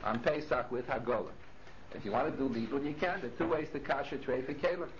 on Pesach with Hagolah. If you want to do Libun, you can. There are two ways to kasher treifa kelim.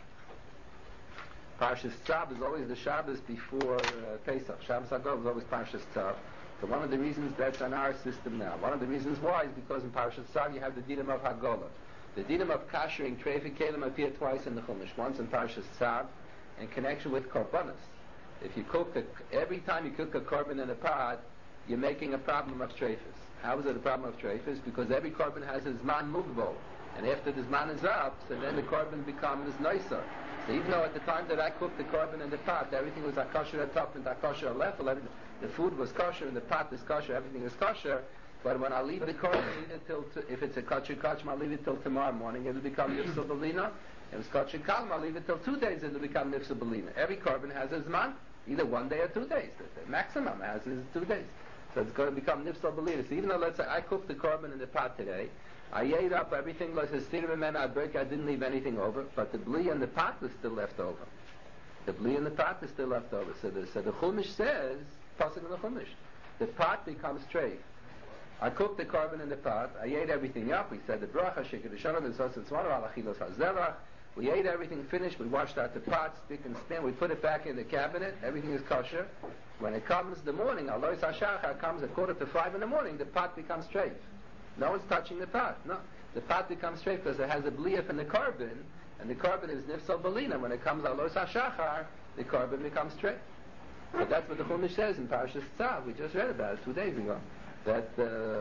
Parshas Tzav is always the Shabbos before Pesach. Shabbos Hagolah is always Parshas Tzav. So one of the reasons that's on our system now. One of the reasons why is because in Parshas Tzav you have the dinim of Hagolah. The dinim of kashering treifa kelim appear twice in the Chumash. Once in Parshas Tzav in connection with korbanos. If you cook every time you cook a korban in a pot, you're making a problem of treifas. How is it a problem of treifas? Because every korban has a zman mugbo, and after the zman is up, so then the korban becomes nicer. So even though at the time that I cooked the korban in the pot, everything was kosher at top and kosher at left, the food was kosher and the pot is kosher, everything is kosher. But when I leave the korban, if it's a kosher kachim, I'll leave it till tomorrow morning. It'll become nifsa belina. If it's kosher kalim, I'll leave it till 2 days. It'll become nifsa belina. Every korban has a zman, either 1 day or 2 days. The maximum has is 2 days. So it's going to become nifsa belina. So even though, let's say, I cooked the korban in the pot today, I ate up everything, I didn't leave anything over, but the bli in the pot was still left over. The bli in the pot is still left over. So the Chumash says, passing in the Chumash, the pot becomes treif. I cooked the korban in the pot, I ate everything up, we said the bracha, shekid shalom, and sos tzvanu, al achilos hazerach. We ate everything finished, we washed out the pot, stick and span, we put it back in the cabinet, everything is kosher. When it comes the morning, Alois HaShachar comes at 4:45 in the morning, the pot becomes treif. No one's touching the pot, no. The pot becomes treif because it has a bliaf in the korban, and the korban is nifsal belina. When it comes Alois HaShachar, the korban becomes treif. So that's what the Chumash says in Parashas Tzav. We just read about it 2 days ago. That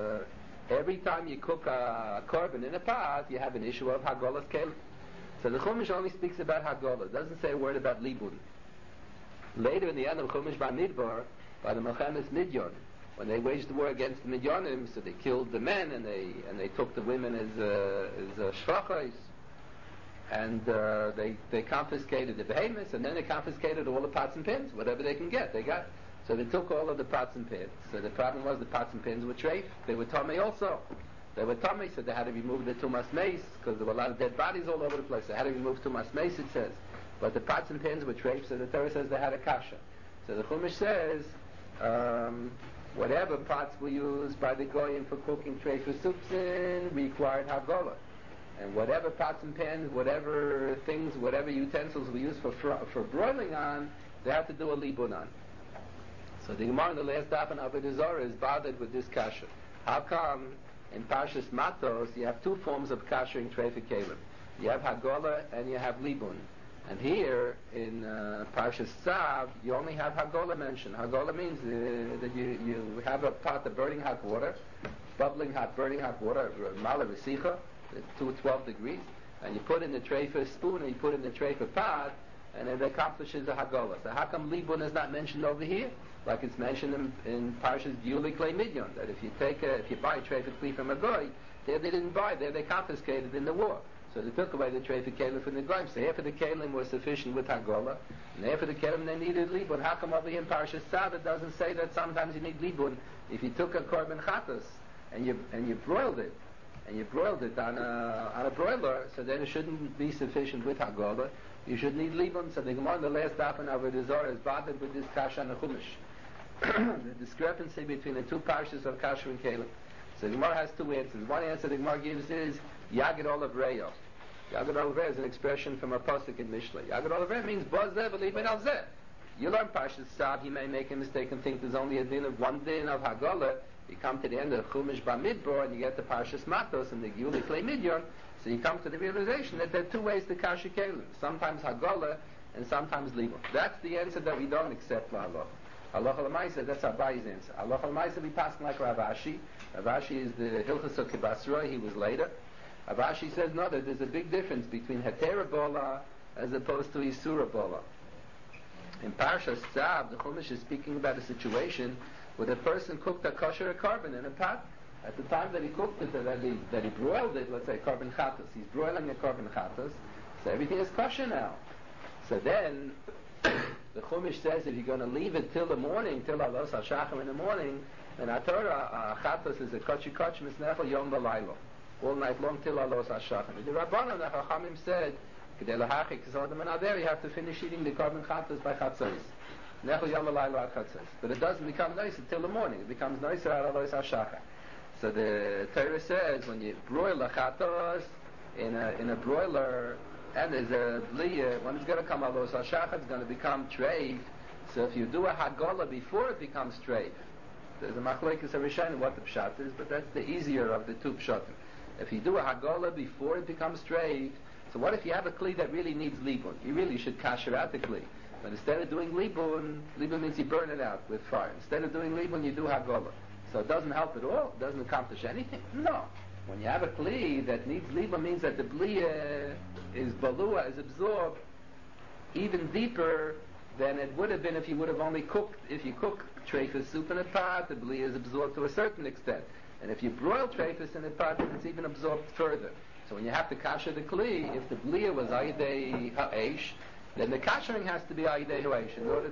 every time you cook a korban in a pot, you have an issue of Hagolas Kelim. So the Chumash only speaks about Hagolah. It doesn't say a word about Libun. Later in the end of Chumash Bamidbar, by the Melchemes Midyon, when they waged the war against the Midyanim, so they killed the men and they took the women as shvachos, and they confiscated the behemoths, and then they confiscated all the pots and pans, whatever they can get, they got. So they took all of the pots and pans. So the problem was the pots and pans were treif. They were tummy also. They were tummy, so they had to remove the tumas mace, because there were a lot of dead bodies all over the place. They had to remove tumas mace, it says. But the pots and pans were treif, so the Torah says they had a kasha. So the Chumash says, whatever pots were used by the Goyim for cooking treif soups in required Hagolah. And whatever pots and pans, whatever things, whatever utensils were used for broiling on, they had to do a libun on. So the Gemara in the last daf in Avodah Zarah is bothered with this kasha. How come in Parshas Matos you have two forms of kashering treifa kelim? You have Hagolah and you have libun. And here in Parshas Tzav you only have Hagolah mentioned. Hagolah means that you have a pot of burning hot water, bubbling hot, burning hot water, mala v'sicha, 212 degrees, and you put in the treifa spoon and you put in the treifa pot, and it accomplishes a Hagolah. So how come Libun is not mentioned over here? Like it's mentioned in Parshas Yuli Klei Midyon, that if you buy a treifa kli from a goy, there they didn't buy, there they confiscated in the war. So they took away the treifa kelim from the goyim. So half of the kelim was sufficient with Hagolah, and half of the kelim they needed Libun. How come over here in Parshas Tzav it doesn't say that sometimes you need Libun? If you took a korban chatas and you broiled it, on a broiler, so then it shouldn't be sufficient with Hagolah. You should need Libun. So the Gemara in the last daf in Avodah Zarah is bothered with this kasha and the Chumash. The discrepancy between the two parshas of kasher and kelim. So the Gemara has two answers. One answer the Gemara gives is Yagid Olav Reyo. Yagid Olav Reyo is an expression from a pasuk in Mishlei. Yagid Olav Reyo means Bazeh v'liben al zeh. You learn Parshas Tzav, you may make a mistake and think there's only one din of Hagolah. You come to the end of Chumash Bamidbar and you get the Parshas Matos and the Yuli Klei Midyon, so you come to the realization that there are two ways to kasher kelim. Sometimes Hagolah and sometimes Libun. That's the answer that we don't accept for Allah. Allah al-Maisa, that's Abayi's answer. Allah al-Maisa we pass like Rav Ashi. Rav Ashi is the Hilchos of Kibasroi, he was later. Rav Ashi says no, that there's a big difference between Hetera Bola as opposed to Isura Bola. In Parshas Tzav, the Chumash is speaking about a situation where the person cooked a kosher korban in a pot. At the time that he cooked it, that he broiled it, let's say korban chatas, he's broiling a korban chatas, so everything is kosher now. So then, the Chumash says if you're going to leave it till the morning, till Alos HaShachar in the morning, then HaTorah, chatas is a kochi misnechel yom v'laylo, all night long till Alos HaShachar. The Rabbanan, the Chachamim said, you have to finish eating the korban chatas by chatzos. But it doesn't become nice until the morning. It becomes nicer at Alois HaShachar. So the Torah says when you broil a chatos in a broiler, and there's a bliyah, when it's going to come alos hashachar, it's going to become treif. So if you do a hagola before it becomes treif, there's a machlokes of Rishonim what the pshat is, but that's the easier of the two pshatim. If you do a hagola before it becomes treif, so what if you have a kli that really needs libun? You really should kasher out the kli. But instead of doing libun means you burn it out with fire. Instead of doing libun, you do hagola. So it doesn't help at all. It doesn't accomplish anything. No. When you have a kli that needs libun, means that the bliya is balua, is absorbed even deeper than it would have been if you would have only cooked. If you cook treifus soup in a pot, the bliya is absorbed to a certain extent. And if you broil treifus in a pot, then it's even absorbed further. So when you have to kasher the kli, if the bliya was ayidei ha'esh, then the kashering has to be ayidei ha'esh in order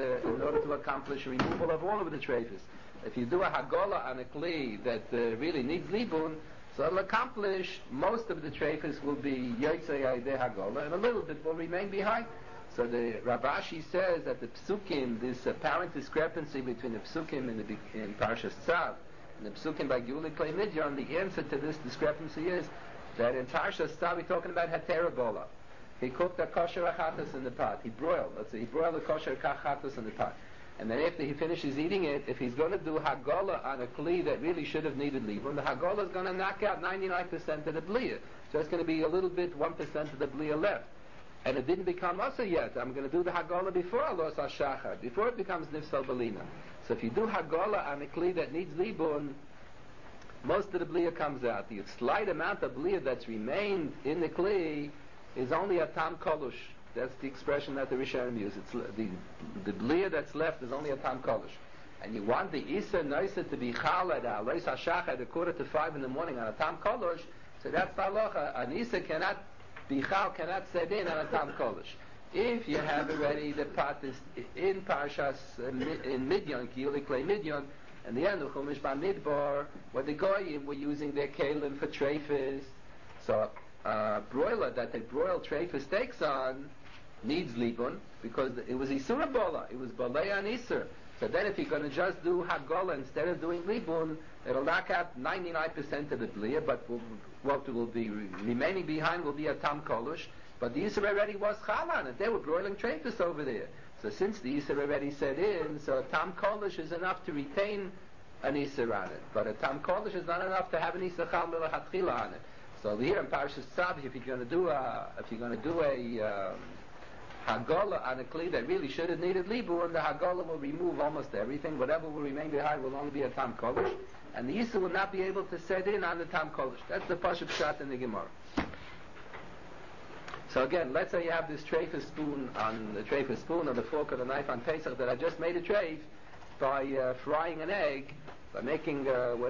to accomplish removal of all of the treifus. If you do a hagola on a kli that really needs libun, so it'll accomplish most of the treifus will be yotzei ayidei hagola, and a little bit will remain behind. So the Rav Ashi says that the psukim, this apparent discrepancy between the psukim in Parshas Tzav and the psukim by Geulah Klei Midyan, the answer to this discrepancy is that in Parshas Tzav we're talking about Heter Bola. He cooked a kosher achatas in the pot. He broiled a kosher achatas in the pot. And then after he finishes eating it, if he's going to do hagola on a kli that really should have needed libun, the hagola is going to knock out 99% of the bliya. So it's going to be a little bit, 1% of the bliya left. And it didn't become asa yet. I'm going to do the hagola before alos hashachar, before it becomes nifsal balina. So if you do hagola on a kli that needs libun, most of the bliya comes out. The slight amount of bliya that's remained in the kli is only a tam kolush. That's the expression that the Rishonim use. It's the bliya that's left is only a tam kolush. And you want the Isa Noisa to be chalad alos hashachar at 4:45 in the morning on a tam kolush, so that's the halacha. An Isa cannot set in on a tam kolish. If you have already the pot is in Parshas in Midyan, Geulah Klei Midyan, and the end of Chumash Bamidbar, where the goyim were using their kalim for treifus, so broiler that they broil treifus steaks on needs libun because it was isura bola, it was balei on isur. So then if you're going to just do hagola instead of doing libun, it'll knock out 99% of the bliya, but what will be remaining behind will be a tam kolush. But the Yisr already was chal on it. They were broiling treifus over there. So since the Yisr already set in, so a tam kolush is enough to retain an Yisr on it. But a tam kolush is not enough to have an Yisr chal milachatchila on it. So here in Parshas Tzav, if you're going to do a hagola on a kli that really should have needed libur, the hagola will remove almost everything. Whatever will remain behind will only be a tam kolish, and the yisur will not be able to set in on the tam kolish. That's the pashup pshat in the Gemara. So again, let's say you have this treifus spoon or the fork or the knife on Pesach that I just made a treif by frying an egg, by making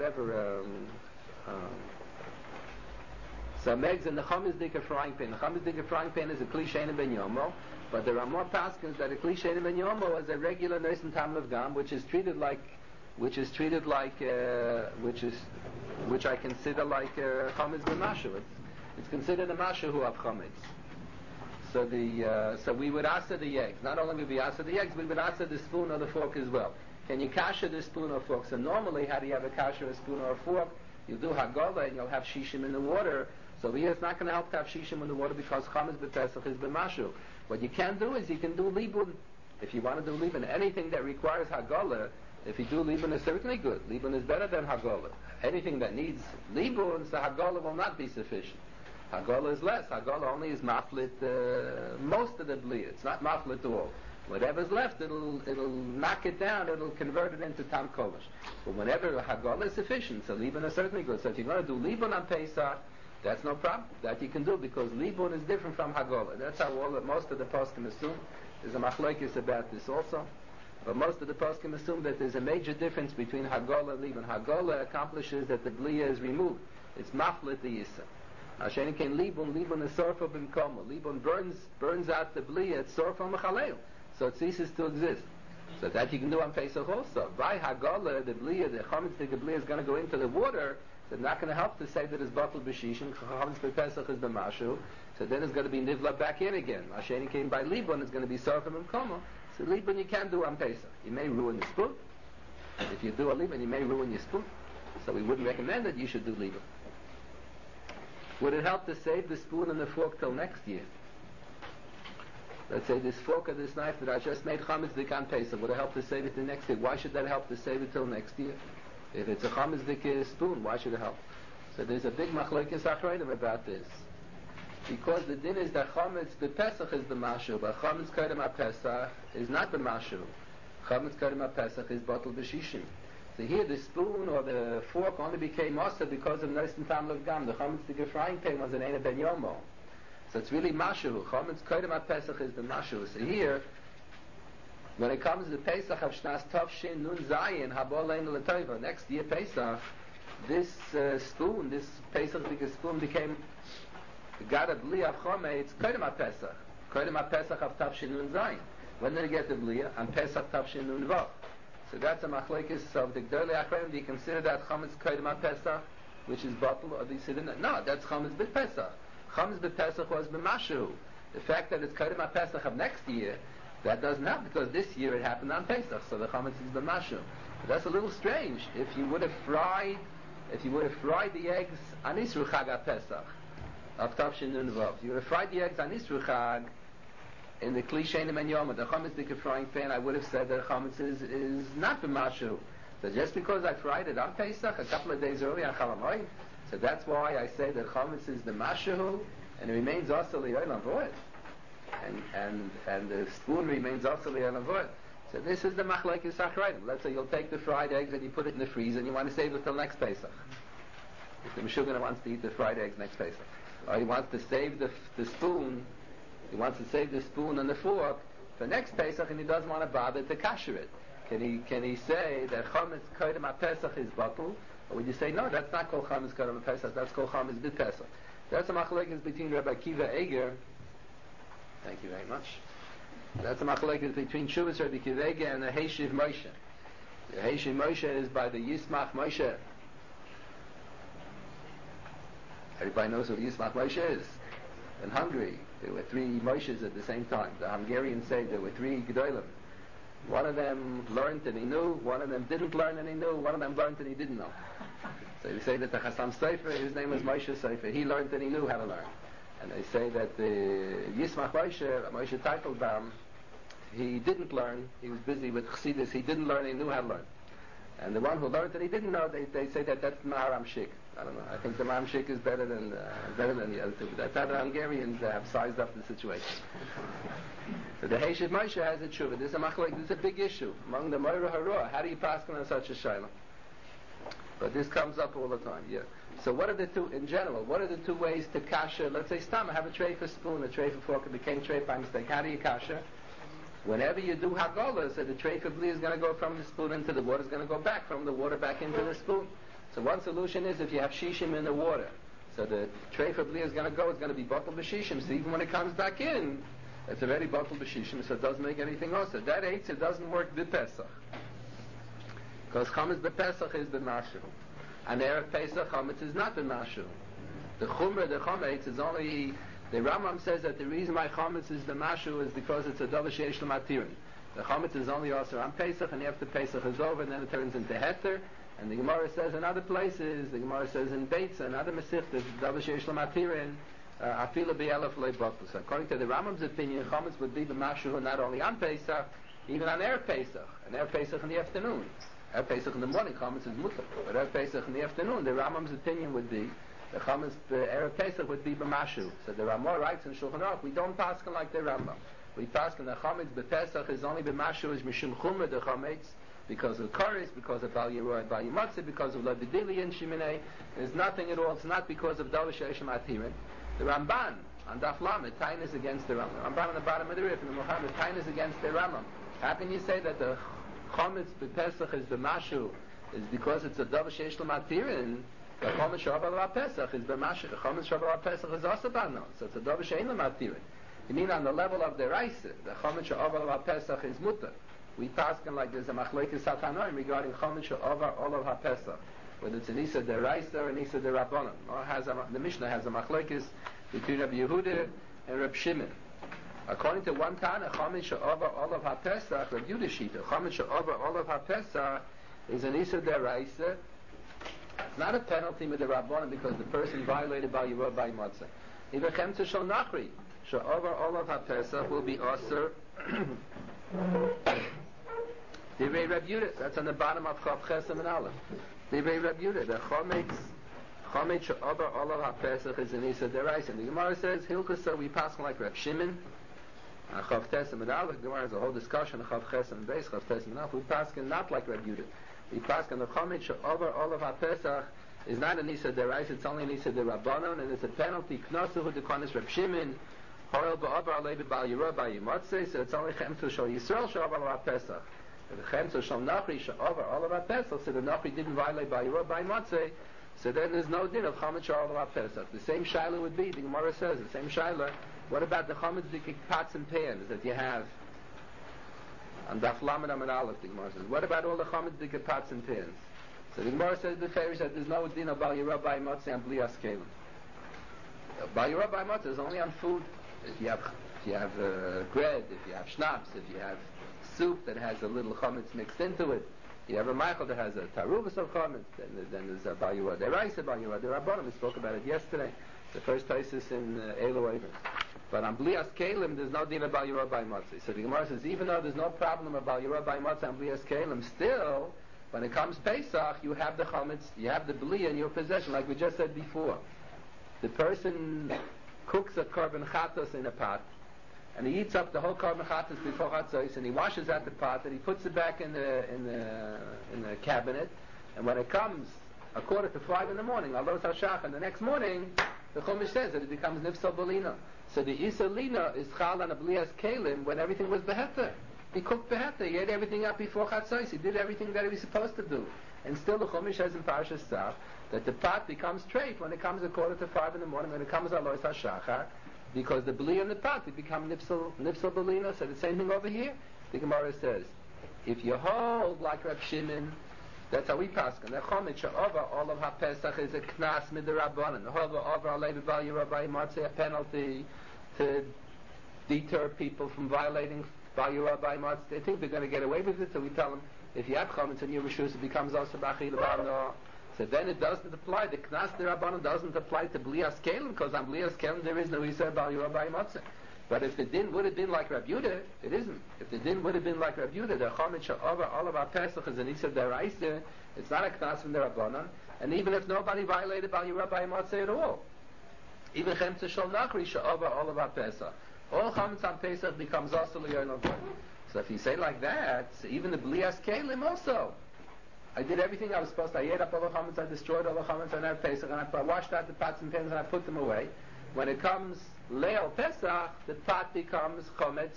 some eggs in the chametz dika frying pan. The chametz dika frying pan is a kli she'ein ben yomo, but there are more paskins that a kli she'ein ben yomo is a regular noisen tam of gam, which I consider like chametz b'mashu. It's considered a mashu of chametz. So we would asa the eggs. Not only would we asa the eggs, we would asa the spoon or the fork as well. Can you kasher the spoon or fork? So normally, how do you have a kasher, a spoon or a fork? You do hagola and you'll have shishim in the water. So here it's not going to help to have shishim in the water because chametz b'pesach is b'mashu. What you can do is you can do libun. If you want to do libun, anything that requires hagola, if you do libun is certainly good. Libun is better than hagola. Anything that needs libun, so hagola will not be sufficient. Hagola is less. Hagola only is maflit most of the bliya. It's not maflit all. Whatever's left, it'll knock it down. It'll convert it into tam kolish. But whenever hagola is sufficient, so libun is certainly good. So if you're going to do libun on Pesach, that's no problem. That you can do because libun is different from hagola. That's how most of the poskim assume. There's a machlokes about this also. But most of the poskim assume that there's a major difference between hagola and libun. Hagola accomplishes that the bliya is removed. It's maflit the yisa. Hashem came libun is sorfa b'mkomo. Libun burns out the bliya. It's sorfa mechaleu. So it ceases to exist. So that you can do on Pesach also. By hagola, the bliya, the chametz the bliya is going to go into the water. So it's not going to help to say that it's batel b'shishim. Chametz b'pesach is b'mashu. So then it's going to be nivla back in again. Hashem came by libun. It's going to be sorfa b'mkomo. So libun you can do on Pesach. You may ruin the spoon. If you do a libun, you may ruin your spoon. So we wouldn't recommend it. You should do leave it. Would it help to save the spoon and the fork till next year? Let's say this fork or this knife that I just made chametz dikan pesach. Would it help to save it till next year? Why should that help to save it till next year? If it's a chametz dik spoon, why should it help? So there's a big machlokes achronim about this. Because the din is that chametz b'pesach is the mashu, but chametz kodem ha-pesach is not the mashu. Chametz kodem ha-pesach is bottle b'shishim. So here the spoon or the fork only became masa because of Nersten Tam Lev Gam. The chametz dik frying pan was an Eina Ben Yomo. So it's really mashu. Chametz kodem ha-pesach is the mashu. So here, when it comes to Pesach of Shnas Tov Shin Nun Zayin Habo Leinu L'Toiva, next year Pesach, this spoon, this Pesach dik spoon became got a Blia Chometz Kodem ha-Pesach. Kodem ha-Pesach of Tov Shin Nun Zayin. When did it get the Blia? On Pesach Tov Shin Nun Vav. So that's a machlekes of the Gdolei Achronim. Do you consider that chametz kodem ha-Pesach, which is bottle, or do you consider that? No, that's chametz b'Pesach. Chametz b'Pesach was b'mashu. The fact that it's kodem ha-Pesach of next year, that doesn't happen because this year it happened on Pesach, so the chametz is b'mashu. But that's a little strange. If you would have fried the eggs on Isru Chag ha-Pesach of Tavshin Nun Vav, you would have fried the eggs on Isru Chag in the Kli Shenim and Yom, the chametz dik frying pan, I would have said that chametz is not b'mashu. So just because I fried it on Pesach a couple of days earlier on Chalamoid, so that's why I say that chametz is the mashu, and it remains also li'olam v'od, and the spoon remains also li'olam v'od. So this is the machlokes achronim. Let's say you'll take the fried eggs and you put it in the freezer and you want to save it till next Pesach. If the Meshuggah wants to eat the fried eggs next Pesach, or he wants to save the spoon. He wants to save the spoon and the fork for next Pesach, and he doesn't want to bother to kasher it. Can he say that chametz kodem ha-Pesach is bottle, or would you say no? That's not called chametz kodem ha-Pesach. That's called chametz b'Pesach. That's a machlokes between Rabbi Akiva Eger. Thank you very much. That's a machlokes between Shuvas Rabbi Akiva Eger and the Heishiv Moshe. The Heishiv Moshe is by the Yismach Moshe. Everybody knows who Yismach Moshe is. In Hungary, there were three Moshes at the same time. The Hungarians say there were three Gedolim. One of them learned and he knew, one of them didn't learn and he knew, one of them learned and he didn't know. So they say that the Chassam Sofer, his name was Moshe Sofer, he learned and he knew how to learn. And they say that the Yismach Moshe Teitelbaum, he didn't learn, he was busy with Chassidus, he didn't learn, he knew how to learn. And the one who learned and he didn't know, they say that that's Maharam Shik. I don't know. I think the Maharam Shik is better than the other two. That's how the Hungarians have sized up the situation. So the Heishiv Moshe has a tshuva. This is a big issue among the Moira Hara. How do you pass on such a shayla? But this comes up all the time. Yeah. So what are the two in general? What are the two ways to kasher? Let's say stam. I have a tray for spoon, a tray for fork. It became tray by mistake. How do you kasher? Whenever you do hagolah, so the tray for bli is going to go from the spoon into the water, is going to go back from the water back into the spoon. So one solution is if you have shishim in the water, so the tray for bli is going to go, it's going to be bottled b'shishim. So even when it comes back in, it's already bottled b'shishim, so it doesn't make anything else. So that eitzah doesn't work b'Pesach. Because chametz b'Pesach is b'mashu. And Erev Pesach chametz is not b'mashu. The chumrah, the chametz is only... The Rambam says that the reason why chametz is the mashu is because it's a davar sheish l'matirin. The chametz is only also on Pesach, and after Pesach is over, and then it turns into heter. And the Gemara says in other places, the Gemara says in Beitza and other Mesichtas, davar sheish l'matirin, afilu be'elef loy botus. According to the Rambam's opinion, chametz would be the mashu not only on Pesach, even on Erev Pesach, and Erev Pesach in the afternoon. Erev Pesach in the morning, chametz is mutar, but Erev Pesach in the afternoon, the Rambam's opinion would be the chametz, the Erev Pesach would be b'mashu. So the Ramah writes in Shulchan Aruch, we don't paskin like the Rambam. We paskin the chametz b'Pesach is only b'mashu is mishum chumrah the chametz because of Koris, because of Bal Yeruah and Bal Yimatzeh, because of Labidili and Shiminei. There's nothing at all. It's not because of Davar Sheish Matirin. The Ramban on Daf Lamed Tainas against the Rambam. Ramban on the bottom of the Rif in the Muhammad Tainas against the Rambam. How can you say that the chametz b'Pesach is b'mashu is because it's a Davar Sheish Matirin? The chametz shabbal Pesach is b'mashu. The chametz shabbal Pesach is also b'no. So it's a davar she'ein l'matirin. You mean on the level of the Raisa, the chametz shabbal Pesach is mutar. We paskin like there's a machlokes satanoim regarding chametz shabbal olav haPesach, whether it's an isa de Raisa or an isa de Rabbanon. The Mishnah has a machlokes between Rabbi Yehuda and Rabbi Shimon. According to one Tana, chametz shabbal olav haPesach, Rabbi Yehuda shita, chametz shabbal olav haPesach is an isa de Raisa. not a penalty with the Rabbanan because the person violated Bal Yirah by Matzah. Even Chemtza Shal Nachri, Sha'over Olav HaPesach will be Aser. Divrei Reb Yehuda, that's on the bottom of Chav Chesem and Aleph. Divrei Reb Yehuda, the Chometz Sha'over Olav HaPesach is an Isa Deraisa. The Gemara says, Hilchasa, we pass like Reb Shimon. Chav Chesem and Aleph, the Gemara has a whole discussion, Chav Chesem and Beis, Chav Chesem and Aleph. We pass not like Reb Yehuda. We pass the Chometz Sha'over Olav HaPesach is not an Isa Deraisa, it's only an Isa Derabanan, and it's a penalty. Knosuhu Dekonis Reb Shimon. Hoil ba'avar alevi bal yirah ba'yimatzeh, so it's only chemtzu shal Yisrael sha'avar al Pesach. If the chemtzu shal Nachri sha'avar all of Pesach, so the Nachri didn't violate bal yirah ba'yimatzeh, so then there's no din of chametz sha'avar al Pesach. The same shaila would be, the Gemara says, the same shaila, what about the chametz dikik pots and pans that you have on Daf Lamed Amud Aleph, the Gemara says, what about all the chametz dikik pots and pans? So the Gemara says, the Farish that there's no din of bal yirah ba'yimatzeh and blias kelim. Bal yirah ba'yimatzeh is only on food. If you have bread, if you have schnapps, if you have soup that has a little chametz mixed into it, you have a meichel that has a taruvas of chametz, then there's a bal yirah deraisa, bal yirah derabanan. We spoke about it yesterday. The first basis in Elo Avon. But on blias kelim, there's no din of bal yirah by matzah. So the Gemara says, even though there's no problem of bal yirah by matzah on blias kelim, still, when it comes Pesach, you have the chametz, you have the bli in your possession, like we just said before. The person cooks a korban chatos in a pot, and he eats up the whole korban chatos before chatzos, and he washes out the pot, and he puts it back in the cabinet, and when it comes 4:45 in the morning, Alos HaShach, and the next morning, the Chumash says that it becomes nifsal bolina. So the isa lina is chal on a blias kelim when everything was beheta. He cooked beheta, he ate everything up before chatzos, he did everything that he was supposed to do. And still the Chumash says in Parashas Tzav that the pot becomes treif when it comes 4:45 in the morning, when it comes Alos HaShachar, because the bli in the pot, it becomes nifsal bolina. So the same thing over here. The Gemara says, if you hold like Reb Shimon, that's how we pass. The Chometz Sha'over all of HaPesach is a knas mid'Rabbanan. The whole over alevi bal yirah ba'yimatzeh, a penalty to deter people from violating bal yirah ba'yimatzeh. They think they're going to get away with it, so we tell them, if you have chametz in your rishus, it becomes also b'achil b'ano. So then it doesn't apply. The knas d'Rabbanan doesn't apply to blias kelim, because on blias kelim there is no isa bal yirah ba'yimatzeh. But if the din would have been like Reb Yehuda, it isn't. If the din would have been like Reb Yehuda, the Chometz Sha'over all of our Pesach is an isa deraisa. It's not a knas from the Rabbanan. And even if nobody violated bal yirah ba'yimatzeh at all, even Chemtza Shal Nachri Sha'over all of our Pesach, all chametz on Pesach becomes also l'yoylam. So if you say like that, so even the blias kelim also. I did everything I was supposed to. I ate up all the chametz, I destroyed all the chametz on that Pesach, and I washed out the pots and pans and I put them away. When it comes Leil Pesach, the pot becomes chometz,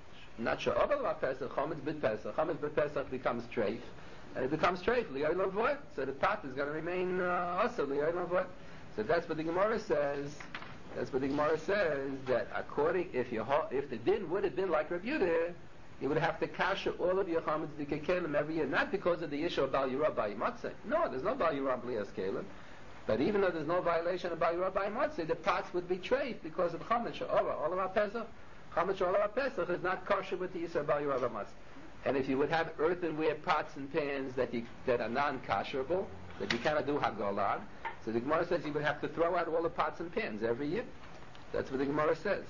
not Sha'over la Pesach, chometz bit Pesach. Chometz bit Pesach becomes treif, and it becomes treif l'yoylam void. So the pot is going to remain also l'yoylam void. So that's what the Gemara says. That's what the Gemara says, that according, if the din would have been like Reb Yehuda, you would have to kasher all of your chametz d'kekelim every year, not because of the issue of bal yirah ba'yimatzeh. No, there's no bal yirah blias kelim. But even though there's no violation of bal yirah ba'yimatzeh, the pots would be treif because of chametz sha'over all of our Pesach. Chametz sha'over our Pesach is not kosher with the issue of bal yirah ba'yimatzeh. And if you would have earthenware pots and pans that are non-kosherable, that you cannot do hagolad, so the Gemara says you would have to throw out all the pots and pans every year. That's what the Gemara says.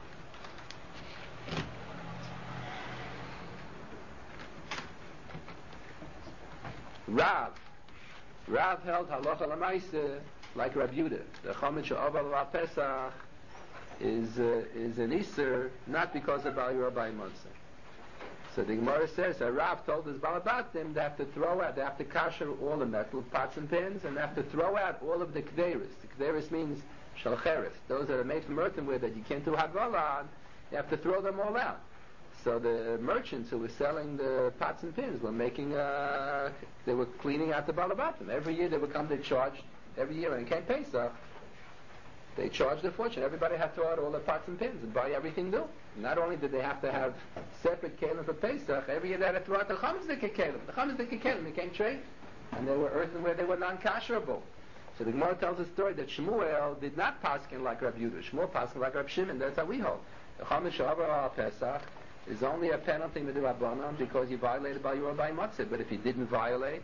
Rav held halacha l'maaseh like Reb Yehuda. The Chometz Sha'over la Pesach is an iser not because of bal yirah ba'yimatzeh. So the Gemara says that Rav told his balabatim they have to throw out, they have to kasher all the metal pots and pans, and they have to throw out all of the k'deris. The k'deris means shalcheres. Those that are made from earthenware that you can't do hagala on, you have to throw them all out. So the merchants who were selling the pots and pans were making, they were cleaning out the balabatim. Every year they would come, they charged, every year when it came Pesach, they charged a fortune. Everybody had to throw out all the pots and pans and buy everything new. Not only did they have to have separate kelim for Pesach, every year they had to throw out the chametz kelim. The chametz kelim became treif, and they were earthenware, they were non-kasherable. So the Gemara tells a story that Shmuel did not paskin like Reb Yehuda. Shmuel paskin like Reb Shimon. That's how we hold. The Chometz Sha'over al Pesach is only a penalty with the Rabbanan because you violated bal yirah ba'yimatzeh. But if you didn't violate,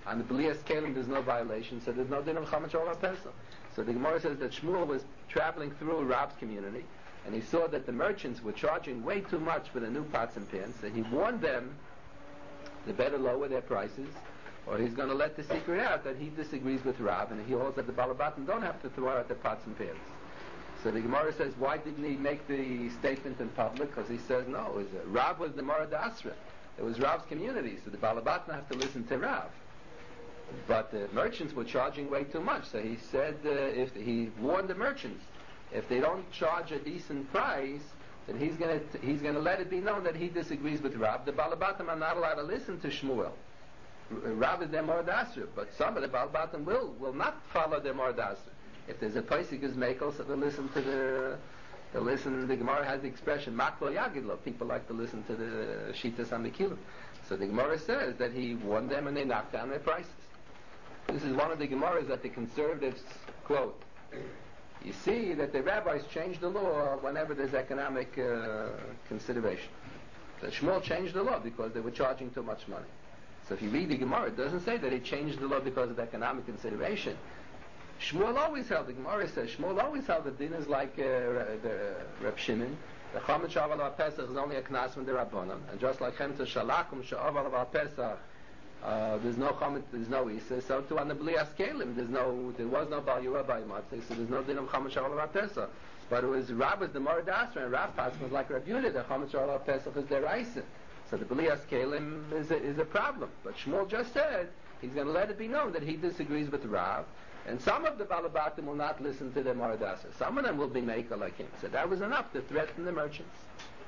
On the B'lias Kalim, there's no violation, so there's no din of Chametz Shor Pesach. So the Gemara says that Shmuel was traveling through Rab's community, and he saw that the merchants were charging way too much for the new pots and pans, so he warned them they better lower their prices, or he's going to let the secret out that he disagrees with Rab, and he holds that the Balabatim don't have to throw out the pots and pans. So the Gemara says, why didn't he make the statement in public? Because he says, no, Rab was the Morad Asra. It was Rab's community, so the Balabatim have to listen to Rab. But the merchants were charging way too much, so he said, if he warned the merchants, if they don't charge a decent price, then he's going to let it be known that he disagrees with Rab. The Balabatim are not allowed to listen to Shmuel. Rab is their Morad Asra, but some of the Balabatim will not follow their Morad Asra. If there's a Pesach is Mekel, so they listen to the Gemara has the expression, Maklo Yagidlo, people like to listen to the Shitas HaMekilim. So the Gemara says that he warned them and they knocked down their prices. This is one of the Gemaras that the conservatives quote. You see that the rabbis change the law whenever there's economic consideration. So Shmuel changed the law because they were charging too much money. So if you read the Gemara, it doesn't say that he changed the law because of economic consideration. Shmuel always held, the Gemara says, Shmuel always held that din is like the Reb Shimon. The Chametz Shor Pesach is only a knas from the Rabbanim, and just like Chemta Shalakum Sha'av Pesach, there's no Chametz, there's no Isa. So too on the B'lias Kalim, there was no Bal Yura Bal Matzeh, so there's no din of Chametz Shor Pesach. But it was Rab was the Morad Asra, and Rab Pasuk was like Reb Yehuda. The Chametz Shor Pesach is their Isa. So the B'lias Kalim is a problem. But Shmuel just said he's going to let it be known that he disagrees with Rab. And some of the Balabatim will not listen to the Morad Asra. Some of them will be maker like him. So that was enough to threaten the merchants.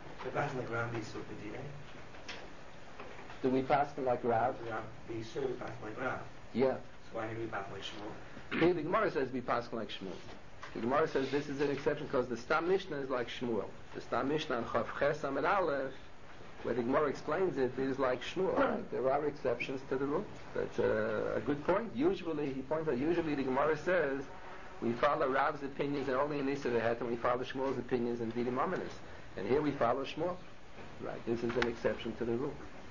Do we pass them like Rav? Yeah. So why did we pass like Shmuel? Here the Gemara says we pass like Shmuel. The Gemara says this is an exception because the Stam Mishnah is like Shmuel. The Stam Mishnah on Chav Ches Amud Aleph, where the Gemara explains it, is like Shmuel. Right? There are exceptions to the rule. That's a good point. Usually, he points out, usually the Gemara says we follow Rav's opinions and only in Issa Vehet, and we follow Shmuel's opinions in Didim Aminis. And here we follow Shmuel. Right? This is an exception to the rule.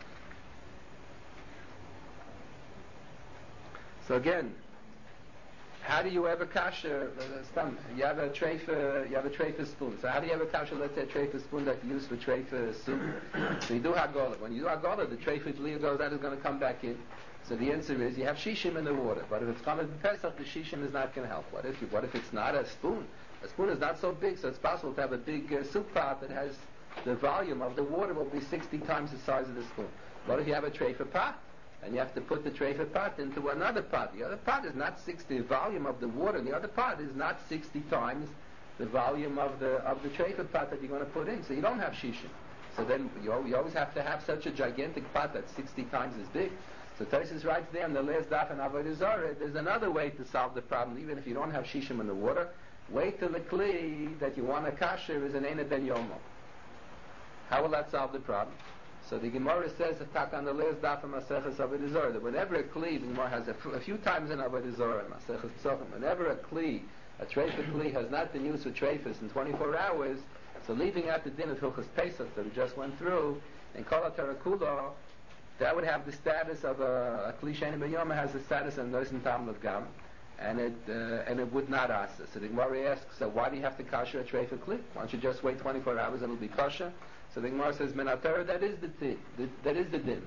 So again, how do you have a kasher? You have a treifa spoon. So how do you have a kasher? Let's say a treifa spoon that you use for treifa soup. So you do hagolah. When you do hagolah, the treifa leaf goes out is going to come back in. So the answer is you have shishim in the water. But if it's coming from Pesach, the shishim is not going to help. What if it's not a spoon? A spoon is not so big, so it's possible to have a big soup pot that has the volume of the water will be 60 times the size of the spoon. What if you have a treifa pot? And you have to put the treifa pot into another pot. The other pot is not 60, the volume of the water, the other pot is not 60 times the volume of the treifa pot that you're going to put in. So you don't have shishim. So then you always have to have such a gigantic pot that's 60 times as big. So Tosfos writes there in the last daf in Avodah Zarah, there's another way to solve the problem, even if you don't have shishim in the water. Wait till the kli that you want to kasher is an Eina Ben Yomo. How will that solve the problem? So the Gemara says attack on the last daf of Maseches Avodah Zarah that whenever a kli, the Gemara has a few times in Avodah Zarah, Maseches Pesachim, whenever a kli, a treifa kli has not been used for treifas in 24 hours, so leaving out the din of Hilchos Pesach that we just went through, and Kol HaTarakula, that would have the status of a kli she'eina ben yoma has the status of Noisen Tam of Gam, and it would not ask us. So the Gemara asks, so why do you have to kasher a treifa kli? Why don't you just wait 24 hours and it'll be kosher? So the Gemara says, "Menatara, that is the din. That is the din."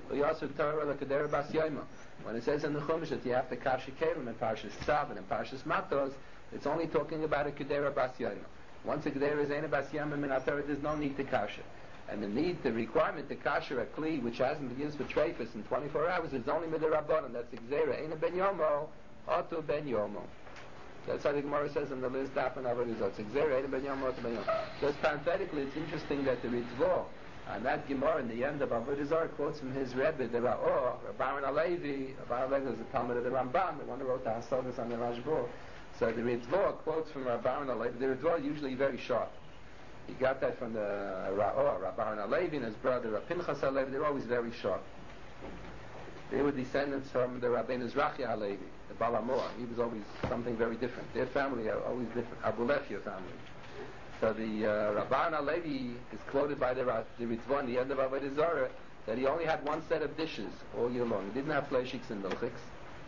When it says in the Chumash that you have to kasher kelim and parshas Tzav and parshas Matos, it's only talking about a kedera bas yoyma. Once a kedera is eina bas yoyma, menatara, there's no need to kasher. And the requirement to kasher a kli which hasn't been used for treifas in 24 hours is only midrabanan. That's gzeira eina ben yomo, otu ben yomo. That's how the Gemara says in the list daf and Avodah Zarah. It's gzeira eina ben yomo, otu ben yomo. Just parenthetically, it's interesting that the Ritva and that Gemara in the end of Avodah Zarah quotes from his Rebbe, the Ra'or, Rabban Alevi. Rabban Alevi was the Talmud of the Rambam, the one who wrote the Hasodas on the Rashba. So the Ritva quotes from Rabban Alevi. The Ritva is usually very sharp. He got that from the Ra'or, Rabban Alevi and his brother Pinchas Alevi. They're always very sharp. They were descendants from the Rabbeinu Zrachia Alevi, the Balamor. He was always something very different. Their family are always different. Abulefia family. So the Rabban Alevi is quoted by the Ritva in the end of Avodah Zarah that he only had one set of dishes all year long. He didn't have fleishiks and milchiks.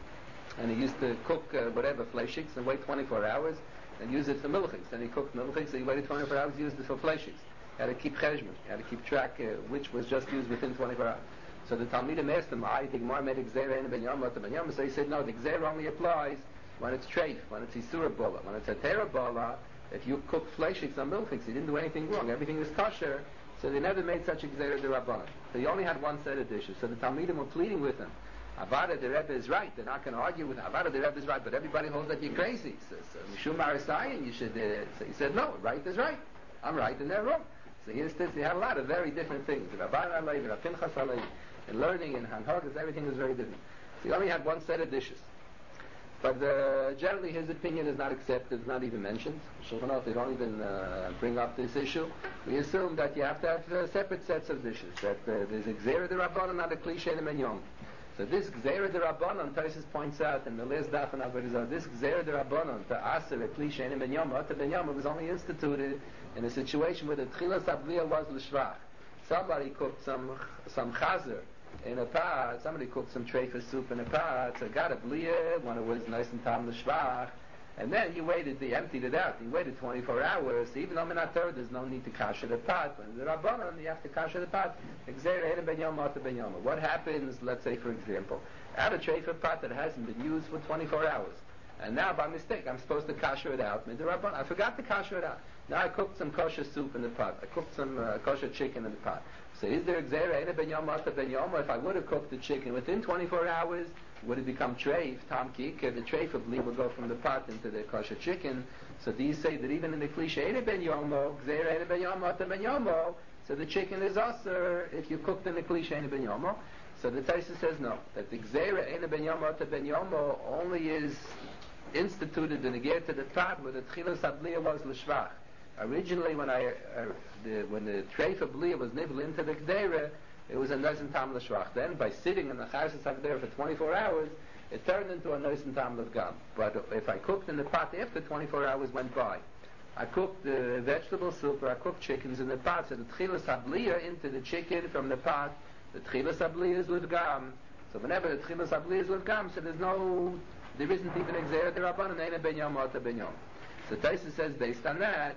And he used to cook whatever, fleishiks, and wait 24 hours and use it for milchiks. And he cooked milchiks, so he waited 24 hours, used it for fleishiks. He had to keep cheshbon, he had to keep track which was just used within 24 hours. So the Talmidim asked him, the Gemara made Gzeira in Ben Yom, so he said, no, the Gzeira only applies when it's treif, when it's Isura Bola. When it's a Tera Bola, if you cook fleishiks on milchiks, he didn't do anything wrong, everything was kosher, so they never made such a Gzeira D'Rabbanan. So he only had one set of dishes. So the Talmidim were pleading with him, Avada, the Rebbe is right. They're not going to argue with him. Avada, the Rebbe is right, but everybody holds that you're crazy. So Mishum Marisayan, you should. So he said, no, right is right. I'm right and they're wrong. So here's this. He had a lot of very different things. Rabban Alei, Rav Pinchas Alei, and learning and Hanhogas, everything was very different. So he only had one set of dishes. But generally, his opinion is not accepted, it's not even mentioned. Shulchan Aruch, they don't even bring up this issue. We assume that you have to have separate sets of dishes. That there's a Gzeira D'Rabbanan, not a Klishei D'Menyon. So this Gzeira D'Rabbanan, Taisus points out in the last daf and Avodah, this Gzeira D'Rabbanan, to Aser, a Klishei D'Menyon, was only instituted in a situation where the Tchilas Abliya was L'Shvach. Somebody cooked some chazer in a pot, somebody cooked some treifah soup in a pot, so got a bliya when it was nice and tam l'shvach, and then you emptied it out. You waited 24 hours, so even though Minat Torah, there's no need to kasher the pot. When the Rabbanon, you have to kasher the pot. What happens, let's say for example, I have a treifah pot that hasn't been used for 24 hours, and now by mistake I'm supposed to kasher it out. I forgot to kasher it out. Now I cooked some kosher soup in the pot. I cooked some kosher chicken in the pot. So is there Gzeira Eina Ben Yom Ata Ben Yom? If I would have cooked the chicken within 24 hours, would it become treif? Tam Kika, the treif of would go from the pot into the kosher chicken. So do you say that even in the Klisha Eina Ben Yom, Gzeira Eina Ben Yom Ata Ben Yom, so the chicken is aser if you cooked in the Klisha Eina Ben Yom? So the Taisa says no, that the Gzeira Eina Ben Yom Ata Ben Yom only is instituted in the gear to the pot where the Tchilas Abliya was l'shvach. Originally, when the treif of bliya was nibbled into the gdeira, it was a noisen tam l'shvach. Then, by sitting in the chayes HaGdeira for 24 hours, it turned into a noisen tam l'gam. But if I cooked in the pot after 24 hours went by, I cooked vegetable soup or I cooked chickens in the pot, so the tchilas habliya into the chicken from the pot, the tchilas habliya is l'gam. So whenever the tchilas habliya is l'gam, so there isn't even a gzeira d'Rabbanan, eina ben yom ata ben yom. So Taisa says based on that,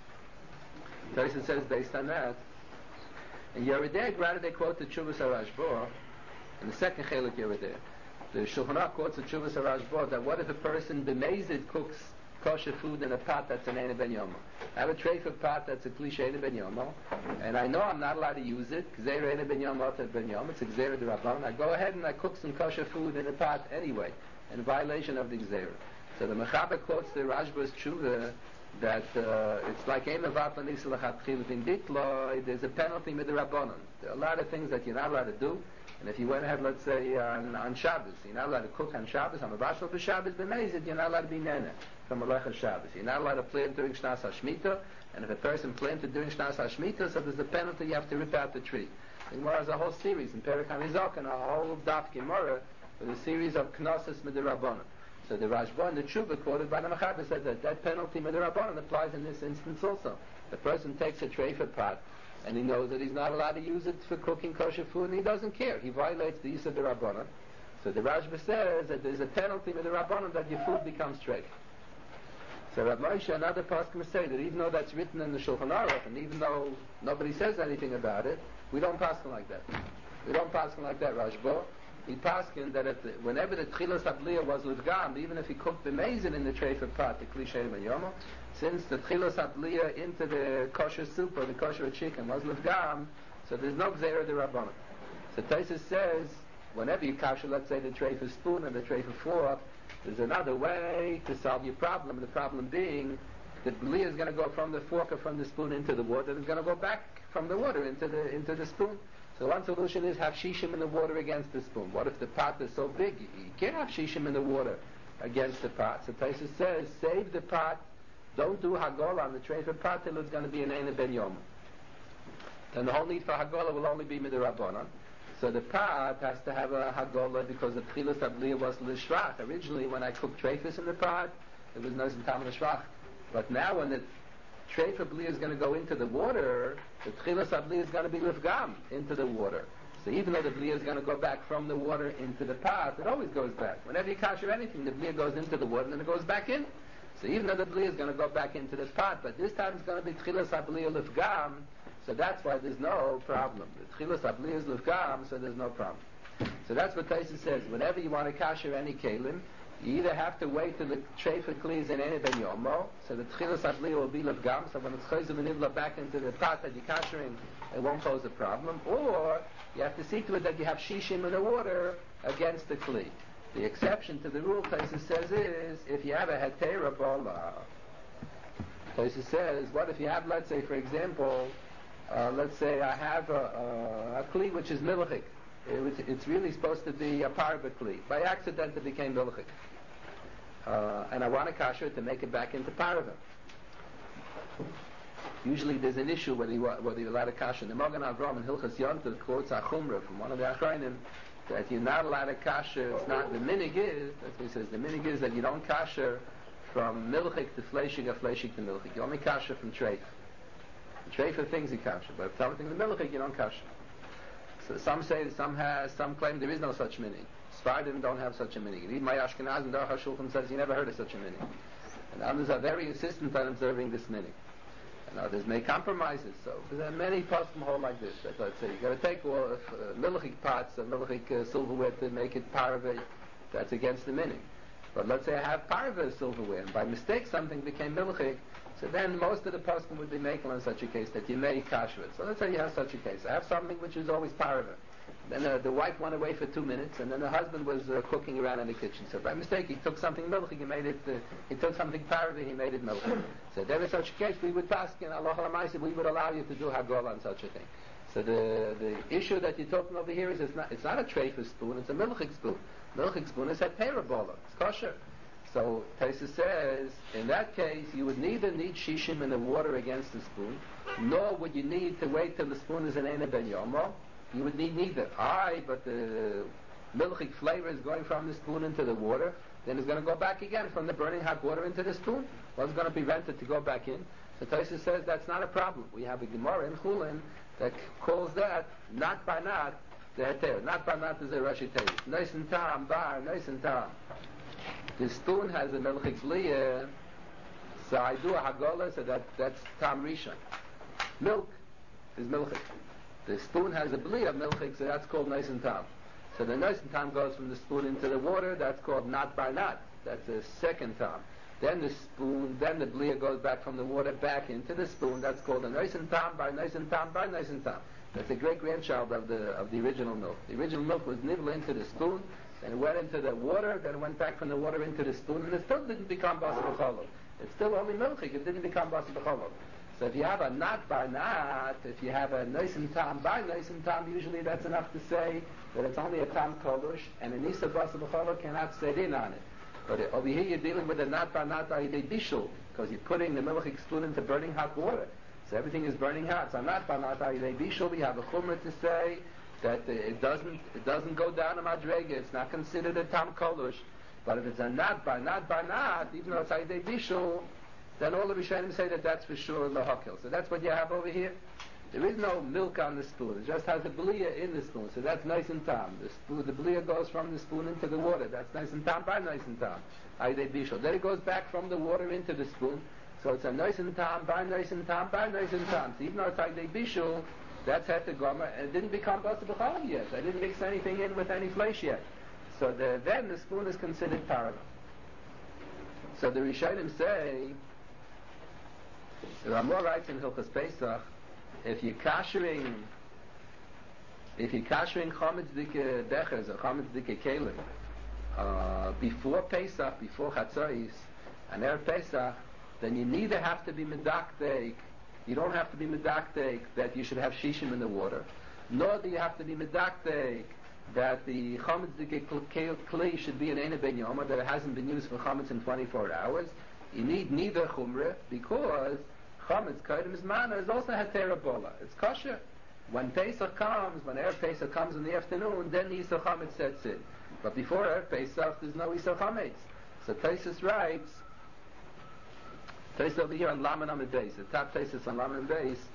in Yerideh, rather they quote the Tshuvas HaRashba, in the second Chelik Yerideh. The Shulchan Aruch quotes the Tshuvas HaRashba, that what if a person b'mezid cooks kosher food in a pot that's an Eina Ben Yomo? I have a treifah pot that's a Klisha Eina Ben Yomo, and I know I'm not allowed to use it, Gzeira Eina Ben Yomo, it's a Gzeira D'Rabbanan. I go ahead and I cook some kosher food in a pot anyway, in violation of the Gzeira. So the Mechaber quotes the Rashba's Tshuva, that it's like there's a penalty with the Rabbanon. There are a lot of things that you're not allowed to do, and if you went ahead, let's say on Shabbos, you're not allowed to cook on Shabbos, on a Vashal for Shabbos, b'mezid, you're not allowed to be nene from Melech Shabbos. You're not allowed to plant during Shnas HaShmita, and if a person planted during Shnas HaShmita, so there's a penalty, you have to rip out the tree. The Gemara has a whole series in Perek HaMizok and a whole Daf Gemara with a series of Knossos with the Rabbanon. So the Rashba and the Tshuva quoted by the Mechaber said that penalty with the Rabbanon applies in this instance also. The person takes a treifah pot and he knows that he's not allowed to use it for cooking kosher food and he doesn't care. He violates the use of the Rabbanon. So the Rashba says that there's a penalty with the Rabbanon that your food becomes treif. So Rav Moshe and other poskim say that even though that's written in the Shulchan Aruch and even though nobody says anything about it, we don't paskin like that. We don't paskin like that, Rashba. He paskin that whenever the tchilas habliya was l'gam, even if he cooked the mezin in the treifah pot, the klishay mayomo, since the tchilas habliya into the kosher soup or the kosher chicken was l'gam, so there's no gzeira d'Rabbanan. So Taisus says, whenever you kasher, let's say the treifah spoon and the treifah fork, there's another way to solve your problem. The problem being the bliya is going to go from the fork or from the spoon into the water, and it's going to go back from the water into the spoon. So one solution is have shishim in the water against the spoon. What if the pot is so big? You can't have shishim in the water against the pot. So Taisus says, save the pot, don't do hagolah on the treifah pot till it's going to be an Eina Ben Yom. Then the whole need for hagolah will only be midrabanan. So the pot has to have a hagolah because the tchilas habliya was l'shvach. Originally, when I cooked treifahs in the pot, it was noisen tam l'shvach. But now when the treifah bliya is going to go into the water, the tchilas habliya is going to be l'fgam into the water. So even though the Blia is going to go back from the water into the pot, it always goes back. Whenever you kasher anything, the Blia goes into the water and then it goes back in. So even though the Blia is going to go back into the pot, but this time it's going to be Tchilas HaBlia Lifgam, so that's why there's no problem. The Tchilas HaBlia is Lifgam, so there's no problem. So that's what Taisa says. Whenever you want to kasher any kelim, you either have to wait till the treifa kli is in Ene Ben Yomo, so the Tchilas HaBlia will be Lifgam, so when it's Chayzim and Nivla back into the pot that you're kashering, it won't pose a problem. Or you have to see to it that you have shishim in the water against the kli. The exception to the rule, Taisa says, is if you have a hetera bola. Taisa says, what if you have, let's say, for example, let's say I have a kli which is milchik. It's really supposed to be a parva kli. By accident it became milchik. And I want to kasher it to make it back into parva. Usually there's an issue whether you're allowed to kasher. The Magen Avram in Hilchas Yontiv quotes a chumrah from one of the Achrayim that you're not allowed to kasher. It's not, the minig is, that's what he says, the minig is that you don't kasher from milchik to fleshig or fleshig to milchik. You only kasher from treif. Treif are things you kasher, but if something the milchik, you don't kasher. So some say, some claim there is no such minig. Sfardim don't have such a minig. Even my Ashkenazim Aruch HaShulchan says you never heard of such a minig. And others are very insistent on observing this minig. And others make compromises. So there are many poskim hold like this. That let's say you got to take all milchik pots or milchik silverware to make it parve. That's against the minig. But let's say I have parve silverware, and by mistake something became milchik. So then most of the poskim would be making on such a case that you may kasher it. So let's say you have such a case. I have something which is always parve. Then the wife went away for 2 minutes, and then the husband was cooking around in the kitchen. So by mistake, he took something milchik, he took something parve, he made it milchik. So there is such a case, we would ask in Allah Alamaisi, we would allow you to do hagol on such a thing. So the issue that you're talking over here is it's not a treifah spoon, it's a milchik spoon. Milchik spoon is a terabola, it's kosher. So Taisa says, in that case, you would neither need shishim in the water against the spoon, nor would you need to wait till the spoon is in Ene Ben Yomo. You would need neither. But the milchik flavor is going from the spoon into the water, then it's going to go back again from the burning hot water into the spoon. What's going to prevent it to go back in? So Taisa says that's not a problem. We have a Gemara in Chulin that calls that not by not the heter. Not by not is a Rashi Tevis. Nice and tam, bar, nice and tam. The spoon has a milchik blia, so I do a hagola, so that's tam rishon. Milk is milchik. The spoon has a blia of milchik, so that's called nice and tam. So the nice and tam goes from the spoon into the water, that's called not by not. That's the second tam. Then the blia goes back from the water back into the spoon, that's called a nice and tam by nice and tam by nice and tam. That's a great grandchild of the original milk. The original milk was nibbled into the spoon, then it went into the water, then it went back from the water into the spoon, and it still didn't become basa b'cholov. It's still only milchik, it didn't become basa b'cholov. So if you have a not by not, if you have a nice and tam by nice and tam, usually that's enough to say that it's only a tam kolush, and a nisa basa b'cholov cannot set in on it. But over here you're dealing with a not by not ayidei bishul, because you're putting the milchik spoon into burning hot water. So everything is burning hot. So not by not ayidei bishul, we have a chumrah to say that it doesn't go down a madrega. It's not considered a tam kolush. But if it's a not by not, even though it's ayidei bishul, then all the Rishonim say that that's for sure lahakil. So that's what you have over here. There is no milk on the spoon. It just has a blia in the spoon. So that's nice and tam. The blia goes from the spoon into the water. That's nice and tam by nice and tam. Ayidei bishul. Then it goes back from the water into the spoon. So it's a nice and tam by nice and tam by nice and tam. So even though it's ayidei bishul, that's heter gomer, and it didn't become basa b'cholov yet. I didn't mix anything in with any flesh yet. So then the spoon is considered parva. So the Rishonim say, the Ramah writes in Hilchas Pesach, if you're kashering chametz dike dechers or chametz dike kelim before Pesach, before Chatzos, and Erev Pesach, then you neither have to be medaktek. You don't have to be medaktek that you should have shishim in the water, nor do you have to be medaktek that the chametz dike kli should be an Ene Ben Yoma, that it hasn't been used for chametz in 24 hours. You need neither chumrah, because chametz kodim zmana is also hetera bola. It's kosher. When Pesach comes, when Erev Pesach comes in the afternoon, then the Yisrael chametz sets in. But before Erev Pesach, there's no Yisrael chametz. So Taisus writes, Taisus over here on Laman Amid Beis, the top Taisus on Laman Beis,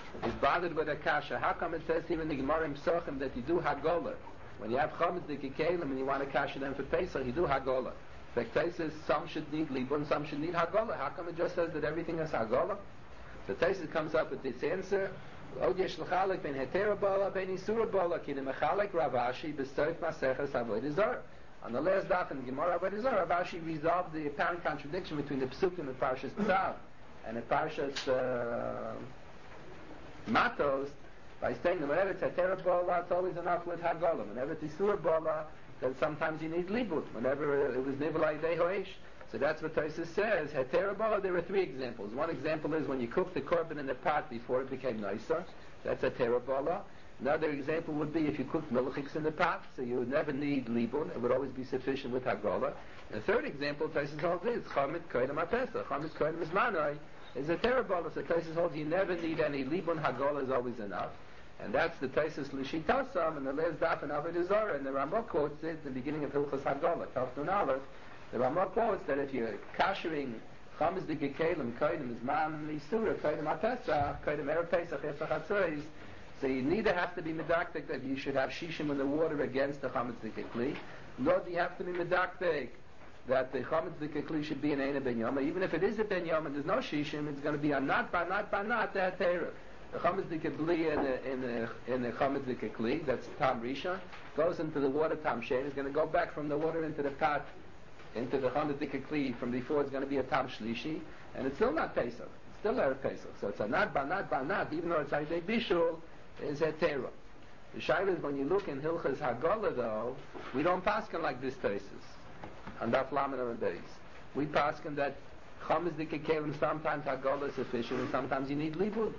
is bothered with a kasha. How come it says here in the Gemara in Pesachim that you do hagola? When you have chametz dikekelim and you want to kasha them for Pesach, you do hagola. The Taisus, some should need libun, some should need hagola. How come it just says that everything is hagola? The Taisus comes up with this answer. Od yesh l'chalek ben hetera bala ben isura bala ki the mechalek Ravashi b'stoif maseches avodah zarah. On the last daf in the Gemara avodah zarah, Ravashi resolved the apparent contradiction between the Pesukim in Parshas Tzav and in Parshas Matos by saying that whenever it's hetera bala, it's always enough with hagola. Whenever it's isura bala, then sometimes you need libun. Whenever it was nivelai dehoish. So that's what Tosfos says. Hetera bala, there are three examples. One example is when you cook the korban in the pot before it became nicer. That's hetera bala. Another example would be if you cooked milchiks in the pot, so you would never need libun. It would always be sufficient with hagola. The third example Tosfos holds is chametz koydem apesach. Chametz koydem mizmanai is hetera bala. So Tosfos holds you never need any libun. Hagola is always enough. And that's the Tosfos L'Shitasam and the last daf in Avodah Zarah. And the Rambam quotes it at the beginning of Hilchos Hagola, Tafnun Aleph. The Rambam quotes that if you're kashering chametz dikekelim, koydem izman l'isura, koydem apesach, koydem erev pesach, efach hatzois, so you neither have to be medaktek that you should have shishim in the water against the chametz dikekli, nor do you have to be medaktek that the chametz dikekli should be an eina ben yoma. Even if it is a ben yoma and there's no shishim, it's going to be a not that terev. The chametz dikekli in the chametz dikekli, that's tam rishon, goes into the water tam shein, is going to go back from the water into the pot, into the chametz dikekli from before. It's going to be a tam shlishi, and it's still not Pesach. It's still erev Pesach. So it's a not, even though it's Aydei Bishul, is a terah. The shaila is when you look in Hilchas Hagolah though, we don't paskin like this Tosfos on Daf Lamed and Beis. We paskin that chametz dikekelim sometimes Hagolah is sufficient and sometimes you need libun.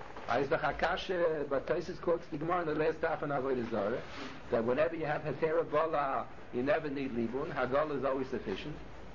But Tosfos quotes the Gemara in the last daf in Avodah Zarah that whenever you have hetera bala, you never need libun. Hagolah is always sufficient.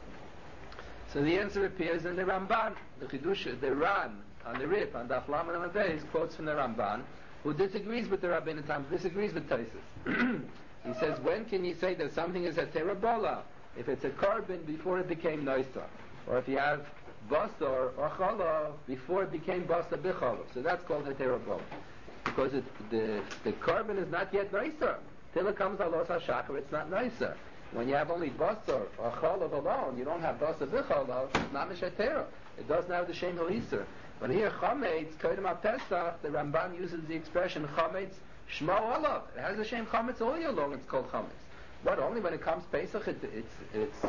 So the answer appears in the Ramban, the Chidush, the Ran on the Rip on Daf Lamed and Beis quotes from the Ramban, who disagrees with the Rabbeinu Tam, disagrees with Tosfos. He says, when can you say that something is a terabola? If it's a korban before it became noisa, or if you have basar or chala before it became basar b'chala, so that's called a terabola, because the korban is not yet noisa. Till it comes alos hashachar, it's not noisa. When you have only basar or chala alone, you don't have basar b'chala, it's not mishatera. It doesn't have the shem ha'isur. But here, chametz, koydem ha-pesach, the Ramban uses the expression chametz shmo olav. It has the same chametz all year long, it's called chametz. But only when it comes Pesach, it's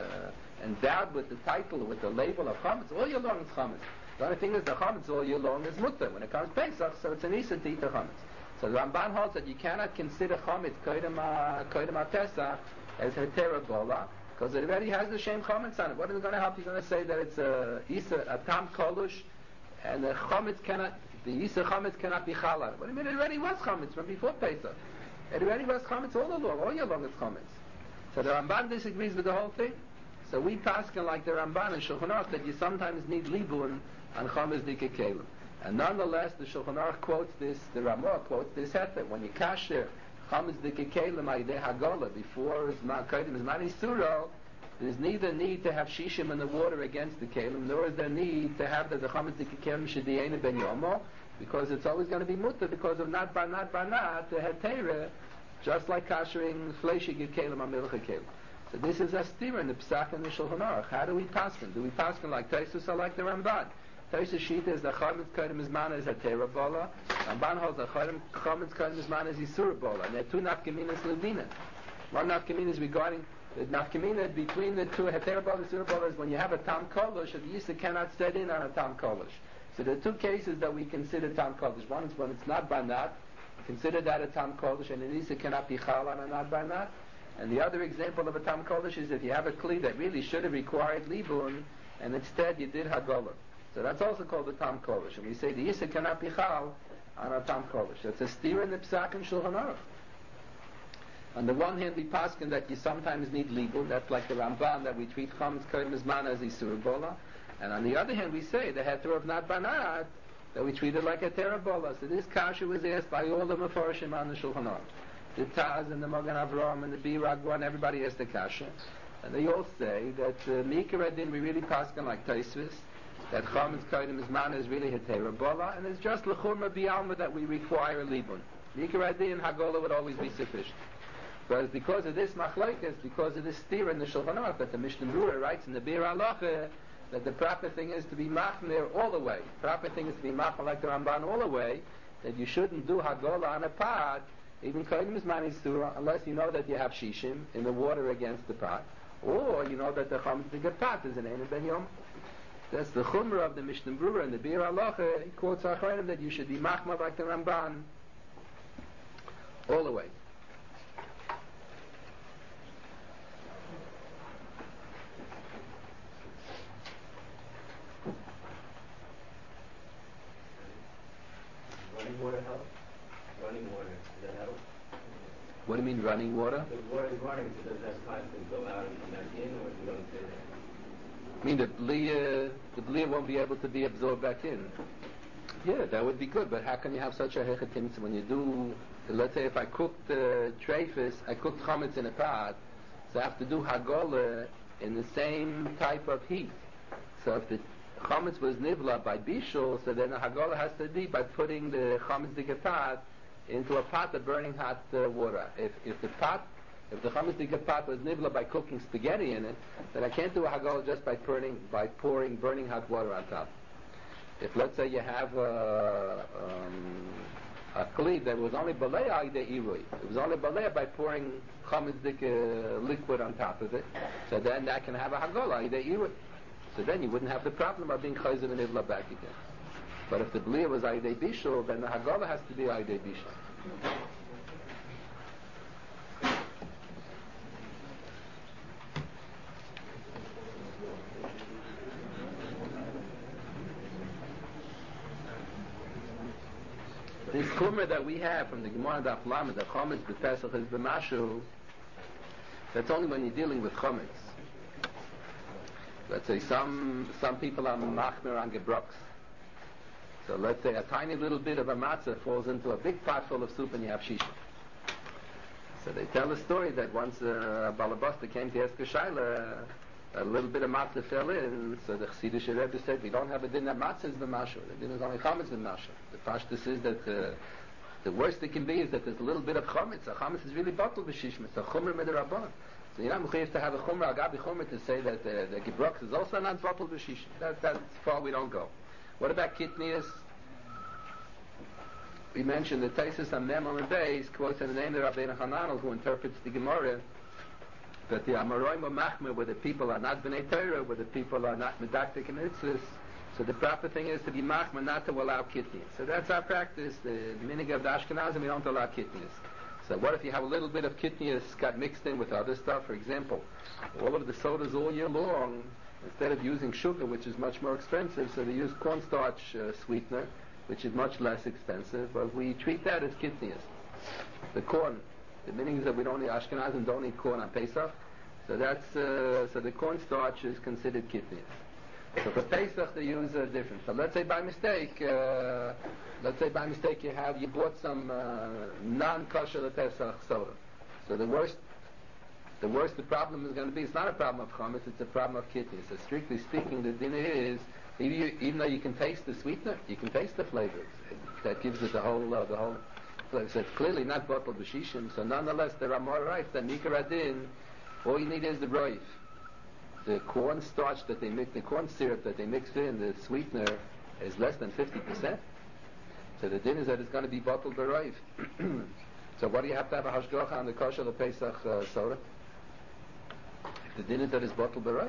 endowed with the title, with the label of chametz. All year long it's chametz. The only thing is the chametz all year long is mutter. When it comes Pesach, so it's an isa to eat the chametz. So the Ramban holds that you cannot consider chametz koydem ha-pesach as hetera bola, because it already has the same chametz on it. What is it going to help? You're going to say that it's a tam kolush, and the chametz cannot, the Yisa chametz cannot be chalal. What do you mean? It already was chametz from before Pesach. It already was chametz all year long it's chametz. So the Ramban disagrees with the whole thing. So we paskin like the Ramban and Shulchan Aruch that you sometimes need libun on chametz dikekelim. And nonetheless, the Shulchan Aruch quotes this, the Ramah quotes this heter, when you kasher chametz dikekelim aydei hagola before koydem izman isuro, there's neither need to have shishim in the water against the kelim, nor is there need to have that the chametz dikekelim should be eina ben yomo, because it's always going to be mutter because of not, the hetera, just like kashering fleshig kelim or milcha kelim. So this is a stira in the Pesach and the Shulchan Aruch. How do we paskin? Do we paskin like Tosfos or like the Ramban? Tosfos shita is the chametz koydem izman is hetera bola. Ramban holds the chametz koydem izman is isur bola. And there are two nafkaminas levina. One nafkamina is regarding the nafkamina between the two hetera bola and isur bola is when you have a tam kolush, the yisa cannot set in on a tam kolush. So there are two cases that we consider tam kolush. One is when it's not banat, consider that a tam kolush, and the yisa cannot be chal on a not banat. And the other example of a tam kolush is if you have a kli that really should have required libun, and instead you did hagolah. So that's also called a tam kolush. And we say the yisa cannot be chal on a tam kolush. That's a steer in the Pesach and Shulchan Aruch. On the one hand, we paskin that you sometimes need libun. That's like the Ramban that we treat chametz koydem izman as isur bola. And on the other hand, we say the heter of not banat that we treat it like a terabola. So this kasha was asked by all the mefarshim on the Shulchan Aruch. The Taz and the Magen Avraham and the Biragwan, everybody asked the kasha. And they all say that Mikra Din, we really paskin like Tosfos, that chametz kodim zman is really hetera bola, and it's just l'chumra b'alma that we require libun. Mikra adin hagola would always be sufficient. Whereas because of this machlokes, because of this steer in the Shulchan Aruch that the Mishnah Berurah writes in the Bir Halacha, that the proper thing is to be machmir all the way. The proper thing is to be machmir like the Ramban all the way, that you shouldn't do hagola on a pot, even kodim zman isura, unless you know that you have shishim in the water against the pot, or you know that the chametz pot is an ein ben yom. That's the chumrah of the Mishnah Berurah and the Bir Halacha. He quotes Achronim that you should be machmir like the Ramban all the way. Running water help? Running water, does that help? What do you mean running water? The water is running, so does that time to go out and come back in, or you don't say that? I mean the blia won't be able to be absorbed back in. Yeah, that would be good, but how can you have such a hechetim when you do, let's say if I cooked treifus, I cooked chametz in a pot, so I have to do hagola in the same type of heat. So if the chametz was nivla by bishul, so then the hagola has to be by putting the chametz digapat into a pot of burning hot water. If the chametz digapat was nivla by cooking spaghetti in it, then I can't do a hagola just by pouring burning hot water on top. If let's say you have a kli that was only balei aide irui, it was only balei by pouring chametz liquid on top of it, so then that can have a hagola aide irui. So then you wouldn't have the problem of being chayzer and ivla back again. But if the blia was aidei bishul, then the hagola has to be aidei bishul. This chumrah that we have from the Gemara Daf Lamed, the chametz b'Pesach is b'mashu. That's only when you're dealing with chametz. Let's say some people are machmer on gebroks. So let's say a tiny little bit of a matzah falls into a big pot full of soup and you have shisha. So they tell a story that once a balabasta came to ask a shaila, a little bit of matzah fell in, so the Chassidish Rebbe said, we don't have a din that matzah is b'mashu, the din is only chametz b'mashu. The pashtus is that the worst it can be is that there's a little bit of chametz. A chametz is really bottled b'shishma. It's a chumrah midrabban. So you're not mechayiv to have a chumrah, agabi chumrah, to say that the gebroks is also not bottled b'shishma. That's far we don't go. What about kitnias? We mentioned the Taisus on Memon and Beis quotes in the name of Rabbeinu Hananel, who interprets the Gemara, that the Amoraim or Machmer, where the people are not B'nai Torah, where the people are not Medaktik and Itzis, so the proper thing is to be Machmer, not to allow kitnias. So that's our practice. The minig of the Ashkenazim, we don't allow kitnias. So what if you have a little bit of kitnias got mixed in with other stuff? For example, all of the sodas all year long, instead of using sugar, which is much more expensive, so they use cornstarch sweetener, which is much less expensive, but we treat that as kitnias. The corn, the meaning is that we don't eat Ashkenazim don't eat corn on Pesach, so that's so the cornstarch is considered kitnias. So for Pesach they use different. So let's say by mistake you bought some non-kosher Pesach soda. So the worst the problem is going to be, it's not a problem of chametz, it's a problem of kitnias. So strictly speaking, the dinner is, even though you can taste the sweetener, you can taste the flavors. That gives it the whole flavor. So it's clearly not bottled b'shishim. So nonetheless, there are more rights than Nikar Adin. All you need is the roif. The corn starch that they mix, the corn syrup that they mix in, the sweetener, is less than 50%. So the din is that it's going to be bottled b'roif. So what do you have to have a hashgacha on the kosher the Pesach soda? If the din is that it's bottled b'roif.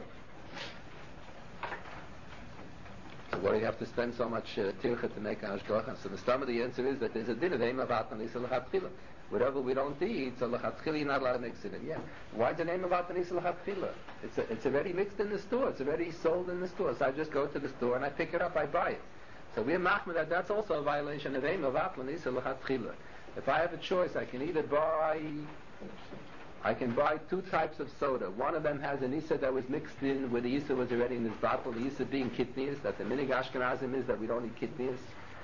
So what do you have to spend so much tircha to make a hashgacha? So the sum of the answer is that there's a din of eim avatan isel lechatchila. Whatever we don't eat, so lechatchila you're not allowed to mix it in. Yeah. Why is the name of avatan isel lechatchila? It's already mixed in the store. It's already sold in the store. So I just go to the store and I pick it up. I buy it. So we're machmir that that's also a violation of eim avatan isel lechatchila. If I have a choice, I can either buy two types of soda. One of them has an isa that was mixed in where the isa was already in this bottle. The isa being kitnias, that the minig Ashkenazim is that we don't eat kitnias.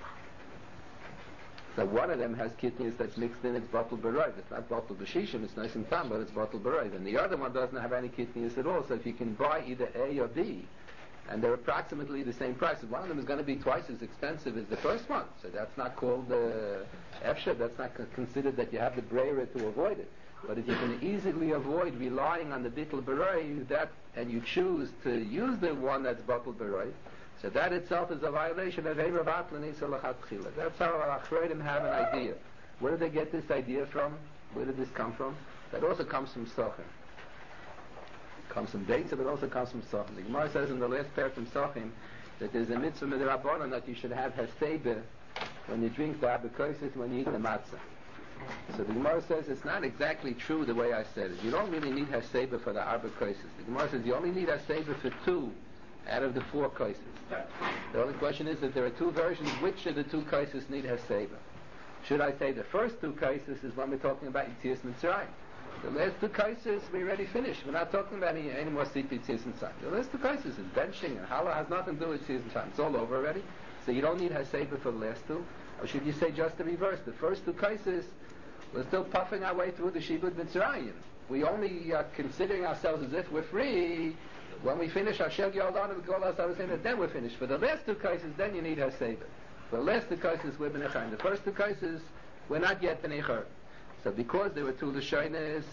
So one of them has kitnias that's mixed in, it's bottled b'roiv. It's not bottled b'shishim, it's nice and tam, but it's bottled b'roiv. And the other one doesn't have any kitnias at all. So if you can buy either A or B, and they're approximately the same price. One of them is going to be twice as expensive as the first one, so that's not called efshar. That's not considered that you have the breira to avoid it. But if you can easily avoid relying on the bittul beroi, and you choose to use the one that's bittul beroi, so that itself is a violation of Eirav Atlan Isa L'Chatchila. That's how our Achrodim have an idea. Where did they get this idea from? Where did this come from? That also comes from Sochim. It comes from Beitza, but it also comes from Sochim. The Gemara says in the last pair from Sochim that there's a mitzvah midrabanan that you should have hasteba when you drink the abakosis, when you eat the matzah. So the Gemara says it's not exactly true the way I said it. You don't really need hasteba for the abakosis. The Gemara says you only need hasteba for 2 out of the 4 kosis. The only question is that there are 2 versions. Which of the 2 kosis need hasteba? Should I say the first 2 kosis is when we're talking about Yitzias Mitzrayim? The last 2 kosis we already finished. We're not talking about any more Yitzias Mitzrayim. The last 2 kosis is benching, and Hala has nothing to do with Yitzias Mitzrayim. It's all over already. So you don't need hasteba for the last 2. Or should you say just the reverse? The first 2 kosis, we're still puffing our way through the Shibud Mitzrayim. We only are considering ourselves as if we're free. When we finish our Shel Yaldan and Golas, I was saying that then we're finished. For the last 2 kosis, then you need hasteba. For the last 2 kosis, we're b'nei chayim. The first 2 kosis, we're not yet b'nei chayim. So because there were 2 lashonos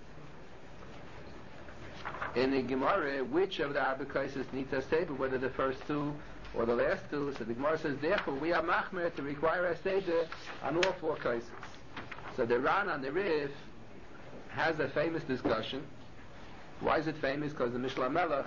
in the Gemara, which of the Arba kosis needs hasteba, whether the first 2 or the last 2? So the Gemara says, therefore, we are machmer to require hasteba on all 4 kosis. So the Ran on the Rif has a famous discussion. Why is it famous? Because the Mishla Melech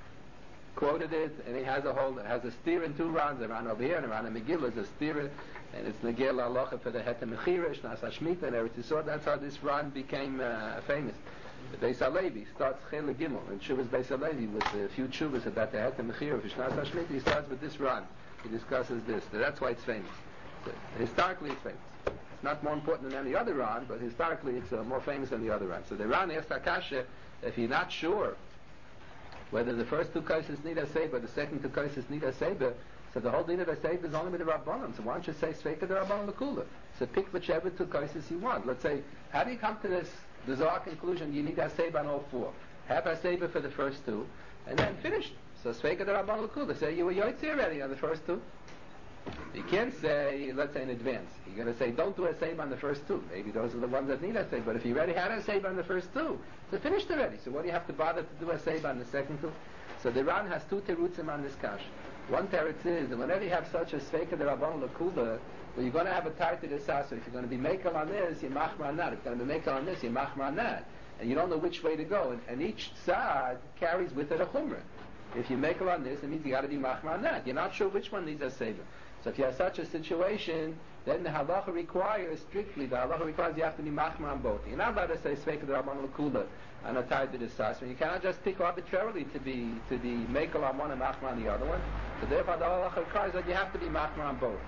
quoted it, and it has a steer in 2 Rans. The Ran over here, and the Ran in Megillah is a steer, and it's Negel Alocha for the Hetem Mechirish, Nasa Shemitah, and Eretz Yisrael. That's how this Ran became famous. The Beis HaLevi starts Chele Gimel, and Shuvas Beis HaLevi with a few Shuvas about the Hetem Mechirish, Nasa Shemitah. He starts with this Ran. He discusses this. So that's why it's famous. So historically, it's famous. It's not more important than any other Ran, but historically, it's more famous than the other Ran. So the Ran asked Akasha, if you're not sure whether the first 2 kosis need a seiba, the second 2 kosis need a seiba, so the whole din of a seiba is only with the Rabbanon. So why don't you say Sveika the Rabbanon L'Kula? So pick whichever 2 kosis you want. Let's say, how do you come to this bizarre conclusion you need a seiba on all 4? Have a seiba for the first 2, and then finish. So Sveika the Rabbanon L'Kula. Say you were Yotzi already on the first 2. You can't say, let's say in advance. You're going to say, don't do a seiba on the first 2. Maybe those are the ones that need a seiba. But if you already had a seiba on the first 2, so finished already. So what do you have to bother to do a seiba on the second 2? So the Ran has 2 terutzim on this kash. One teretz is that whenever you have such a sveika the Rabban L'Kula, well, you're going to have a tarti d'sasa. If you're going to be makel on this, you're machmar on that. If you're going to be makel on this, you're machmar on that. And you don't know which way to go. And each tzad carries with it a chumrah. If you makel on this, it means you got to be machmar on that. You're not sure which one needs a seiba. So if you have such a situation, then the halacha requires strictly, you have to be machmar on both. You're not allowed to say sveika the Rabban L'Kula on a tarti d'sasa. You cannot just pick arbitrarily to be makel on one and machmar on the other one. So therefore the halacha requires that you have to be machmar on both.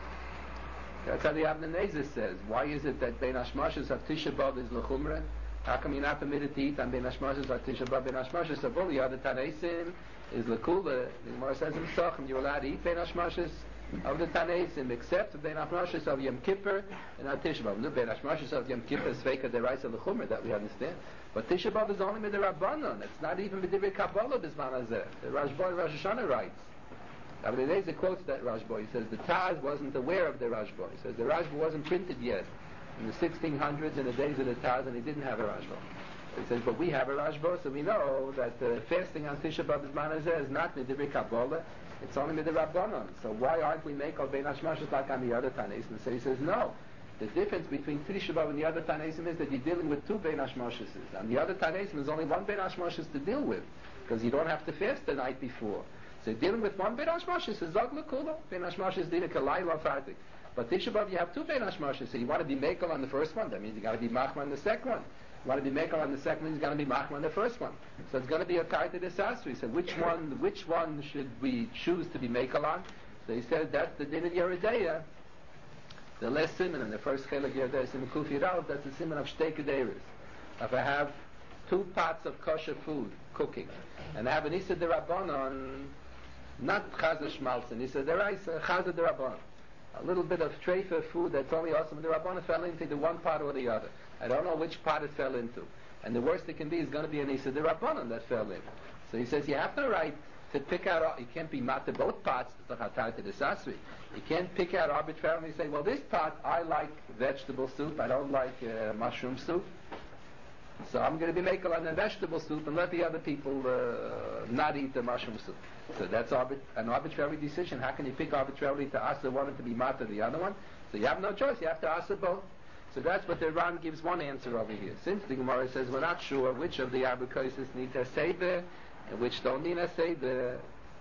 That's how the Avnei Nezer says. Why is it that Bein Hashmashos of Tisha B'Av is l'chumra? How come you're not permitted to eat on Bein Hashmashos of Tisha B'Av? Bein Hashmashos of all the other Tanaisim is l'kula. The Gemara says in Sochem you're allowed to eat Bein Hashmashos of the Tanaisim, except Bein Hashmashos of Yom Kippur and on Tisha B'Av. No, Bein Hashmashos of Yom Kippur is Sveika Deraisa l'chumra, that we understand. But Tisha B'Av is only with the Rabbanon. It's not even with the Kabbalah B'zman Hazeh. The Rashba Rosh Hashanah writes. Avnei Nezer quotes that Rashba. He says the Taz wasn't aware of the Rashba. He says the Rashba wasn't printed yet in the 1600s, in the days of the Taz, and he didn't have a Rashba. He says, but we have a Rashba, so we know that fasting on Tisha B'Av B'zman Hazeh is not Midivri Kabbalah, it's only with the Rabbanon. So why aren't we make al Bein Hashmashos like on the other Tanaisim? So he says, no. The difference between Tisha B'Av and the other Tanaisim is that you're dealing with 2 Bein Hashmashos. On the other Tanaisim, there's only 1 Bein Hashmashos to deal with, because you don't have to fast the night before. So dealing with 1 Bein Hashmashos is Zog L'Kula. Bein Hashmashos Dina Kalayla Fartik. But Tisha B'Av, you have 2 Bein Hashmashos. So you want to be makel on the first one, that means you got to be machmar on the second one. You want to be makel on the second one, you got to be machmar on the first one. So it's going to be a tarti d'sasri. So which one should we choose to be makel on? So he said that's the din of Yeridea. The last siman in the first chelik Yeridea is in the Kufi Rav. That's the siman of shtei kederis. If I have 2 pots of kosher food cooking, and I have an Issa D'Rabbanon, not Chaza Shmalzen, Issa D'Raisa, Chaza D'Rabbanon. A little bit of treifa food that's only awesome. The Rabbanon fell into the one pot or the other. I don't know which pot it fell into. And the worst it can be is going to be an Issa D'Rabbanon that fell in. So he says you have to write to pick out, you can't be mata both pots, the chatat to the sasri. You can't pick out arbitrarily and say, well, this pot, I like vegetable soup, I don't like mushroom soup. So I'm going to be making on the vegetable soup and let the other people not eat the mushroom soup. So that's an arbitrary decision. How can you pick arbitrarily to asa one and to be mata the other one? So you have no choice. You have to asa both. So that's what the Ran gives one answer over here. Since the Gemara says we're not sure which of the abukosis need a seder and which don't need a seder.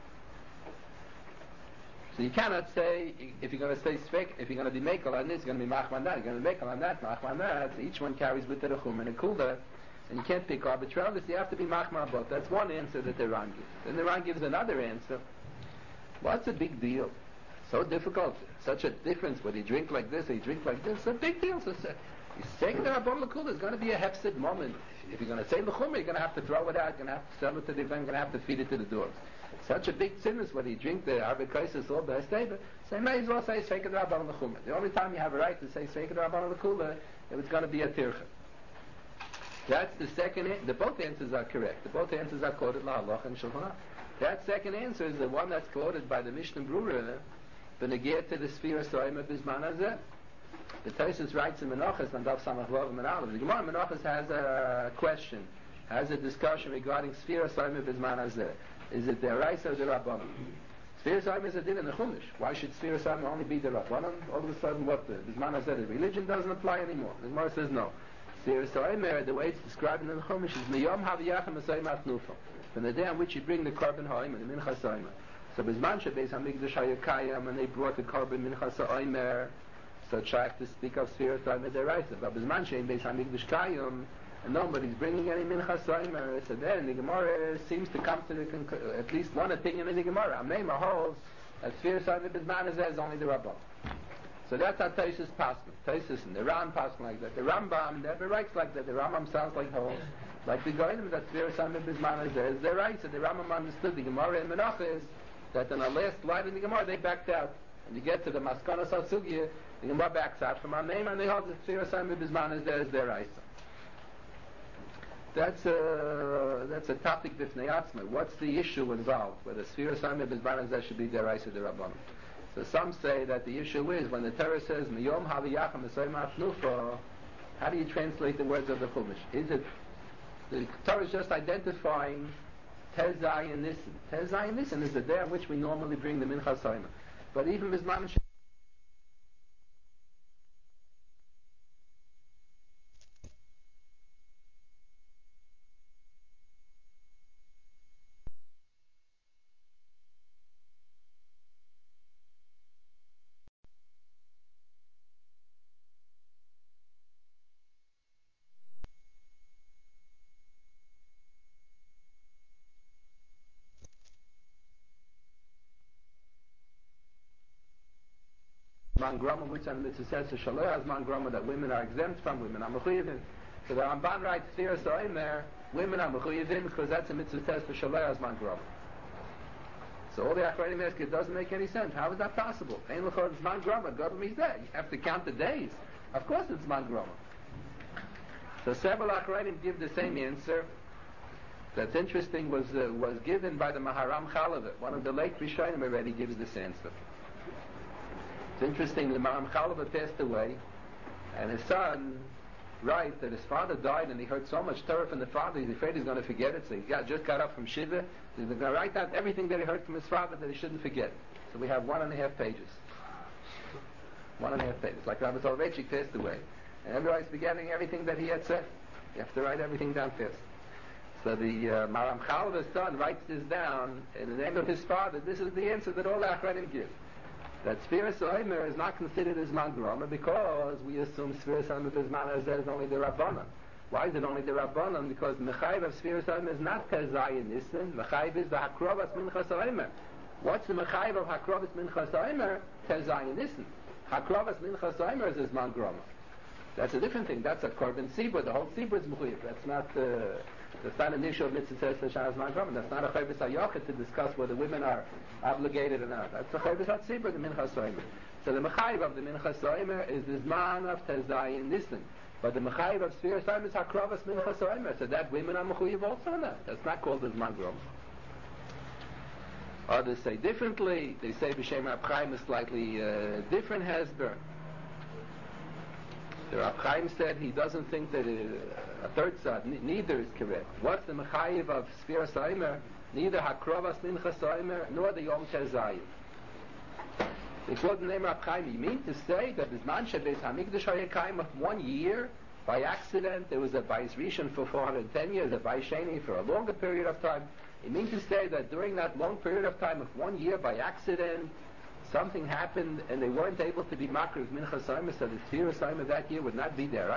So you cannot say, if you're going to say svek, if you're going to be mekel on this, you're going to be machman that, you're going to be mekel on that, machman that, so each one carries with it a chum and a kula, and you can't pick arbitrarily, so you have to be machman both. That's one answer that the Ran gives. Then the Ran gives another answer. What's a big deal? So difficult, such a difference, whether you drink like this or you drink like this, it's a big deal. So you say the Rabban L'Kula, there's going to be a hefsid moment. If you're going to say l'chumra, you're going to have to throw it out, you're going to have to sell it to the event, you're going to have to feed it to the dogs. Such a big sin is whether you drink the Arbe Kaisis or the Esteba, so you may as well say Sveikad Rabban L'Chumra. The only time you have a right to say Sveikad Rabban L'Kula, if it's going to be a tircha. That's the second, the both answers are correct. The both answers are quoted La'alach and Shulchan. That second answer is the one that's quoted by the Mishnah Brura, Benegir to the Sfira Soima Bizman Hazeh. The Tosfos writes in Menachos on Daf Samach Vav and Aleph. The Gemara in Menachos has a question, has a discussion regarding Sfira Soima Bizman Hazeh. Is it the Raisa or the Rabbanon? Sfira Soima is a din in the Chumash. Why should Sfira Soima only be the Rabbanon? All of a sudden, what the Bizman Hazeh, the religion doesn't apply anymore. The Gemara says no. Sfira Soima, the way it's described in the Chumash, is Miyom Haviyachem Asayim Atnufa. From the day on which you bring the carbon ha'im and the mincha soima. So Bizman Shabbos HaMikdash HaYakayim, and they brought the carbon mincha soimer, so it's shaykh to speak of Sfira Soima Deraisa. But Bizman Shabbos HaMikdash Kayim, and nobody's bringing any mincha soimer. So then the Gemara seems to come to at least one opinion in the Gemara. Amema holds that Sfira Soima Bizman is only the Rabbah. So that's how Tosfos passes. Tosfos and the Ran pass like that. The Rambam never writes like that. The Rambam sounds like holds. Like the Goyim that Sfira Soima Bizman is they're right. So the Rambam understood the Gemara in Menachos that in the last line in the Gemara they backed out. And you get to the Maskana Sasugya, the Gemara backs out from our name and they hold that Sfira Soima Bizman is their right. That's a topic b'fnei atzma. What's the issue involved? Whether Sfira Soima Bizman should be their right or the Rabbanon. So some say that the issue is when the Torah says Miyom Haviyachem Asayim Atnufa, how do you translate the words of the Chumash? Is it the Torah is just identifying Tezayin Nissen? Tezayin Nissen is the day on which we normally bring the Mincha Soima. But even Bizman Grama, which on the mitzvah says Shaloy has man grama that women are exempt from, women are mechuyivin. So the Ramban writes Sfira Soimer, women are mechuyivin because that's a mitzvah says for Shaloy has man grama. So all the Achronim ask, it doesn't make any sense. How is that possible? Ein l'chol it's man grama. God means that. You have to count the days. Of course it's man grama. So several Achronim give the same answer. That's interesting. Was given by the Maharam Chalavet. One of the late Rishonim already gives this answer. It's interesting, the Maharam Chalavet passed away, and his son writes that his father died and he heard so much Torah from the father, he's afraid he's going to forget it, so he just got up from Shiva, he's going to write down everything that he heard from his father that he shouldn't forget. So we have 1.5 pages. 1.5 pages. Like Rabbi Soloveitchik passed away, and everybody's forgetting everything that he had said. You have to write everything down first. So the Maharam Chalavet's son writes this down in the name of his father. This is the answer that all the Achronim give. That Sfira Soimer is not considered as man grama because we assume Sfira Soimer is only the Rabbanon. Why is it only the Rabbanon? Because Mechayiv of Sfira Soimer is not Tezayin Nissen. Mechayiv is the Hakrovas Mincha Soimer. What's the Mechayiv of Hakrovas Mincha Soimer? Tezayin Nissen. Hakrovas Mincha Soimer is man grama. That's a different thing. That's a Korban Sibur. The whole Sibur is Mechayiv. That's not an issue of mitzvah says man grama. That's not a chayvus hayachid to discuss whether women are obligated or not. That's a chayvus hatzibur, the mincha soimer. So the mechayiv of the mincha soimer is the zman of tezayin nissen. But the mechayiv of Sfira Soimer is hakrovas mincha soimer. So that women are mechayiv also on that. That's not called the zman grama. Others say differently. They say B'Shem Rab Chaim is slightly different hesber. The Rab Chaim said he doesn't think that a third side, neither is correct. What's the mechayiv of Sfiras Omer? Neither Hakrovas Minchas Omer nor the Yom Terzayim. They quote the name Rab Chaim. You mean to say that Bisman Shebeis Hamikdash Hayekayim of 1 year, by accident, there was a Bais Rishon for 410 years, a Bais Sheni for a longer period of time. You mean to say that during that long period of time of 1 year, by accident, something happened and they weren't able to be Makriv Minchas Omer, so the Sfiras Omer that year would not be there.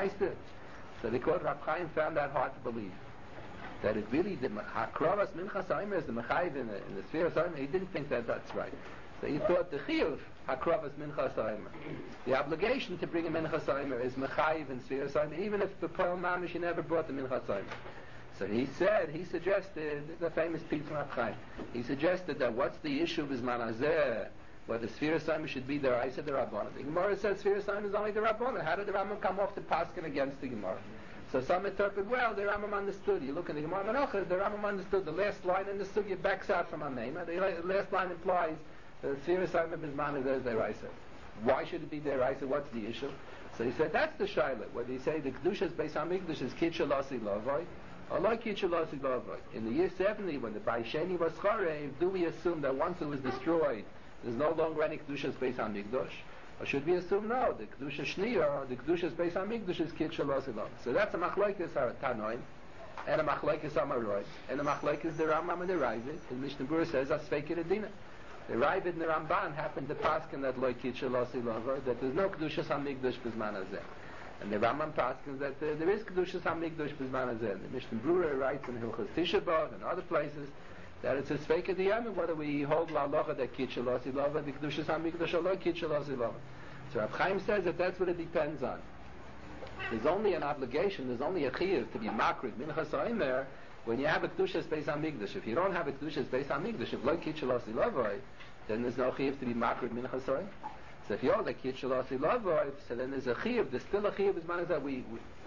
So they quote Rab Chaim found that hard to believe. That it really, the Hakrovas Minchas Omer is the Mechayiv in the Sfiras Omer. He didn't think that that's right. So he thought the Chiyuv Hakrovas Minchas Omer, the obligation to bring a Minchas Omer is Mechayiv in Sfiras Omer, even if the Pearl Mamish never brought the Minchas Omer. So he suggested, the famous piece from Rab Chaim, he suggested that what's the issue of Bisman Hazeh, whether Sfiras Omer should be there, I said the Rabbanah. The Gemara said Sfiras Omer is only the Rabbanah. How did the Rambam come off the Paskin against the Gemara? So some interpret, well, the Rambam understood. You look in the Gemara Menachos, the Rambam understood. The last line in the Sugya backs out from Amema. The last line implies that Sfiras Omer Bisman Hazeh is their Isa. Why should it be their Isa? What's the issue? So he said, that's the Shaila. Whether you say the Kedushas Beis HaMikdash is Kitcha Lasi Lavoi, or like Kitcha Lasi Lavoi. In the year 70, when the Bais Sheni was Charev, do we assume that once it was destroyed, there's no longer any Kedushas Beis HaMikdash? Or should we assume no? The Kedusha Shniya, the Kedushas Beis HaMikdash is Kitcha Lasi Lavoi. So that's a Machlokes Tanoim, and a Machlokes Amaroy, and a Machlokes the Rambam and the Ravid. And Mishnah Berurah says, Asfekir Adina. The Ravid and the Ramban happened to paskin that loy Kitcha Lasi Lavoi, that there's no Kedushas HaMikdash Bisman Hazeh. And the Rambam paskins that there is Kedushas HaMikdash Bisman Hazeh. The Mishnah Berurah writes in Hilchos Tisha B'Av and other places that it's a Sfeika Diyam, whether we hold La'alocha that Kitcha Lasi Lavoi, the Kedushas HaMikdash or loy Kitcha Lasi Lavoi. So Rab Chaim says that that's what it depends on. There's only an obligation, there's only a chiyuv to be makriv minchas omer when you have a Kedushas Beis HaMikdash. If you don't have a Kedushas Beis HaMikdash, if loy Kitcha Lasi Lavoi, then there's no chiyuv to be makriv minchas omer. So if you're like Kitcha Lasi Lavoi, so then there's a chiyuv, there's still a chiyuv as man as that we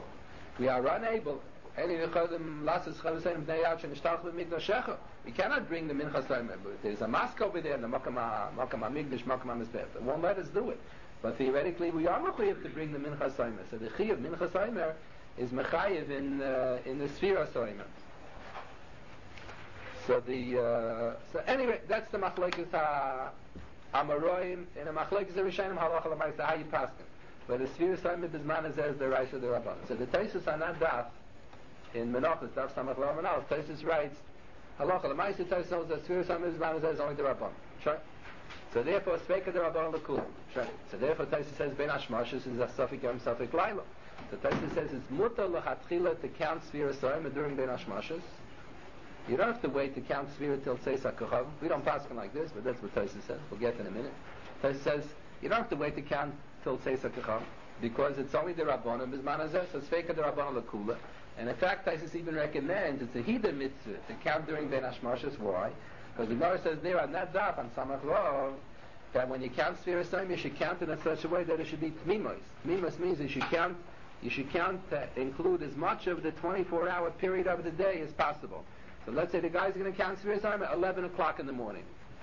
are unable. We cannot bring the minchas omer. There's a mask over there in the makam HaMikdash, makam HaMizbech. It won't let us do it. But theoretically, we are mechayiv to bring the minchas omer. So the chiyuv minchas omer is mechayiv in the Sfiras Omer. So anyway, that's the machlokes Amaroim and the machlokes the Rishonim halacha l'maisa how you paskin. But the Sfiras Omer Bisman Hazeh is the Raisa the Rabban. So the Tosfos on that daf in Menachos daf Samach Lav Menachos, Tosfos writes halacha l'maisa Tosfos knows that Sfiras Omer Bisman Hazeh is only the Rabban. Sure. So therefore, Sveika the Rabban l'Kulam. Sure. So therefore, Tosfos says Ben Hashmashos is a Safik Yom Safik Laila. So Tosfos says it's mutar l'chatchila to count Sfiras Omer during Ben Hashmashos. You don't have to wait to count Sfira till Tzeis HaKochav. We don't paskin like this, but that's what Tosfos says. We'll get in a minute. Tosfos says you don't have to wait to count till Tzeis HaKochav because it's only the Rabbanim Bisman Hazeh, so Sveika the Rabban l'Kula. And in fact, Tosfos even recommends it's a Hida mitzvah to count during Ben Hashmashos. Why? Because the Gemara says there on that daf on Samach Lav that when you count Sfiras Omer, you should count it in such a way that it should be Tmimos. Tmimos means you should count to include as much of the 24-hour period of the day as possible. So let's say the guy's going to count Sfiras Omer at 11 o'clock in the morning.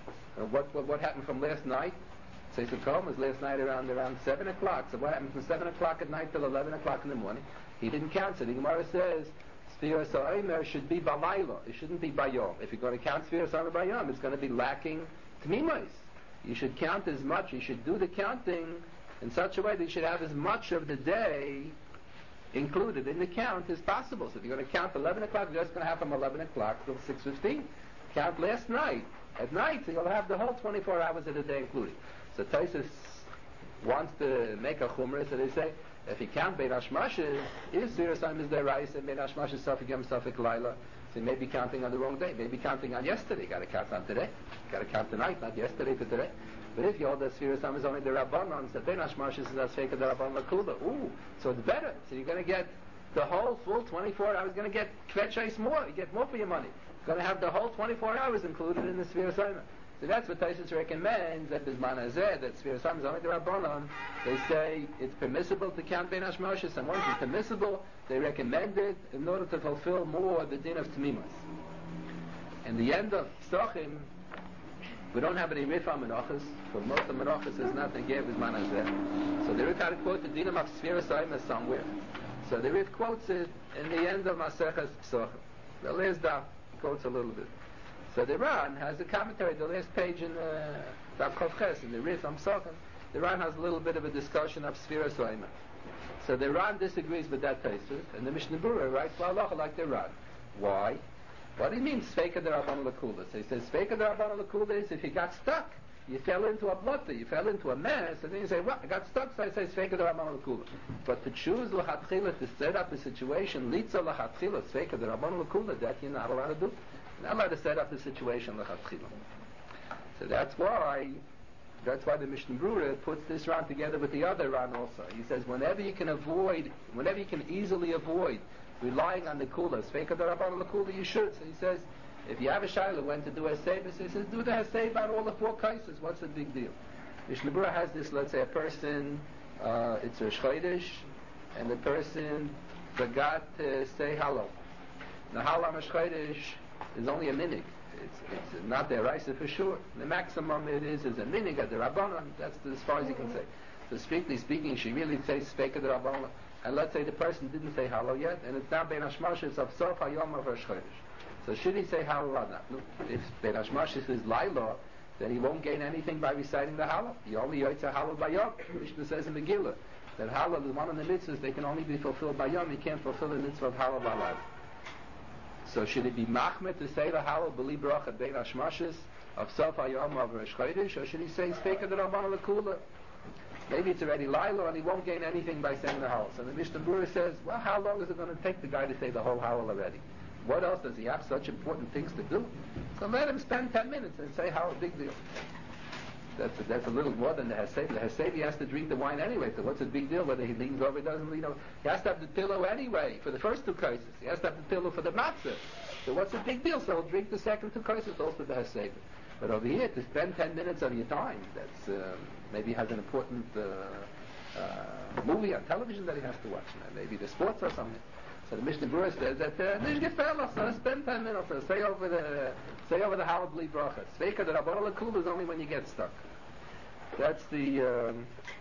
What happened from last night? Say Sukkot was last night around 7 o'clock. So what happened from 7 o'clock at night till 11 o'clock in the morning? He didn't count. So the Gemara says Sfiras Omer should be Balayla. It shouldn't be Bayom. If you're going to count Sfiras Omer Bayom, it's going to be lacking Tmimos. You should count as much. You should do the counting in such a way that you should have as much of the day included in the count as possible. So if you're going to count 11 o'clock, you're just going to have from 11 o'clock till 6:15. Count last night. At night, so you'll have the whole 24 hours of the day included. So Tosfos wants to make a chumrah, so they say, if you count Bein Hashmashos, if Sfiras Omer is the Raisa, and Bein Hashmashos Safik Yom Safik Laila, so you may be counting on the wrong day, maybe counting on yesterday. You got to count on today. You got to count tonight, not yesterday to today. But if you hold that Sfiras Omer is only the Rabbanon, so Bein Hashmashos is a Sfeika the Rabban l'Kula. Ooh, so it's better. So you're going to get the whole full 24 hours. You're going to get kvetchais more. You get more for your money. You're going to have the whole 24 hours included in the Sfiras Omer. So that's what Tosfos recommends, that Bisman Hazeh, that Sfiras Omer is only the Rabbanon. They say it's permissible to count Bein Hashmashos, and once it's permissible, they recommend it in order to fulfill more the din of Tmimos. And the end of Psachim, We don't have any Rif on Menachos. For most of Menachos, there's nothing here with Manazeh. So the Rif had to quote the Dinam of Sfira Saima somewhere. So the Rif quotes it in the end of Maseches Psochim. The last daf quotes a little bit. So the Ran has a commentary, the last page in Daf Chof Ches, in the Rif on Psochim. The Ran has a little bit of a discussion of Sfira Saima. So the Ran disagrees with that Tosfos, and the Mishnah Berurah writes La'alacha like the Ran. Why? What do you mean Sveika D'Rabbanan L'Kula? So he says Sveika D'Rabbanan L'Kula is if you got stuck, you fell into a blotter, you fell into a mess, and then you say, well, I got stuck, so I say Sveika D'Rabbanan L'Kula. But to choose L'Chatchila, to set up a situation, Litza L'Chatchila, Sveika D'Rabbanan L'Kula, that you're not allowed to do. You're not allowed to set up the situation L'Chatchila. So that's why the Mishnah Berurah puts this Ran together with the other Ran also. He says whenever you can easily avoid relying on the kula, Sveika D'Rabbanan L'Kula, you should. So he says, if you have a shayla when to do a Haseba, he says, do the Haseba on all the 4 cases. What's the big deal? Mishnah Berurah has this, let's say a person, it's a Chodesh, and the person forgot to say hello. Now, Halam Chodesh is only a minhag. It's not the Raisa for sure. The maximum it is a minhag at the Rabbanan. That's as far as you can say. So strictly speaking, she really says Sveika D'Rabbanan. And let's say the person didn't say hello yet, and it's now Ben Hashmashis of Sof Hayom of Rosh Chodesh. So should he say hello or not? If Ben Hashmashis is Laila, then he won't gain anything by reciting the halal. He only yaitz a halal by Yom. Mishnah says in Megillah that halal is one of the mitzvahs, they can only be fulfilled by Yom. He can't fulfill the mitzvah of halal by life. So should it be machmet to say the halal b'li bracha Ben Hashmashis of Sof Hayom of Rosh Chodesh, or should he say Sveika D'Rabbanan L'Kula? Maybe it's already Laila and he won't gain anything by saying the halal. So the Mishnah Berurah says, well, how long is it going to take the guy to say the whole halal already? What else does he have such important things to do? So let him spend 10 minutes and say halal, big deal. That's a little more than the Haseba. The Haseba has to drink the wine anyway, so what's the big deal whether he leans over or doesn't lean over? He has to have the pillow anyway for the first 2 cases. He has to have the pillow for the matzah. So what's the big deal? So he'll drink the second 2 cases also the Haseba. But over here, to spend 10 minutes of your time, that's maybe has an important movie on television that he has to watch. Maybe the sports or something. So the Mishnah Berurah says that so spend 10 minutes, say over the halal b'li bracha. Sveika D'Rabbanan L'Kula is only when you get stuck. That's the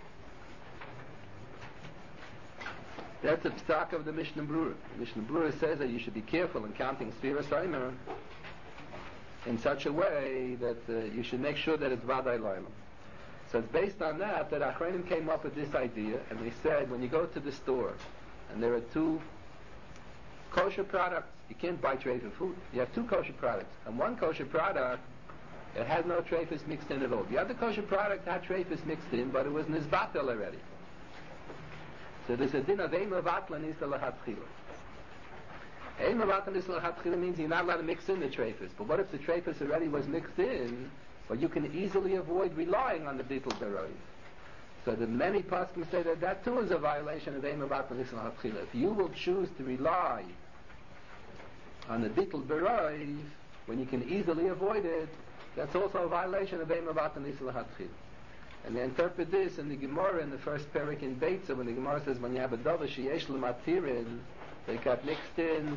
psak of the Mishnah Berurah. Mishnah Berurah says that you should be careful in counting Sfira Saima in such a way that you should make sure that it's Vadai Laila. So it's based on that Achronim came up with this idea, and they said when you go to the store and there are 2 kosher products, you can't buy treifah food. You have 2 kosher products, and one kosher product it has no treifahs mixed in at all. The other kosher product had treifahs mixed in, but it was nizbatel already. So there's a din of eima vatla nisa l'chatchila. Eima vatla nisa l'chatchila means you're not allowed to mix in the treifahs. But what if the treifahs already was mixed in? But you can easily avoid relying on the bittul beroi. So the many poskim say that too is a violation of eima vatla nisa l'chatchila. If you will choose to rely on the bittul beroi when you can easily avoid it, that's also a violation of eima vatla nisa l'chatchila. And they interpret this in the Gemara in the first parak in Beitza, when the Gemara says when you have a davar sheyesh l'matirin, they got mixed in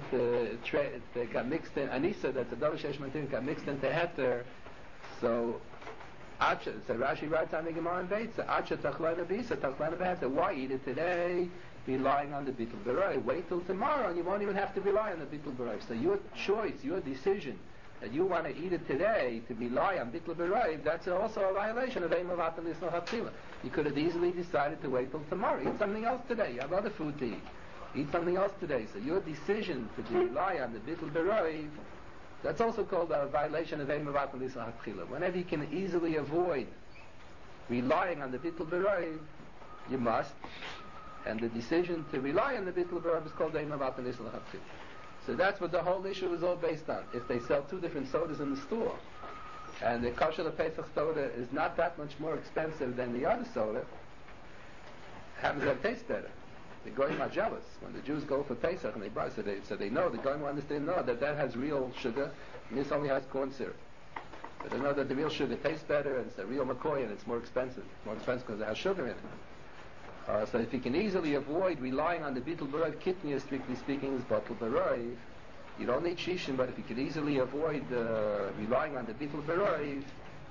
anisa, that's a davar sheyesh l'matirin, got mixed into heter. So Rashi writes on the Gemara in Beitza, acha tachlana bisa, tachlana beheter. Why eat it today, relying on the bittul beroi? Wait till tomorrow, and you won't even have to rely on the bittul beroi. So your choice, your decision, that you want to eat it today to rely on bittul beroi, that's also a violation of eima vatla nisa l'chatchila. You could have easily decided to wait till tomorrow. Eat something else today. You have other food to eat. Eat something else today. So your decision to rely on the bittul beroi, that's also called a violation of eima vatla nisa l'chatchila. Whenever you can easily avoid relying on the bittul beroi, you must. And the decision to rely on the bittul beroi is called eima vatla nisa l'chatchila. So that's what the whole issue is all based on. If they sell 2 different sodas in the store, and the kosher Pesach soda is not that much more expensive than the other soda, happens to taste better. The goyim are jealous when the Jews go for Pesach and they buy, so they know, the goyim understand that has real sugar, and this only has corn syrup. But they know that the real sugar tastes better, and it's a real McCoy, and it's more expensive. It's more expensive because it has sugar in it. So if you can easily avoid relying on the bittul beroi, kitniya, strictly speaking, is bittul beroi. You don't need shishin, but if you can easily avoid relying on the bittul beroi,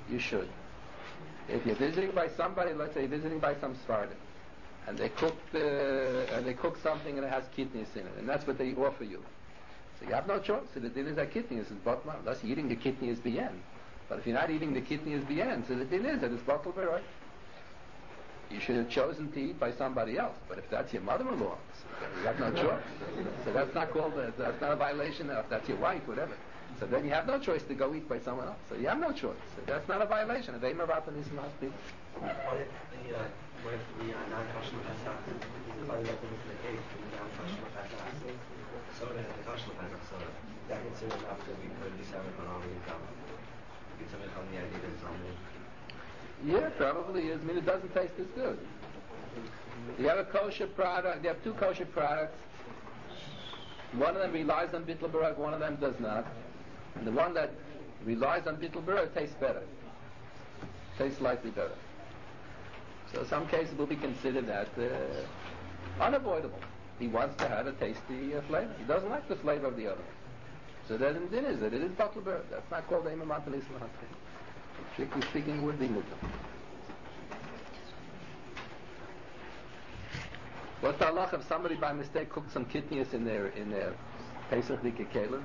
You should. If you're visiting by somebody, let's say you're visiting by some Sephardim, and they cook something and it has kidneys in it, and that's what they offer you. So you have no choice. So the din is that kidneys is bottle, unless you're eating the kidneys bien. But if you're not eating the kidneys bien, so the din is that it's bottle right. You should have chosen to eat by somebody else. But if that's your mother-in-law, so you have no choice. So that's not called that's not a violation. If that's your wife, whatever. So then you have no choice to go eat by someone else. So you have no choice. So that's not a violation. If Eimer Rabban is not the what if the non-kosher Pesach is part of the case for the non-kosher Pesach? So then the kosher Pesach, so that considered enough that we could be seven on all these dollars. Get something on the idea that it's only. Yeah, probably is. I mean, it doesn't taste as good. You have a kosher product. You have two kosher products. One of them relies on bittul barag, one of them does not. And the one that relies on bittul barag tastes better. Tastes slightly better. So some cases will be considered that unavoidable. He wants to have a tasty flavor. He doesn't like the flavor of the other. So then it is that it is bittul barag. That's not called Eimer Matan Islam. Strictly speaking, would be mutter. What's the halach if somebody by mistake cooked some kidneys in their Pesach Dike Kelim?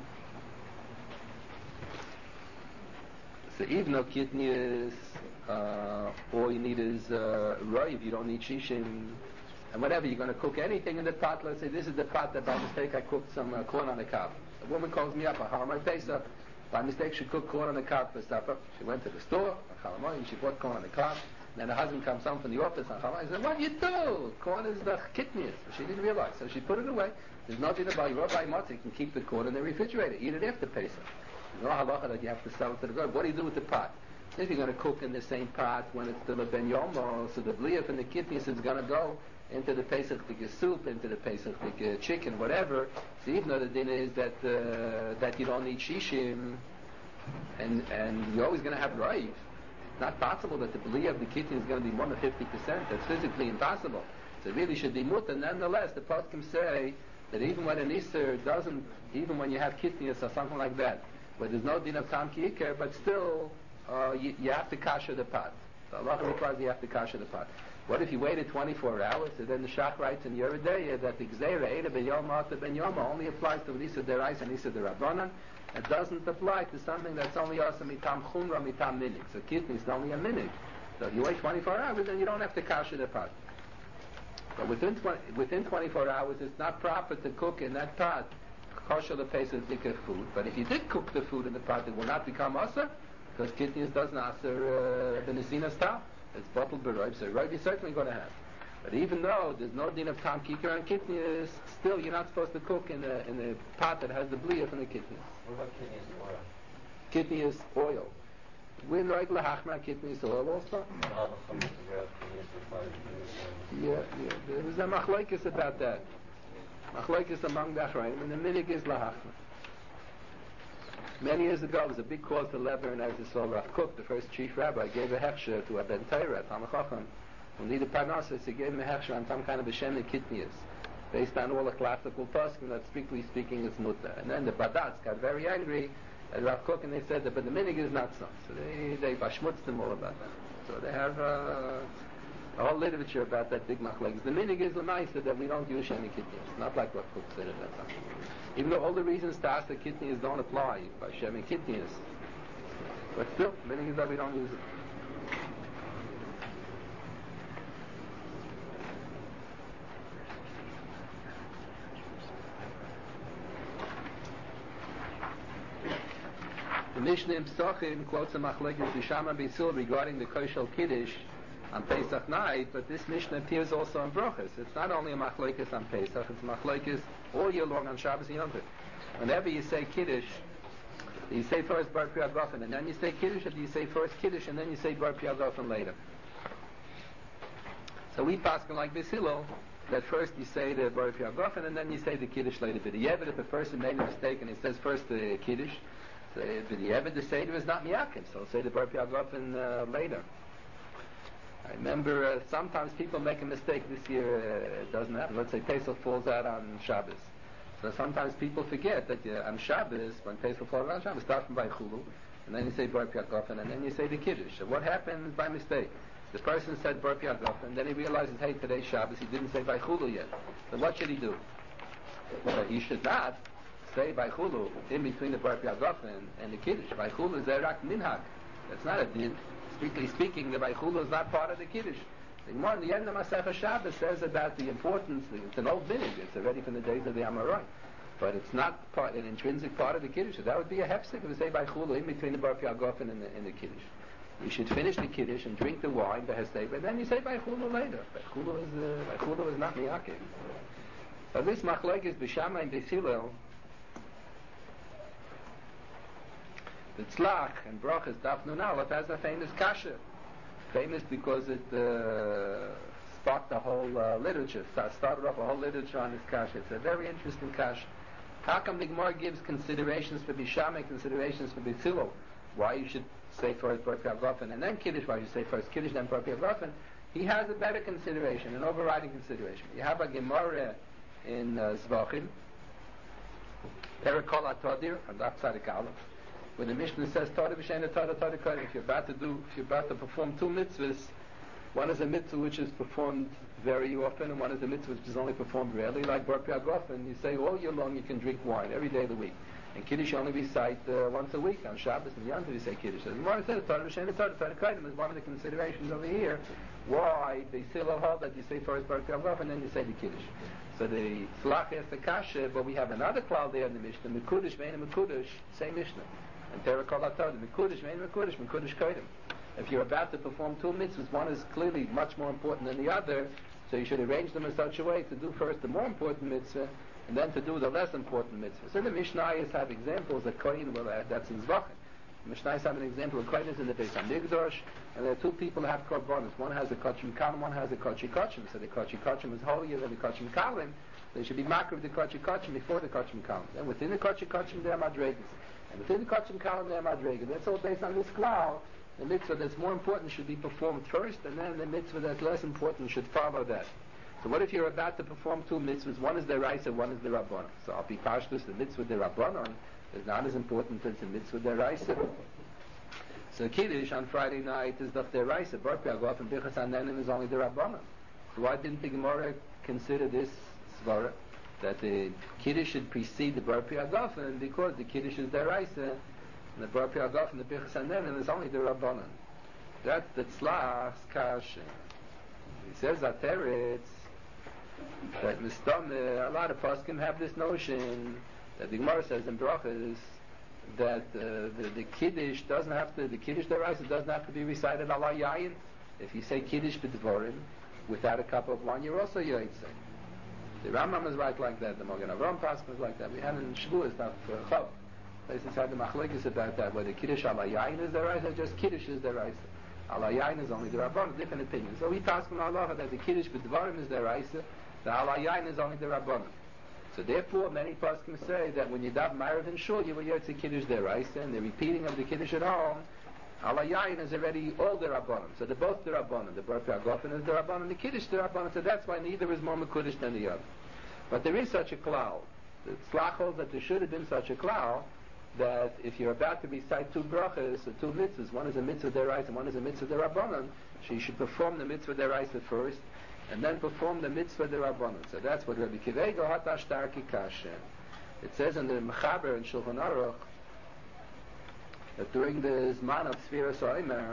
So even though kidneys, all you need is roiv, you don't need shishin, and whatever, you're going to cook anything in the pot. Let's say this is the pot that by mistake I cooked some corn on the cob. A woman calls me up, my Pesach. By mistake she cooked corn on the cob for supper. She went to the store, and she bought corn on the cob. Then her husband comes home from the office and he said, what do you do? Corn is the kidneys. She didn't realize. So she put it away. There's nothing about Rabbi Matzah. You can keep the corn in the refrigerator. Eat it after Pesach. There's no halacha that you have to sell it to the God. What do you do with the pot? If you're going to cook in the same pot when it's still a ben yomo, so the bliaf and the kidneys is going to go into the Pesach soup, into the Pesach chicken, whatever. So even though the dinner is that you don't need shishim, and you're always going to have rice. It's not possible that the belief of the kidney is going to be more than 50%. That's physically impossible. So it really should be mutter. Nonetheless, the poskim say that even when an Easter doesn't, even when you have kidneys or something like that, where there's no din of tam ki'ikar, but still you have to kasher the pot. So Allah requires you have to kasher the pot. What if you waited 24 hours, and then the Shach writes in Yeridei that the Gzeira Eida Ben Yoma Ata Ben Yoma only applies to Nisa Derais and Nisa Derabanan. It doesn't apply to something that's only also mitam chumra, mitam minig. So kidney is only a minig. So if you wait 24 hours, then you don't have to kasher the pot. But within 24 hours, it's not proper to cook in that pot kosher the Pesach Dikah food. But if you did cook the food in the pot, it will not become asa, because kidneys doesn't asa the nesina style. It's bottled beroib, so roib you're certainly going to have. But even though there's no din of tam kikar and kidneys, still you're not supposed to cook in a pot that has the bliaf and the kidneys. What about kidneys oil? Kidneys oil. With regular hachma kidneys oil also. Yeah. There was a machlokes about that. Machlokes among the Achraim, and the minig is lahachma. Many years ago, there was a big call to Lever and Eretz Yisrael. Rav Kook, the first chief rabbi, gave a hechsher to a ben Torah, Talmid Chacham, who needed parnassus. He gave him a hechsher on some kind of a shemini kidneys, based on all the classical poskim that, strictly speaking, is mutter. And then the Badatz got very angry at Rav Kook, and they said that, but the minig is not so. So they bashmutzed him all about that. So they have a whole literature about that big machlokes. The minig is l'maisa that we don't use shemini kidneys, not like Rav Kook said at that time. Even though all the reasons to ask the kidneys don't apply by shemini kidneys, but still, minig is that we don't use it. The Mishnah in Pesachim quotes a machlokes Bishama Bisul regarding the kosher kiddush on Pesach night, but this Mishnah appears also on Brochus. It's not only a machlokes on Pesach, it's a machlokes all year long on Shabbos and Yom Tov. Whenever you say kiddush, you say first Bar Pri Hagafen, and then you say kiddush, or do you say first kiddush, and then you say Bar Pri Hagafen later? So we paskin like this Hillel, that first you say the Bar Pri Hagafen, and then you say the kiddush later. But if a person made a mistake and he says first the kiddush, so the Seder is not miyakim, so say the Bar Pri Hagafen later. I remember sometimes people make a mistake. This year it doesn't happen. Let's say Pesach falls out on Shabbos. So sometimes people forget that on Shabbos, when Pesach falls out on Shabbos, start from by Chulu, and then you say Bar Piagofen, and then you say the Kiddush. So what happens by mistake? The person said Bar Piagofen, then he realizes, hey, today's Shabbos, he didn't say Vaychulu yet. So what should he do? So he should not say Vaychulu in between the Bar Piagofen and the Kiddush. Vaychulu is Erak Minhag. That's not a din. Strictly speaking, the Vaychulu is not part of the Kiddush. The Gemara in the end of Masechah Shabbos says about the importance, it's an old minhag, it's already from the days of the Amorai. But it's not an intrinsic part of the Kiddush. So that would be a hefsek if we say Vaychulu in between the Bar Piagofen and the Kiddush. You should finish the Kiddush and drink the wine, the Hesteba, and then you say Vaychulu later. Vaychulu is not Miyake. So this machlokes b'Shamai and b'Hillel, the Tzlach and Brachas Daf Nun Aleph has a famous kasha. Famous because it sparked the whole literature, started off a whole literature on this kasha. It's a very interesting kasha. How come the Gemara gives considerations for B'Shamai, considerations for B'Hillel? Why you should say first Bar Piagofen and then Kiddush, why you say first Kiddush then Bar Piagofen? He has a better consideration, an overriding consideration. You have a Gemara in Zvachim, Perakol HaTodir, and Daf Tzadik Aleph, where the Mishnah says, Torah B'Sheina Torah Torah Kodesh. If you're about to perform two mitzvahs, one is a mitzvah which is performed very often, and one is a mitzvah which is only performed rarely, like Bar Piagofen. You say all year long you can drink wine every day of the week. And Kiddush only recite once a week. On Shabbos and Yom Tov you say Kiddush. So the Gemara says, Torah B'Sheina Torah Torah Kodesh is one of the considerations over here. Why they still hold that you say first Bar Piagofen and then you say the Kiddush. So the Tzlach has the kasha, but we have another cloud there in the Mishnah, Mekudesh, Meina Mekudesh, same Mishnah. And Terakol HaTodah, Mekudesh, Meina Mekudesh, Mekudesh Kodim. If you're about to perform two mitzvahs, one is clearly much more important than the other, so you should arrange them in such a way to do first the more important mitzvah, and then to do the less important mitzvah. So the Mishnayos have examples that Kohen will add, that's in Zvachim. The Mishnayos have an example of Kohen in the Beis HaMikdash, and there are two people who have korbanos. One has a Kochim Kalim, one has a Kochi Kochim. So the Kochi Kochim is holier than the Kochim Kalim. They should be makriv with the Kochi Kochim before the Kochim Kalim. Then within the Kochi Kochim there are madregas. And within the Kochim Kalim there are madregas. That's all based on this cloud. The mitzvah that's more important should be performed first, and then the mitzvah that's less important should follow that. So what if you're about to perform two mitzvahs? One is the Raisa, one is the Rabbanon. So I'll be pashtus, the mitzvah the Rabbanon is not as important as the mitzvah the Raisa. So Kiddush on Friday night is the Raisa. Bar Piagofen and Birchas Hanenim is only the Rabbanon. So why didn't the Gemara consider this svara, that the Kiddush should precede the Bar Piagofen, because the Kiddush is the Raisa, and the Bar Piagofen and the Birchas Hanenim is only the Rabbanon. That's the Tzlach's kasha. He says that Teretz, that a lot of poskim have this notion that the Gemara says in Brachas that the Kiddush doesn't have to, the Kiddush Deraisa doesn't have to be recited ala yayin. If you say Kiddush b'dvorim without a cup of wine, you're also yayin. The Rambam is right like that. The Magen Avraham Pasuk is like that. We had in Shavuos stuff Chav. Places had the machlokes about that, whether Kiddush ala yayin is Deraisa or just Kiddush is Deraisa. Ala yayin is only the Rabbanon. Different opinions. So we pass from Allah that the Kiddush b'dvorim is Deraisa. The ala yayin is only the Rabbanon. So therefore, many poskim say that when you daven Ma'ariv in Shul, you will hear it's a Kiddush Deraisa, and the repeating of the Kiddush at home, ala yayin is already all the Rabbanon. So they're both the Rabbanon. The Bar Piagofen is the Rabbanon, the Kiddush the Rabbanon. So that's why neither is more Mekudesh than the other. But there is such a cloud. The Tzlach holds that there should have been such a cloud that if you're about to recite two brachas or two mitzvahs, one is a mitzvah Deraisa and one is a mitzvah Derabanan, so you should perform the mitzvah Deraisa first, and then perform the mitzvah Derabanan. So that's what Rabbi Kiva Eiger Hatash Tarki Kasha. It says in the Mechaber in Shulchan Aruch that during the Zman of Sfiras Omer,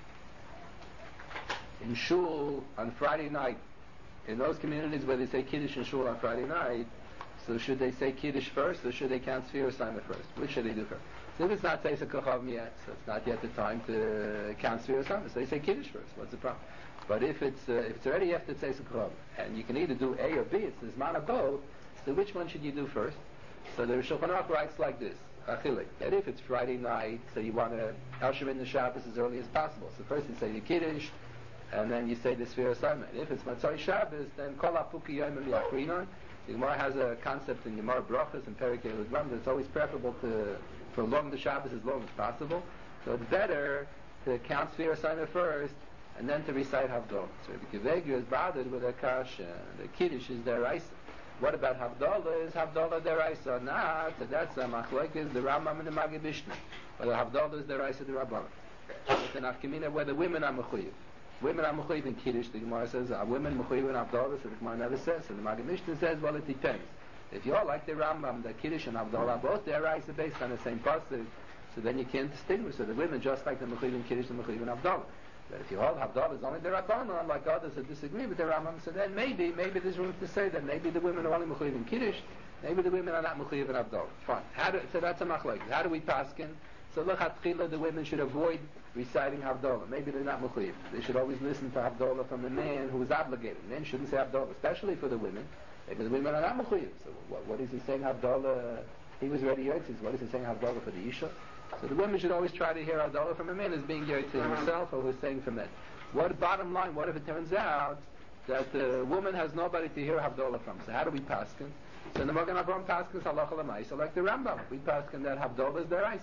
in Shul on Friday night, in those communities where they say Kiddush in Shul on Friday night, so should they say Kiddush first, or should they count Sfiras Omer first? Which should they do first? So if it's not Teisa Kochavim yet, so it's not yet the time to count Sfiras Omer, so they say Kiddush first. What's the problem? But if it's already after Teisa Kochavim, and you can either do A or B, it's the Zman of both, so which one should you do first? So the Shulchan Aruch writes like this, Achilik, that if it's Friday night, so you want to usher in the Shabbos as early as possible. So first you say the Kiddush, and then you say the Sfiras Omer. If it's Matzai Shabbos, then Kol HaPuki Yomim Yachrinon. The Gemara has a concept in Gemara Brachas and Perikei L'Dvam that it's always preferable to prolong the Shabbos as long as possible. So it's better to count Sfiras Omer first, and then to recite Havdalah. So Rabbi Kiva Eiger is bothered with a kasha. The Kiddush is Deraisa. What about Havdalah? Is Havdalah deraisa or not? So that's a machlokes the Rambam and the Maggid Mishnah. Whether Havdalah is deraisa the Rabbanan. It's an afkamina whether women are mechuyev. Women are mechuyev in Kiddush. The Gemara says are women mechuyev in Havdalah. So the Gemara never says. So the Maggid Mishnah says, well, it depends. If you all like the Rambam, the Kiddush and Havdalah, both deraisa based on the same pasuk, so then you can't distinguish. So the women just like the mechuyev in Kiddush and mechuyev in Havdalah. But if you hold Havdalah is only the Rabbanon, like others that disagree with the Rambam, so then maybe there's room to say that maybe the women are only mechuyev in Kiddush, maybe the women are not mechuyev in Havdalah. Fine. So that's a machlokes. How do we paskin? So lechatchila the women should avoid reciting Havdalah. Maybe they're not mechuyev. They should always listen to Havdalah from a man who is obligated. Men shouldn't say Havdalah, especially for the women. Maybe the women are not mechuyev. So what is he saying Havdalah? He was ready yotzis. What is he saying Havdalah for the Isha? So the women should always try to hear Havdalah from a man as being yotzis himself or who's saying from men. Bottom line, what if it turns out that the woman has nobody to hear Havdalah from? So how do we paskin? So the Magen Avraham paskins halacha l'maisa like the Rambam. We paskin that Havdalah is deraisa.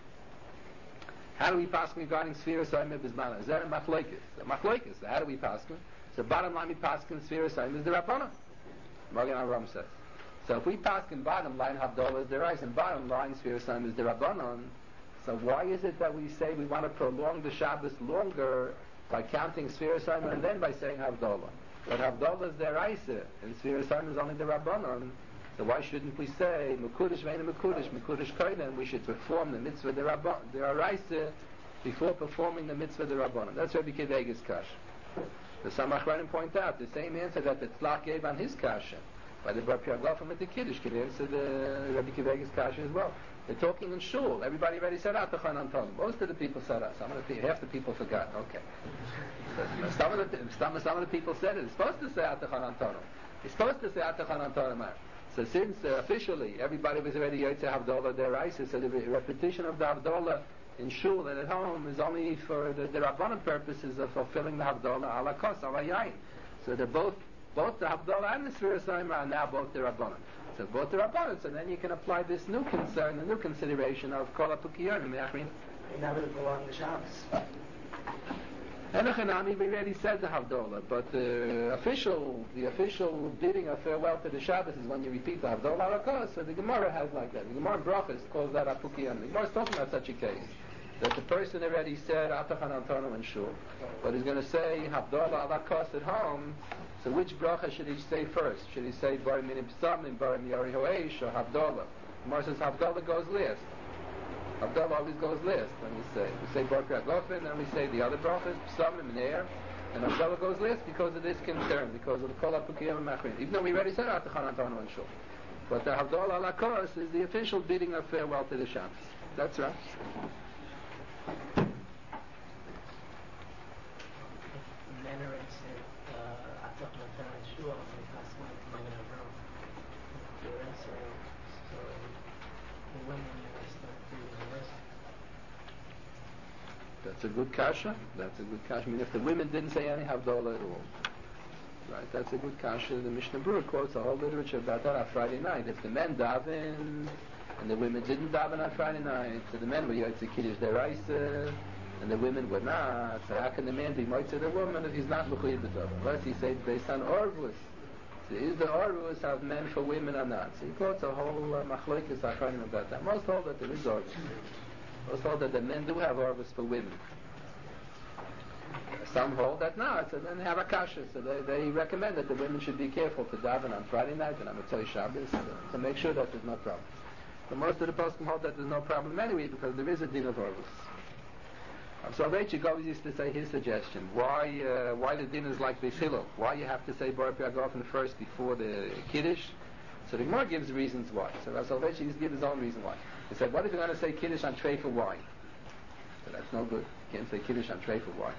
How do we paskin regarding Sfira Soimah Bizmana? Is that a machlokes? So how do we paskin? So bottom line we paskin Sfira Soimah is the Rabbanan. Magen Avraham says. So if we paskin bottom line Havdalah is deraisa and bottom line Sfira Soimah is the Rabbanan, so why is it that we say we want to prolong the Shabbos longer by counting Sfira Soimah and then by saying Havdalah? But Havdalah is deraisa and Sfira Soimah is only the Rabbanan. So why shouldn't we say Mekudesh Ve'ena Mekudesh Koinen? We should perform the mitzvah the deraisa before performing the mitzvah the Rabbanan. That's Rabbi Kivega's kasha. The Samachranim point out the same answer that the Tzlach gave on his kasha by the Bar Piagofim at the Kiddush can answer the Rabbi Kivega's kasha as well. They're talking in shul. Everybody already said Atachan Anton. Most of the people said that. Half the people forgot. Okay. Some of the people said it. It's supposed to say Atachan Anton. It's supposed to say Atachan Anton. So since officially everybody was already Yotzei Havdalah deraisa, so the repetition of the Havdalah in shul and at home is only for the Rabbanan purposes of fulfilling the Havdalah ala kos ala yain. So they're both the Havdalah and the Sfira Soimah are now both the Rabbanan. So both the Rabbanan. So then you can apply this new concern, the new consideration of Kol HaPukiyonim. Inevitable on the Shabbos. Enochanami, we already said the Havdalah, but the official bidding of farewell to the Shabbos is when you repeat the Havdalah ala kos. So the Gemara has like that. The Gemara Brachos calls that Apukiyonim. The Gemara is talking about such a case. That the person already said Atachan Antonim and Shul, but he's going to say Havdalah ala kos at home. So which bracha should he say first? Should he say Bar Minim Psamim, Bar Miyari Ho'esh, or Havdalah? Gemara says Havdalah goes last. Havdalah always goes last. When we say Bar Piagofim, then we say the other brachas, Psamim and Air, and Havdalah goes last because of this concern, because of the Kol HaPukiyim Machrin. Even though we already said Atachan Antonim and Shul, but the Havdalah ala kos is the official bidding of farewell to the Shabbos. That's right. That's a good kasha. I mean, if the women didn't say any Havdalah at all, right? That's a good kasha. The Mishnah Berurah quotes a whole literature about that on Friday night. If the men daven and the women didn't daven on Friday night, so the men were Yotzei Kiddush deraisa and the women were not. So how can the man be motzei the woman if he's not mechuyev b'davar? Unless he says based on orvus. So is the orvus have men for women or not? So he quotes a whole machlokes achronim about that. Most hold that there is orvus. Most hold that the men do have orvus for women. Some hold that not, so then they have a kasha. So they recommend that the women should be careful to daven on Friday night and on Motzei Shabbos to make sure that there's no problem. But most of the poskim hold that there's no problem anyway because there is a din of orvus. So Soloveitchik always used to say his suggestion. Why the din is like this Hillel? Why you have to say Bar Piagofim first before the Kiddush? So the Gemara gives reasons why. So Soloveitchik used to give his own reason why. He said, what if you're going to say Kiddush on tray for wine? So that's no good. You can't say Kiddush on tray for wine.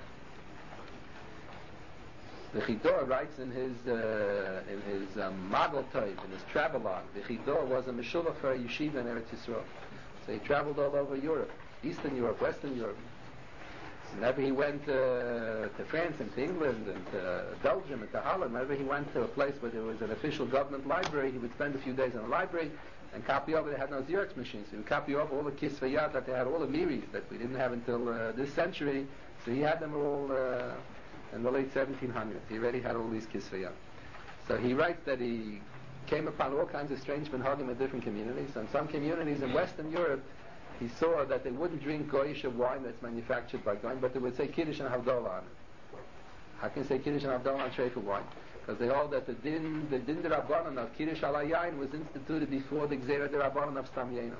The Chidor writes in his Magal Tov, in his travelogue, the Chidor was a Meshulach for a yeshiva in Eretz Yisrael. So he traveled all over Europe, Eastern Europe, Western Europe. Whenever he went to France and to England and to Belgium and to Holland, whenever he went to a place where there was an official government library, he would spend a few days in the library and copy over. They had no Xerox machines, so he would copy over all the Kisvayat that they had, all the Miris that we didn't have until this century. So he had them all in the late 1700s. He already had all these Kisvayat. So he writes that he came upon all kinds of strange minhagim in different communities. And some communities in Western Europe, he saw that they wouldn't drink goyish wine that's manufactured by goyim, but they would say kiddush and havdalah on it. How can you say kiddush and havdalah on treifa wine? Because they hold that the din d'Rabbanan of kiddush ala yain was instituted before the gzera d'Rabbanan of stam yainam.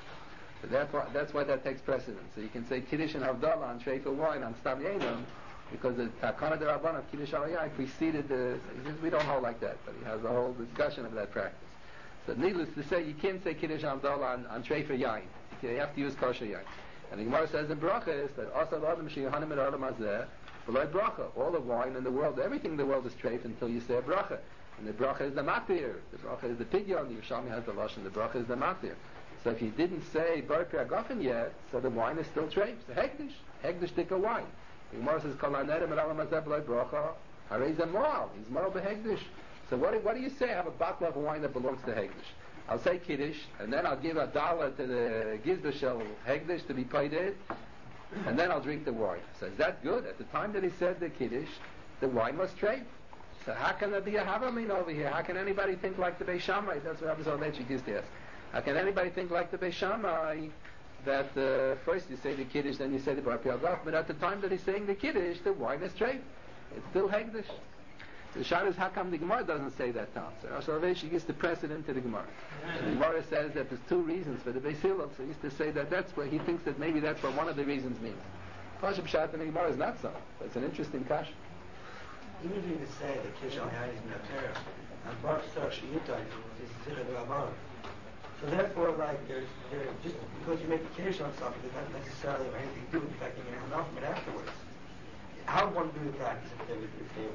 So that's why that takes precedence. So you can say kiddush and havdalah on treifa wine on stam yainam, because the takana d'Rabbanan of kiddush ala yain preceded the. We don't hold like that, but he has a whole discussion of that practice. So needless to say, you can't say kiddush and havdalah on treifa yain. You have to use kosher yain. And the Gemara says in bracha is that asal adam sheyahanim et adam hazeh. Bracha. All the wine in the world, everything in the world is treif until you say a bracha. And the bracha is the matir. The bracha is the pidyon. The Yerushalmi has the lashon. The bracha is the matir. So if you didn't say bar piagafen yet, so the wine is still treif. So hegdish dika wine. The Gemara says kol hanerem et alam hazeh b'loi bracha. Harei zeh moal. He's moal behegdish. So what do you say? I have a bottle of wine that belongs to hegdish. I'll say kiddush, and then I'll give $1 to the gizdah shel hegdish to be paid it. And then I'll drink the wine. So is that good? At the time that he said the kiddush, the wine was treif. So how can there be a havamin over here? How can anybody think like the Beis Shammai? That's what Rabbi Zolnetchik used to ask. How can anybody think like the Beis Shammai that first you say the kiddush, then you say the bar piagaf, but at the time that he's saying the kiddush, the wine is treif. It's still hegdish. So the shot is how come the Gemara doesn't say that time? So Rabbi Zolnetchik gives the precedent to the Gemara. The Gemara says that there's two reasons for the Beis Hillel, so he used to say that that's what he thinks that maybe that's what one of the reasons means. Pasha Pshat in the Gemara is not so. That's an interesting kasha. Even if you say that Kiddush al Yain is Minatera, and Bar Tzar Shiyutai is Zichar Rabban. So therefore, like, there's just because you make a Kiddush on something, it doesn't necessarily have anything to do with the fact that you're going to have enough of it afterwards. How would one do the practice if they would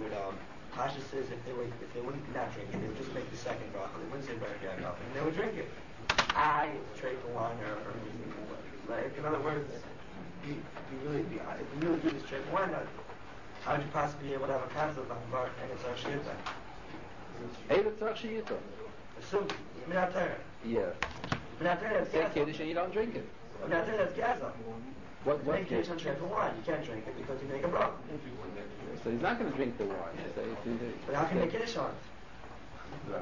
Tasha says if they wouldn't not drink it, they would just make the second bracha. They wouldn't say Bar Piagaf, and they would drink it. It's treif for wine or like, in other words, if you really do this treif for wine, how would you possibly be able to have a concept on Bar and it's our shiyuta? It's our shiyuta. Assume Minatera. Yeah. Minatera is say kiddush and you don't drink it. Minatera is gaza. What make kiddush on treif for wine? You can't drink it because you make a bracha. So he's not going to drink the wine. But how can you make kiddush on it?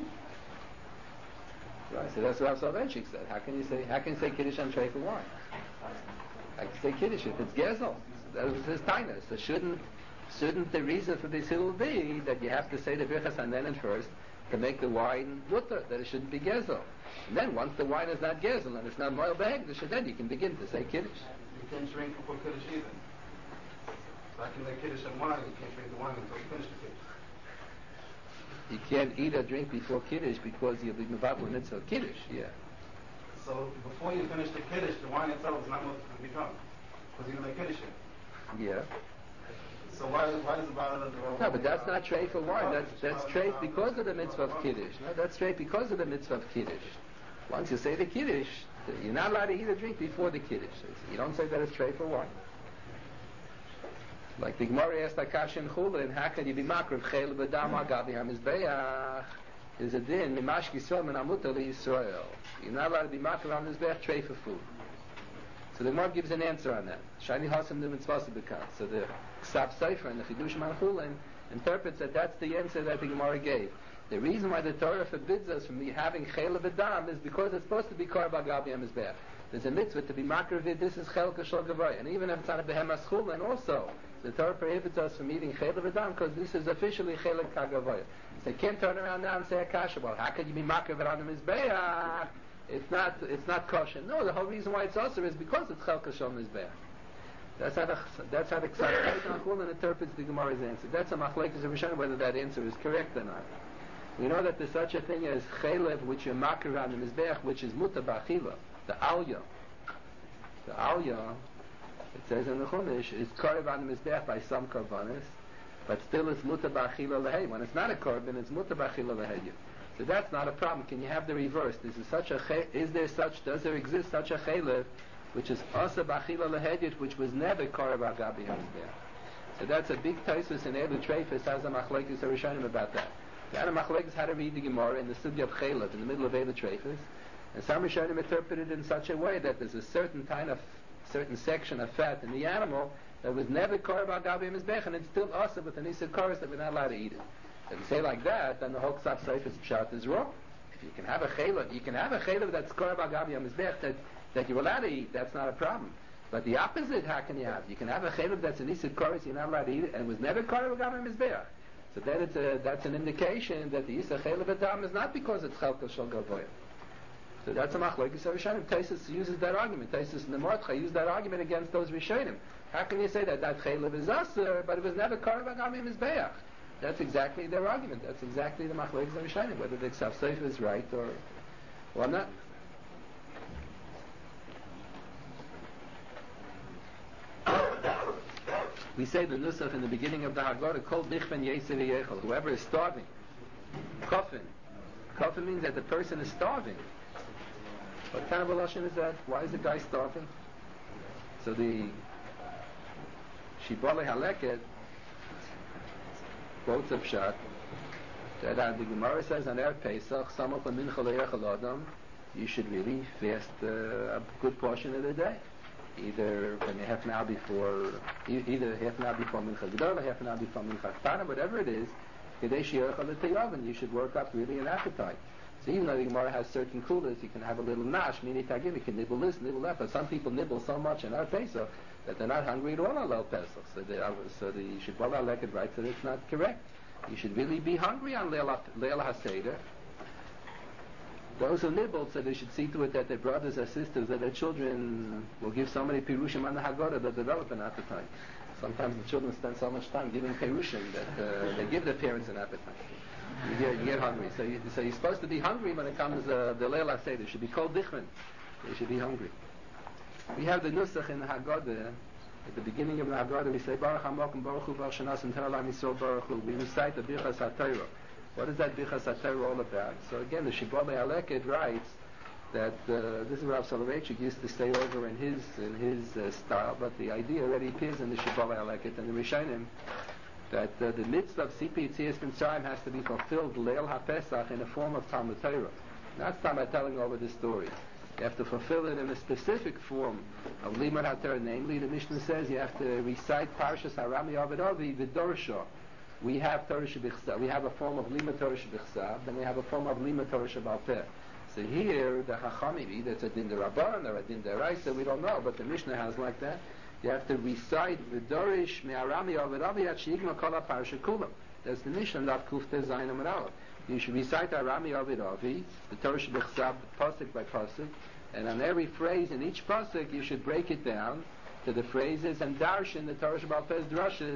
Right. So that's what Soloveitchik said. How can you say kiddush on treifa wine? I can say kiddush if it's gezel. That was his tainus. So shouldn't the reason for this hill be that you have to say the birchas hanenin first to make the wine mutter, that it shouldn't be gezel? And then once the wine is not gezel and it's not moil behegdish, then you can begin to say kiddush. You can't drink before kiddush either. So I can make kiddush and wine. You can't drink the wine until you finish the kiddush. You can't eat or drink before kiddush because you'll be mevatel mitzvah kiddush. Yeah. So before you finish the kiddush, the wine itself is not supposed to be drunk because you're going to make kiddush. Yeah. So why is the bottle? No, but that's not treif for wine. That's treif because of the mitzvah of kiddush. No, that's treif because of the mitzvah of kiddush. Once you say the kiddush, you're not allowed to eat or drink before the kiddush. You don't say that it's treif for wine. Like the Gemara asked Akash in Chulin, how can you be makriv chel v'dam agabi hamizbeach? Is a din mimash Yisrael min amuta Yisrael. You're not allowed to be makriv on mizbeach treif for food. So the Gemara gives an answer on that. Shani Hasim the mitzvah bekan. So the Ksav Sefer and the Chidushim on Chulin interprets that that's the answer that the Gemara gave. The reason why the Torah forbids us from having chel v'dam is because it's supposed to be karb agabi hamizbeach. There's a mitzvah to be makriv. This is chel kashol gavai, and even if it's on a behemas chulin also. The Torah prohibits us from eating chel v'dam because this is officially chel kagavoy. So you can't turn around now and say akasha. Well, how could you be makriv on the mizbeach? It's not kosher. No, the whole reason why it's also is because it's chel kashol mizbeach. That's how the Ksav Chulin interprets the Gemara's answer. That's a machlekes of Rishonim whether that answer is correct or not. We know that there's such a thing as chelev, which you makriv on the mizbeach, which is muta b'achila, the alya. The alya, it says in the Chumash, is karv on the mizbeach by some karbanis, but still it's muta b'achila lehei. When it's not a karban, it's muta b'achila lehei. So that's not a problem. Can you have the reverse? Does there exist such a chelev, which is asa b'achila lehei, which was never karv agabi hamizbeach? So that's a big taisus in Elu Treifus has a machlekes Rishonim about that. The other machlekes had to read the Gemara in the sugya of chelev in the middle of Elu Treifus, and some Rishonim interpreted it in such a way that there's a certain section of fat in the animal that was never karb agabi mizbech, and it's still asa with an isur kares that we're not allowed to eat it. If you say like that, then the whole Ksav Seif's Pshat is wrong. If you can have a chaylev that's Korab Agabi HaMizbech that you're allowed to eat, that's not a problem. But the opposite, how can you have? You can have a chaylev that's an Isid Koris, you're not allowed to eat it, and was never Korab Agabi HaMizbech. So then that's an indication that the Isa Chaylev Adam is not because it's Chelka Shal Gavoya. So that's a machlokes of Rishonim. Taisus uses that argument. Taisus and the Mordechai use that argument against those Rishonim. How can you say that chaylev is aser, but it was never Korab Agabi HaMizbech? That's exactly their argument. That's exactly the machlokes of Rishonim, whether the Ksav Seif is right or not. We say the Nusach in the beginning of the Haggadah, Kol Dichven Yeser Yechol, whoever is starving. Kofin. Kofin means that the person is starving. What kind of a lashon is that? Why is the guy starving? So the Shibbolei Haleket quotes a pshat that the Gemara says on Erev Pesach, Samach Mincha Le'echel Adam, you should really fast a good portion of the day. Either half an hour before Mincha Gedolah, half an hour before Mincha Ktana, whatever it is, you should work up really an appetite. So even though the Gemara has certain kulas, you can have a little nash, mini tagim, you can nibble this, nibble that, but some people nibble so much in our Pesach that they're not hungry at all on Leil Pesach. So the Shibbolei Haleket writes that it's not correct. You should really be hungry on Leil HaSeder. Those who nibble, so they should see to it that their brothers or sisters or their children will give so many pirushim on the Haggadah that develop an appetite. Sometimes the children spend so much time giving pirushim that they give their parents an appetite. You get hungry. So you're supposed to be hungry when it comes the Leil HaSeder. It should be called Dichman. You should be hungry. We have the Nusach in the Haggadah. At the beginning of the Haggadah, we say Baruch HaMokim Baruch Hu Baruch Shanas and Terah Yisrael Baruch Hu. We recite the Birchas HaTorah. What is that Birchas HaTorah all about? So again, the Shibbolei Haleket writes that this is Rav Soloveitchik used to say over in his style, but the idea already appears in the Shibbolei Haleket and the Rishonim that the mitzvah of Sipi Yitzias Mitzrayim has to be fulfilled Leil HaPesach in a form of Talmud Torah. Not by telling over the story. You have to fulfill it in a specific form of Limud HaTorah. Namely, the Mishnah says you have to recite Parshas Harami Avidavi V'Dorsha. We have Torah Shebichsav. We have a form of Limud Torah Shebichsav, then we have a form of Limud Torah Shebal Peh. So here, the Chachamim, either it's a Din D'Rabbanan or a Din D'Oraisa, we don't know, but the Mishnah has like that. You have to recite V'Dorish Me'arami Avidavi At She'igma Kol HaParsha Kulam. That's the Mishnah, not Kufte Zayin Amud Aleph. You should recite Arami Avidavi, the Torah Shebichsav, pasuk by pasuk, and on every phrase in each pasuk you should break it down to the phrases and darshan the Torah Shebal Peh's drushes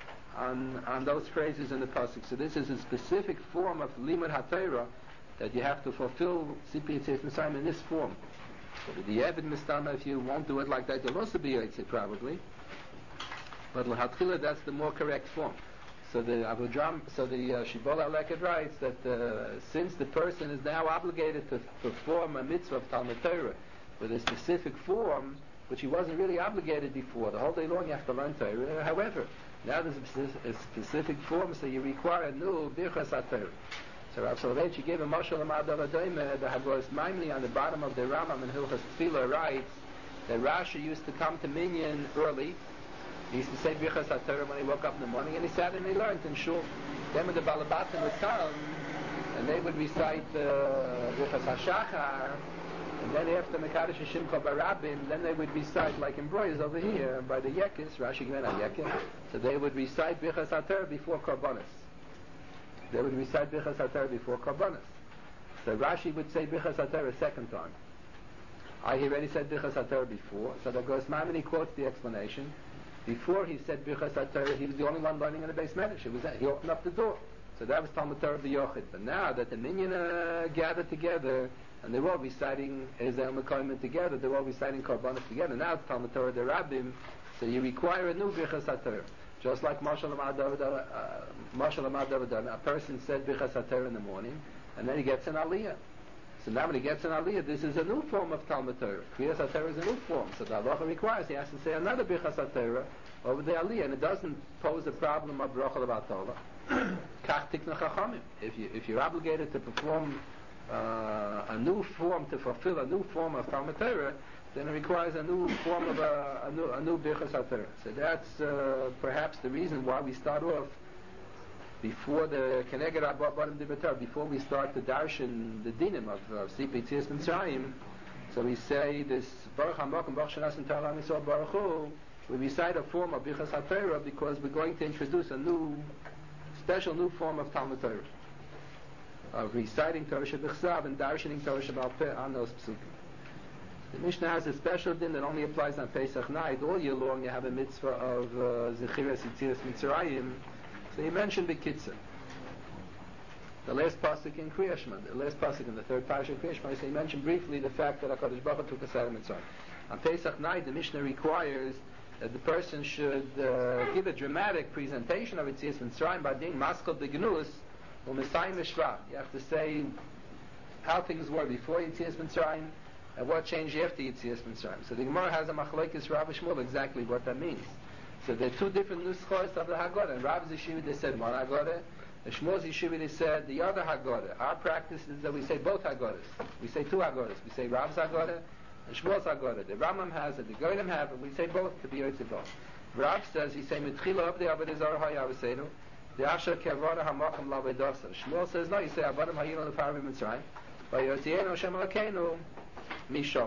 on those phrases in the pasuk. So this is a specific form of Limud HaTorah that you have to fulfill Sipi Yitzias Mitzrayim in this form. The Eved Mistama, if you won't do it like that, you'll also be Yitzit probably. But L'Hatchila, that's the more correct form. So the Shibbolei Haleket writes that since the person is now obligated to perform a mitzvah of Talmud Torah with a specific form, which he wasn't really obligated before, the whole day long you have to learn Torah. However, now there's a specific form, so you require a new Birchas HaTorah. So Rav Soloveitchik gave a Mashal Amadav Adoyme, the Hagos Maimli on the bottom of the Rambam in Hilchas Tefillah writes that Rashi used to come to Minyan early. He used to say Birchas HaTorah when he woke up in the morning, and he sat and he learned in shul. Then when the Balabatim would come, and they would recite Birchas HaShachar, and then after Mekadosh Shimcha Barabim, then they would recite, like in Broyes over here, by the Yekis, Rashi given on Yekis, so they would recite Birchas HaTorah before Korbanos. They would recite Birchas HaTorah before Korbanos. So Rashi would say Birchas HaTorah a second time. I already said Birchas HaTorah before, so that goes Maimon, he quotes the explanation. Before he said Birchas HaTorah, he was the only one learning in the Beis Medrash. He opened up the door. So that was Talmud Torah B'Yochid. But now that the Minyan gathered together, and they're all reciting Ezel Mekoyim together, they're all reciting Korbanos together, now it's Talmud Torah D'Rabbim, so you require a new Birchas HaTorah. Just like Mashal Amad David, a person said Birchas HaTorah in the morning, and then he gets an Aliyah. So now when he gets an Aliyah, this is a new form of Talmud Torah. Kriyas HaTorah is a new form. So the halacha requires he has to say another Birchas HaTorah over the Aliyah, and it doesn't pose a problem of Rochel Batola. Kach Tikna Chachamim. If you're obligated to perform a new form, to fulfill a new form of Talmud Torah, then it requires a new form of a new Birchas HaTorah. So that's perhaps the reason why we start off before the Keneged Abba before we start the darshan, the dinim of Sipi Tzias Mitzrayim, so we say this Baruch HaMokim Baruch Shanas and Ta'ala Yisrael Baruch Hu. We recite a form of Bichas HaTorah because we're going to introduce a special new form of Talmud Torah, of reciting Torah Shebichsav and darshaning Torah Shebal Peh on those psukim. The Mishnah has a special din that only applies on Pesach night. All year long you have a mitzvah of Zechiras Yitzias Mitzrayim. So he mentioned the Kitzur. The last pasuk in Kriya Shema, the last pasuk in the third parasha of Kriya Shema, so he mentioned briefly the fact that HaKadosh Baruch Hu took us out of Mitzrayim. On Pesach night, the Mishnah requires that the person should give a dramatic presentation of Yitzias Mitzrayim by being Maskal B'Gnus or Messiah Mishra. You have to say how things were before Yitzias Mitzrayim and what changed after Yitzias Mitzrayim. So the Gemara has a machlokes Rav Shmuel exactly what that means. So there are two different nuschos of the Haggadah. In Rav's Yeshiva they said one Haggadah. In Shmuel's Yeshiva they said the other Haggadah. Our practice is that we say both Haggadahs. We say two Haggadahs. We say Rav's Haggadah and Shmuel's Haggadah. The Rambam has it, the Goyim have it. We say both to be Yotzei both. Rav says, he say Mitchila Abdi Avodah Zarah Hayavasenu, the Asher Kevara Hamacham Lavedasa. Shmuel says no. You say Avodim Hayil Lefarim Mitzrayim, by Yotzienu Hashem Elokeinu Mishom.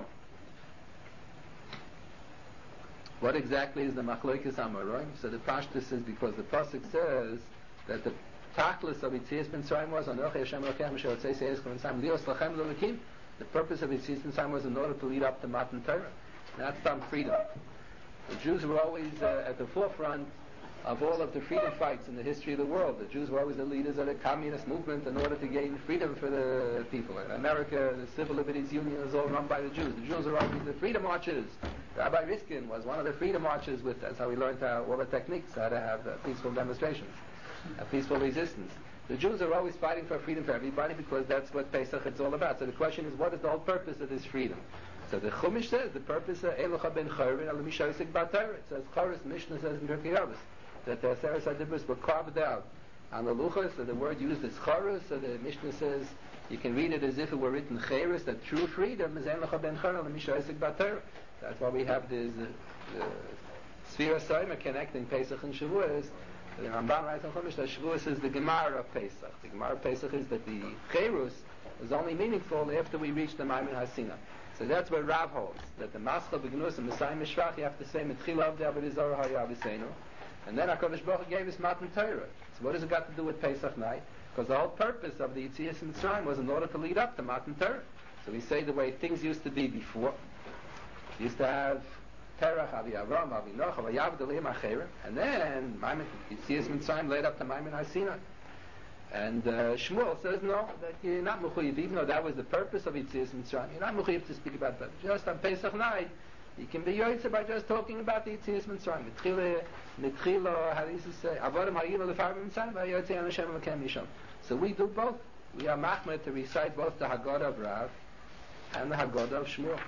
What exactly is the Machlokes Amoraim? So the Pashtus is because the pasuk says that the Tachlis of Yitzias Mitzrayim was on Ochi Hashem Elokeinu Asher Yotzei Seis Kol Mitzrayim Lios Lachem Lelekim. The purpose of Yitzias Mitzrayim was in order to lead up to Matan Torah. That's some freedom. The Jews were always at the forefront of all of the freedom fights in the history of the world. The Jews were always the leaders of the communist movement in order to gain freedom for the people. In America, the Civil Liberties Union is all run by the Jews. The Jews are always the freedom marchers. Rabbi Riskin was one of the freedom marchers. That's how we learned all the techniques, how to have peaceful demonstrations, peaceful resistance. The Jews are always fighting for freedom for everybody because that's what Pesach is all about. So the question is, what is the whole purpose of this freedom? So the Chumash says the purpose of Elocha ben Chayrin al Mishayisik Batar. It says Choros, Mishnah says in Pirkei Avos that the Aseres HaDibros were carved out on the Luchos. So the word used is Choros. So the Mishnah says you can read it as if it were written Cheres. That true freedom is Elocha ben Chayrin al Mishayisik Batar. That's why we have this Sfira Soima connecting Pesach and Shavuos. The Ramban writes on Chumash that Shavuos is the Gemara of Pesach. The Gemara of Pesach is that the Cherus is only meaningful after we reach the Maimon HaSina. So that's where Rav holds, that the Maskal B'Gnus and Messiah Mishrach, you have to say Mitchila Avdi Avodah Zarah Hayavasenu, and then HaKadosh Baruch Hu gave us Matan Torah. So what does it got to do with Pesach night? Because the whole purpose of the Yitzias Mitzrayim was in order to lead up to Matan Torah. So we say the way things used to be before. We used to have Terach, Avi Avram, Avi Noach, Avi Yavd Elohim Acherim, and then Yitzias Mitzrayim led up to Maimon HaSinai. And Shmuel says no, that you're not mechuyev, even though that was the purpose of Yitzias Mitzrayim. You're not mechuyev to speak about that. Just on Pesach night, you can be yotzei by just talking about the Yitzias Mitzrayim. Mitchila, how do you say? Avodim ha'ila lefarim Mitzrayim, v'yotzei Hashem Elokeinu Misham. So we do both. We are machmed to recite both the Haggadah of Rav and the Haggadah of Shmuel.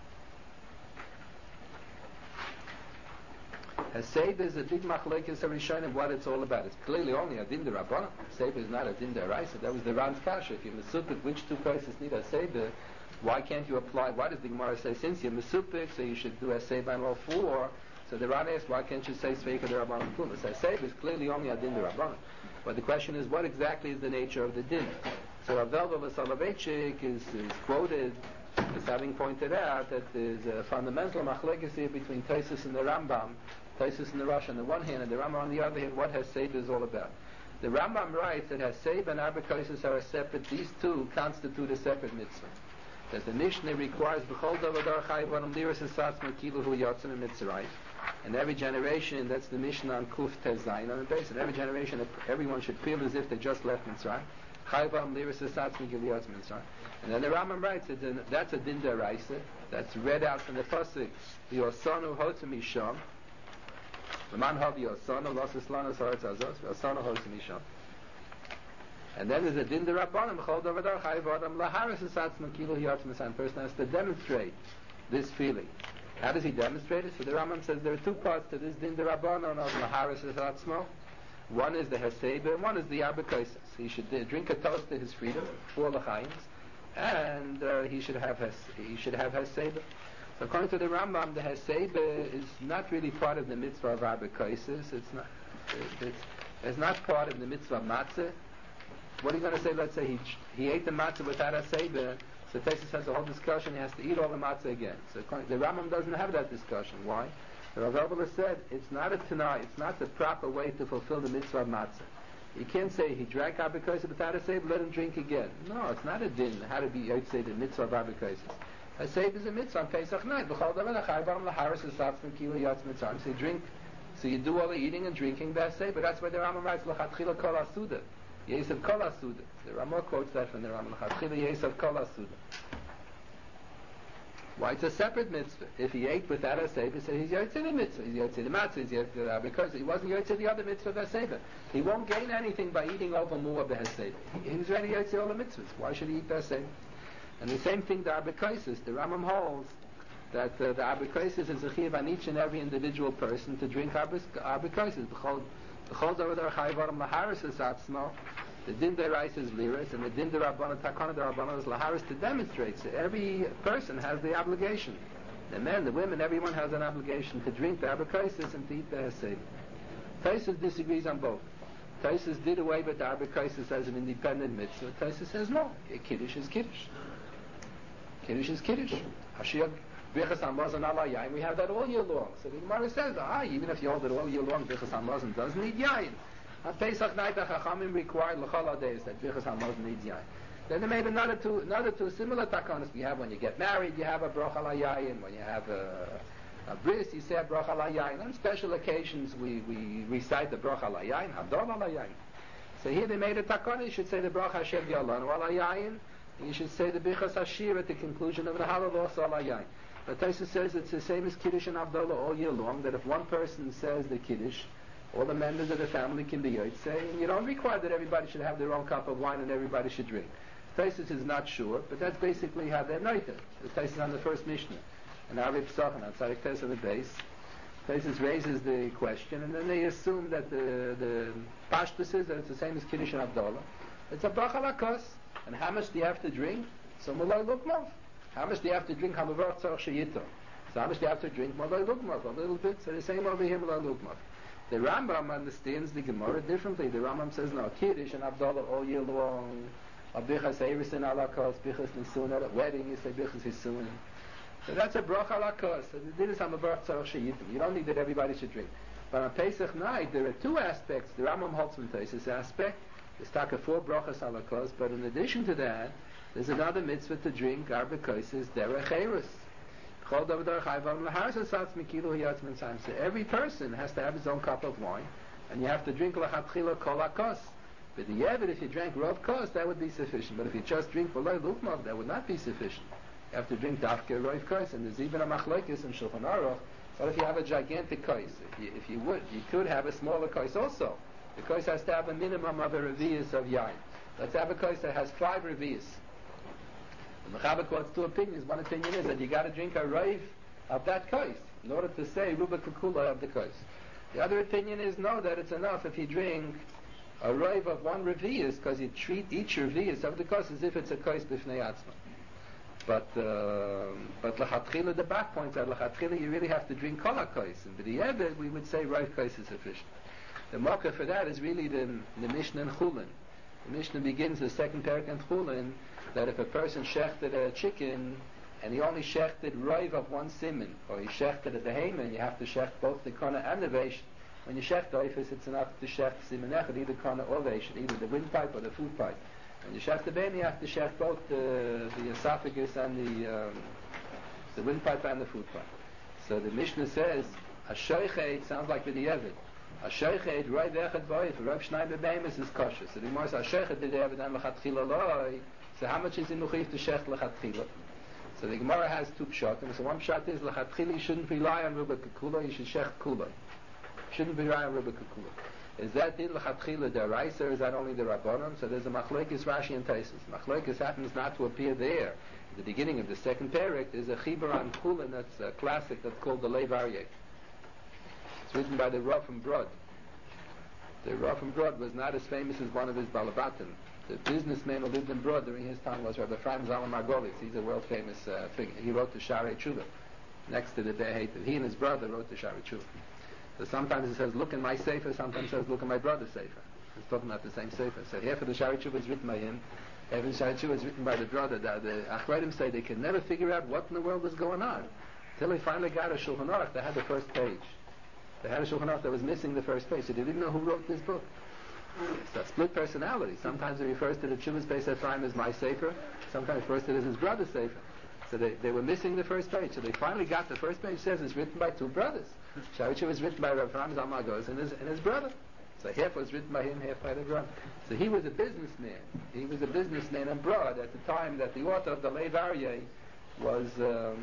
Haseiba is a big machlokes Rishonim of what it's all about. It's clearly only a din d'Rabbanan. Haseiba is not a din d'Oraisa. That was the Ran's kasha. If you're mesupik, which two places need Haseiba? Why can't you apply? Why does the Gemara say since you're mesupik, so you should do Haseiba on all four? So the Ran asks, why can't you say Sveika d'Rabbanan Kumas? Haseiba is clearly only a din d'Rabbanan. But the question is, what exactly is the nature of the din? So Rav Velva Soloveitchik is quoted as having pointed out that there's a fundamental machlokes here between Tosfos and the Rambam. Tosfos and the Rosh on the one hand, and the Rambam on the other hand, what Haseiba is all about. The Rambam writes that Haseiba and Arba Kosos are a separate, these two constitute a separate mitzvah. That the Mishnah requires B'chol Davadar Chai Bonam Liris Esatz Mekilu Hu Yotzim Mitzrayim. And every generation, that's the Mishnah on Kuf Tez Zayin on the base. And every generation, everyone should feel as if they just left Mitzrayim. Chai Bonam Liris Esatz Mekilu Yotzim Mitzrayim. And then the Rambam writes that that's a din d'Oraisa. That's read out from the pasuk V'Yosanu Hotzim Misham. And then there's a din d'Rabbanan, a person has to demonstrate this feeling. How does he demonstrate it? So the Rambam says there are two parts to this din d'Rabbanan of Laharis Atzmo. One is the Haseiba, and one is the Arba Kosos. He should drink a toast to his freedom, 4 l'chaims, and he should have Haseiba. So according to the Rambam, the Haseiba is not really part of the mitzvah of Arba Kosos. It's not part of the mitzvah of matzah. What are you going to say? Let's say he ate the matzah without a seder. So Tosfos has a whole discussion. He has to eat all the matzah again. So the Rambam doesn't have that discussion. Why? The Rav Elbler said it's not a tanai. It's not the proper way to fulfill the mitzvah of matzah. You can't say he drank abikosis without a seder, let him drink again. No, it's not a din. How to be yotzei the mitzvah of abikosis. A seder is a mitzvah on Pesach night. So you drink. So you do all the eating and drinking, that's it. But that's why the Rambam writes L'chatchila kol asuda. Yesav kol asuda. The Rambam quotes that from the Rambam L'chatchila Yesav kol asuda. Why it's a separate mitzvah? If he ate without a seder, so he's yotzei the mitzvah. He's yotzei the matzah. He's yotzei because he wasn't yotzei the other mitzvah of seder. He won't gain anything by eating over more b'haseder. He was ready yotzei all the mitzvahs. Why should he eat b'haseder? And the same thing the abikosis. The Rambam holds that the abikosis is a chiyuv on each and every individual person to drink abikosis. The din derais is liris, and the din derabbanan takana derabbanan is laharis to demonstrate. So every person has the obligation. The men, the women, everyone has an obligation to drink the abikosis and to eat the hesed. Tosfos disagrees on both. Tosfos did away with the abikosis as an independent mitzvah. Tosfos says no, kiddush is kiddush. Kiddush is kiddush. Birchas Hamazon ala yain, we have that all year long. So the Gemara says, even if you hold it all year long, Birchas Hamazon doesn't need yain. On Pesach night, the Chachamim required l'chol days that Birchas Hamazon needs yain. Then they made another two similar takanos. You have when you get married, you have a bracha ala yain. When you have a bris, you say a bracha ala yain. On special occasions, we recite the bracha ala yain, hadol ala yain. So here they made a takana. You should say the bracha Hashem yalanu ala yain. You should say the Birchas Hashir at the conclusion of the Hallel also ala yain. But Tosfos says it's the same as Kiddush and Havdalah all year long, that if one person says the Kiddush, all the members of the family can be yotzei, and you don't require that everybody should have their own cup of wine and everybody should drink. Tosfos is not sure, but that's basically how they're noted. The Tosfos on the first Mishnah, and Arib Sachan on Tzadik Tes on the base. Tosfos raises the question, and then they assume that the Pashtus is that it's the same as Kiddush and Havdalah. It's a bracha lakos, and how much do you have to drink? So Mulay Lukmov. How much do you have to drink? So how much do you have to drink? A little bit. So the same over here, the Rambam understands the Gemara differently. The Rambam says, no, Kiddush and Havdalah all year long. Bichas Eiris and Alakos, Bichas Nisun, at a wedding you say Bichas Hisun. So that's a bracha alakos. So the din is hamavarach tzarach sheyitim. You don't need that everybody should drink. But on Pesach night, there are two aspects. The Rambam holds from Tosfos aspect. There's taka 4 brachas alakos, but in addition to that, there's another mitzvah to drink arbikosis derech eirus. So every person has to have his own cup of wine, and you have to drink lachatchila kol hakos. But the Yevid, if you drank rov kos, that would be sufficient. But if you just drink v'loy lukmav, that would not be sufficient. You have to drink dafke rov kos, and there's even a machlokes in Shulchan Aruch. But if you have a gigantic kos, if you could have a smaller kos also. The kos has to have a minimum of a revius of yain. Let's have a kos that has 5 revius. The Mechaber quotes 2 opinions. One opinion is that you got to drink a rov of that kos in order to say ruba kukula of the kos. The other opinion is no, that it's enough if you drink a rov of 1 revius, because you treat each revius of the kos as if it's a kos b'fnei atzma. But lachatchila, the back points out lachatchila you really have to drink kol hakos, and with the Yevid we would say rov kos is sufficient. The marker for that is really the Mishnah in Chulin. The Mishnah begins the second parak in Chulin that if a person shechted a chicken and he only shechted rov of 1 siman, or he shechted a behemoth, you have to shecht both the kana and the veish. When you shecht oifus, it's enough to shecht siman echad, either kana or veish, either the windpipe or the food pipe. When you shecht the behemoth, you have to shecht both the esophagus and the windpipe and the food pipe. So the Mishnah says a shoichet sounds like the Yevid. A shoichet rov echad boif, rov shnai bebemis is kosher. So the Gemara says a shoichet did Yevid and lachatchila loy. So how much is in Nuchif to shecht lachatchila? So the Gemara has 2 pshatim. So one pshat is lachatchila you shouldn't rely on ruba kukula, you should shecht kula. Shouldn't rely on ruba kukula. Is that in lachatchila deraisa, or is that only the rabbanon? So there's a machlokes Rashi and Tosfos. Machlokes happens not to appear there. At the beginning of the second parak, there's a chibur on kulin that's a classic that's called the Lev Aryeh. It's written by the Rav from Brod. The Rav from Brod was not as famous as one of his balabatim. The businessman who lived in Brod during his time was Rabbi Ephraim Zalman Margolis. He's a world famous figure. He wrote the Sharei Tshuva next to the Be'er Heitev. He and his brother wrote the Sharei Tshuva. So sometimes it says, look in my sefer, sometimes it says, look in my brother's sefer. It's talking about the same sefer. So half of the Shari Tshuva is written by him, half of the Shari Tshuva is written by the brother. The Achreidim say they can never figure out what in the world is going on. Until they finally got a Shulchan Aruch that had the first page. They had a Shulchan Aruch that was missing the first page, so they didn't know who wrote this book. It's a split personality. Sometimes it refers to the Tshuvas Beis Ephraim as my sefer, sometimes it refers to it as his brother's sefer. So they were missing the first page. So they finally got the first page. It says it's written by two brothers. Shari Tshuva was written by Rav Ephraim Zalman Agos and his brother. So half was written by him, half by the brother. So he was a businessman. He was a businessman abroad at the time that the author of the Lev Aryeh was the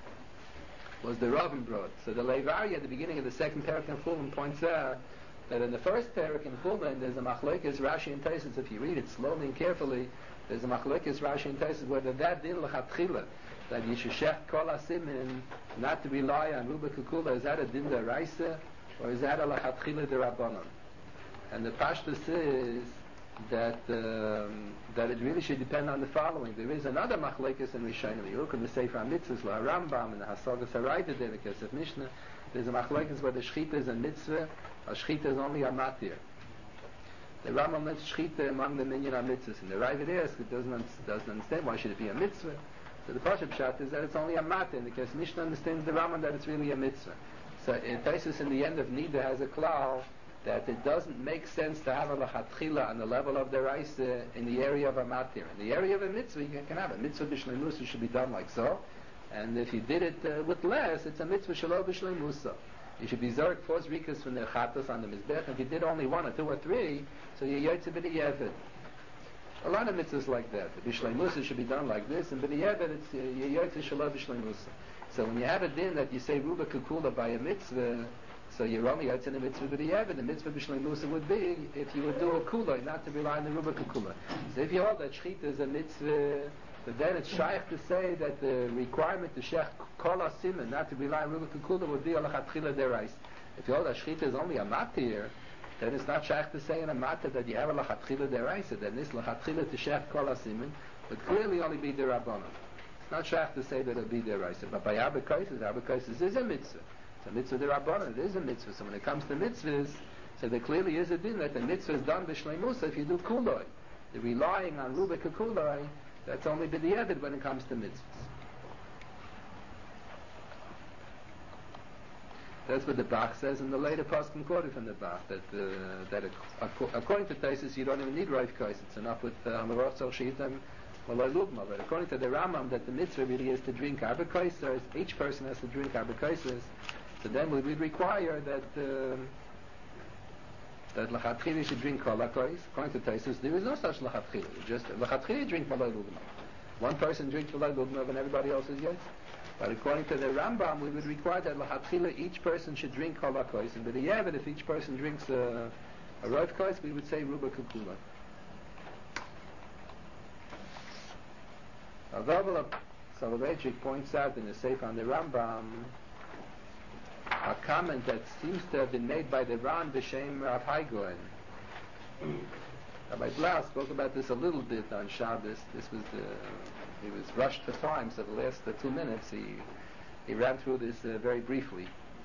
Ravin Brod. So the Lev Aryeh at the beginning of the second parak in Chulin points out that in the first parak in Chulin there's a machlokes Rashi and Tosfos. If you read it slowly and carefully, there's a machlokes Rashi and Tosfos whether that din l'chatchila, that you should shech kol hasimin, not to rely on Ruba Kukula, is that a din d'oraisa or is that a l'chatchila d'Rabbanan? And the Pashtus is that it really should depend on the following. There is another machlekes in Rishonim. You look in the Sefer HaMitzvahs, La Rambam, and the Hasagas HaRaita, the Kesef Mishnah. There's a machlekes where the shchita is a mitzvah, or shchita is only a matir. The Rambam learns shchita among the minyan mitzvahs, and the Ravid doesn't understand why should it be a mitzvah. So the Pashup Pshat is that it's only a matir, and the Kesef Mishnah understands the Rambam that it's really a mitzvah. So Tosfos in the end of Nida has a klal that it doesn't make sense to have a lachatchila on the level of the raisa in the area of a matir. In the area of a mitzvah, you can have a mitzvah b'shleimusa should be done like so, and if you did it with less, it's a mitzvah shelo b'shleimusa. You should be zarek 4 zrikas from the chatas on the mizbech. If you did only 1 or 2 or 3, so you're yotze b'di'evet. A lot of mitzvahs like that. The b'shleimusa should be done like this, and b'di'evet it's you're yotze shelo b'shleimusa. So when you have a din that you say ruba kukula by a mitzvah, so you're only out in the mitzvah b'di'evet. The mitzvah b'shleimusa would be if you would do a kula, not to rely on the ruba kukula. So if you hold that shchita is a mitzvah, but then it's shaykh to say that the requirement to shech kol hasimin, not to rely on ruba kukula, would be a lachatchila derais. If you hold that shchita is only a matir, then it's not shaykh to say in a matir that you have a lachatchila derais. Then this lachatchila to shech kol hasimin would clearly only be derabbanan. It's not shaykh to say that it would be derais. But by Abba Kaisis is a mitzvah. It's a mitzvah d'Rabbanan. It is a mitzvah. So when it comes to mitzvahs, so there clearly is a din that the mitzvah is done b'shleimusa if you do kuloi. The relying on ruba kuloi, that's only b'di'evet when it comes to mitzvahs. That's what the Bach says, and the later Paskin quoted from the Bach that according to Tosfos you don't even need Rav Kais. It's enough with Amarot Shitam Malay Lugma. But according to the Rambam, that the mitzvah really is to drink Arba Kaisers. Each person has to drink Arba Kaisers. So then we would require that lachatchila should drink kol hakos. According to Tosfos, there is no such lachatchila. Just lachatchila drink malay lugma. One person drinks malay lugma and everybody else is yes. But according to the Rambam, we would require that lachatchila each person should drink kol hakos. And but if each person drinks a roiv kos, we would say ruba kukula. Rav Soloveitchik points out in the Sefer on the Rambam a comment that seems to have been made by the Ran b'shem Rav Hai Gaon. Rabbi Blas spoke about this a little bit on Shabbos. He was rushed for time, so the last 2 minutes he ran through this very briefly.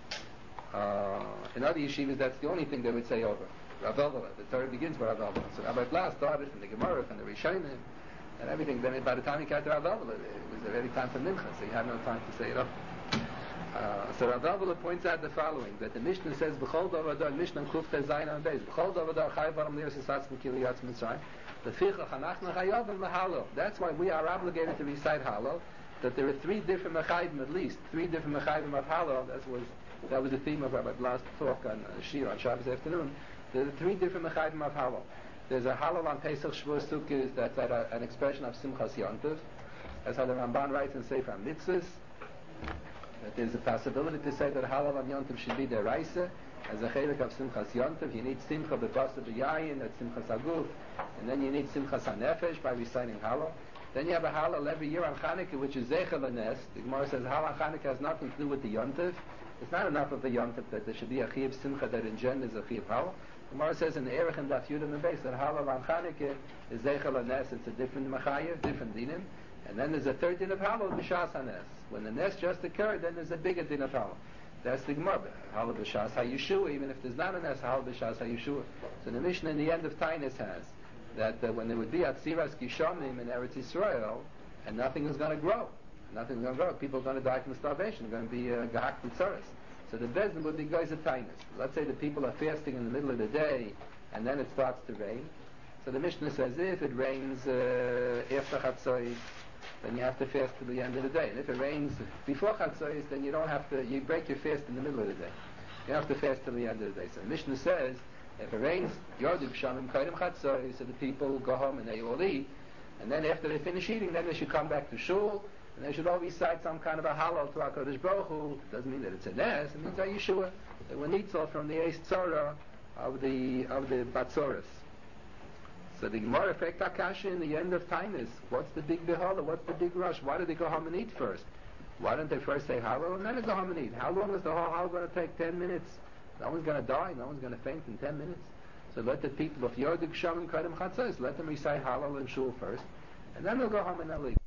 In other yeshivas, that's the only thing they would say over. Rav Elvela, the Torah begins with Rav Elvela. So Rabbi Blas started from the Gemara, from the Rishonim, and everything. Then by the time he got to Rav Elvela, it was already time for Mincha, so he had no time to say it up. So Rav Elvela points out the following, that the Mishnah says, B'chol davadar, Mishnah Kuf Tezayin on Beis, B'chol davadar chayv aram liras esatz m'kiliyatz mitzrayim, L'ficha chanachna chayavim l'halal. That's why we are obligated to recite halal, that there are 3 different mechayvim, at least 3 different mechayvim of halal. That was the theme of Rabbi Blas' talk on Shir on Shabbos afternoon. There are 3 different mechayvim of halal. There's a halal on Pesach, Shavuos, Sukkot, that's an expression of Simchas Yontiv. That's how the Ramban writes in Sefer HaMitzvahs. That there's a possibility to say that halal on Yontiv should be deraisa. As a chelik of Simchas Yontiv, you need Simcha b'basa b'yayin, that's Simchas Aguf, and then you need Simchas HaNefesh by reciting halal. Then you have a halal every year on Chanukah, which is Zecher L'Nes. The Gemara says halal on Chanukah has nothing to do with the Yontiv. It's not enough of the Yontiv that there should be a Chiyuv Simcha that in Jen is a Chiyuv halal. The Gemara says in the Erech and Daf Yud and the base that halal on Chanukah is Zecher L'Nes. It's a different Machayev, different dinim. And then there's a third din of halal, B'shas HaNes. When the Nes just occurred, then there's a bigger din of halal. That's the Gemara. Halal b'shas hayeshua, even if there's not an es halal b'shas hayeshua. So the Mishnah in the end of Tainus has that when there would be atziras kishamim in Eretz Yisrael, and nothing is going to grow. Nothing is going to grow. People are going to die from starvation. They're going to be gehakt and tzaras. So the Bezdin would be guys at Tainus. Let's say the people are fasting in the middle of the day, and then it starts to rain. So the Mishnah says if it rains after Chatzos, then you have to fast till the end of the day. And if it rains before Chatzos, then you don't have to. You break your fast in the middle of the day. You have to fast till the end of the day. So the Mishnah says if it rains Yordim Shamim Kaidim Chatzos, so the people go home and they all eat, and then after they finish eating, then they should come back to shul. And they should all recite some kind of a halal to HaKadosh Baruch Hu. Doesn't mean that it's a nes. It means a Yeshua. They were nitzel from the Eis Tzara of the Batzoros. So the Gemara effect Akasha in the end of Tainus. What's the big beholder? What's the big rush? Why did they go home and eat first? Why don't they first say halal and then they go home and eat? How long is the whole halal going to take? 10 minutes. No one's going to die. No one's going to faint in 10 minutes. So let the people of Yodig Shamim Kadam Chatzos, let them recite halal and shul first, and then they'll go home and they'll eat.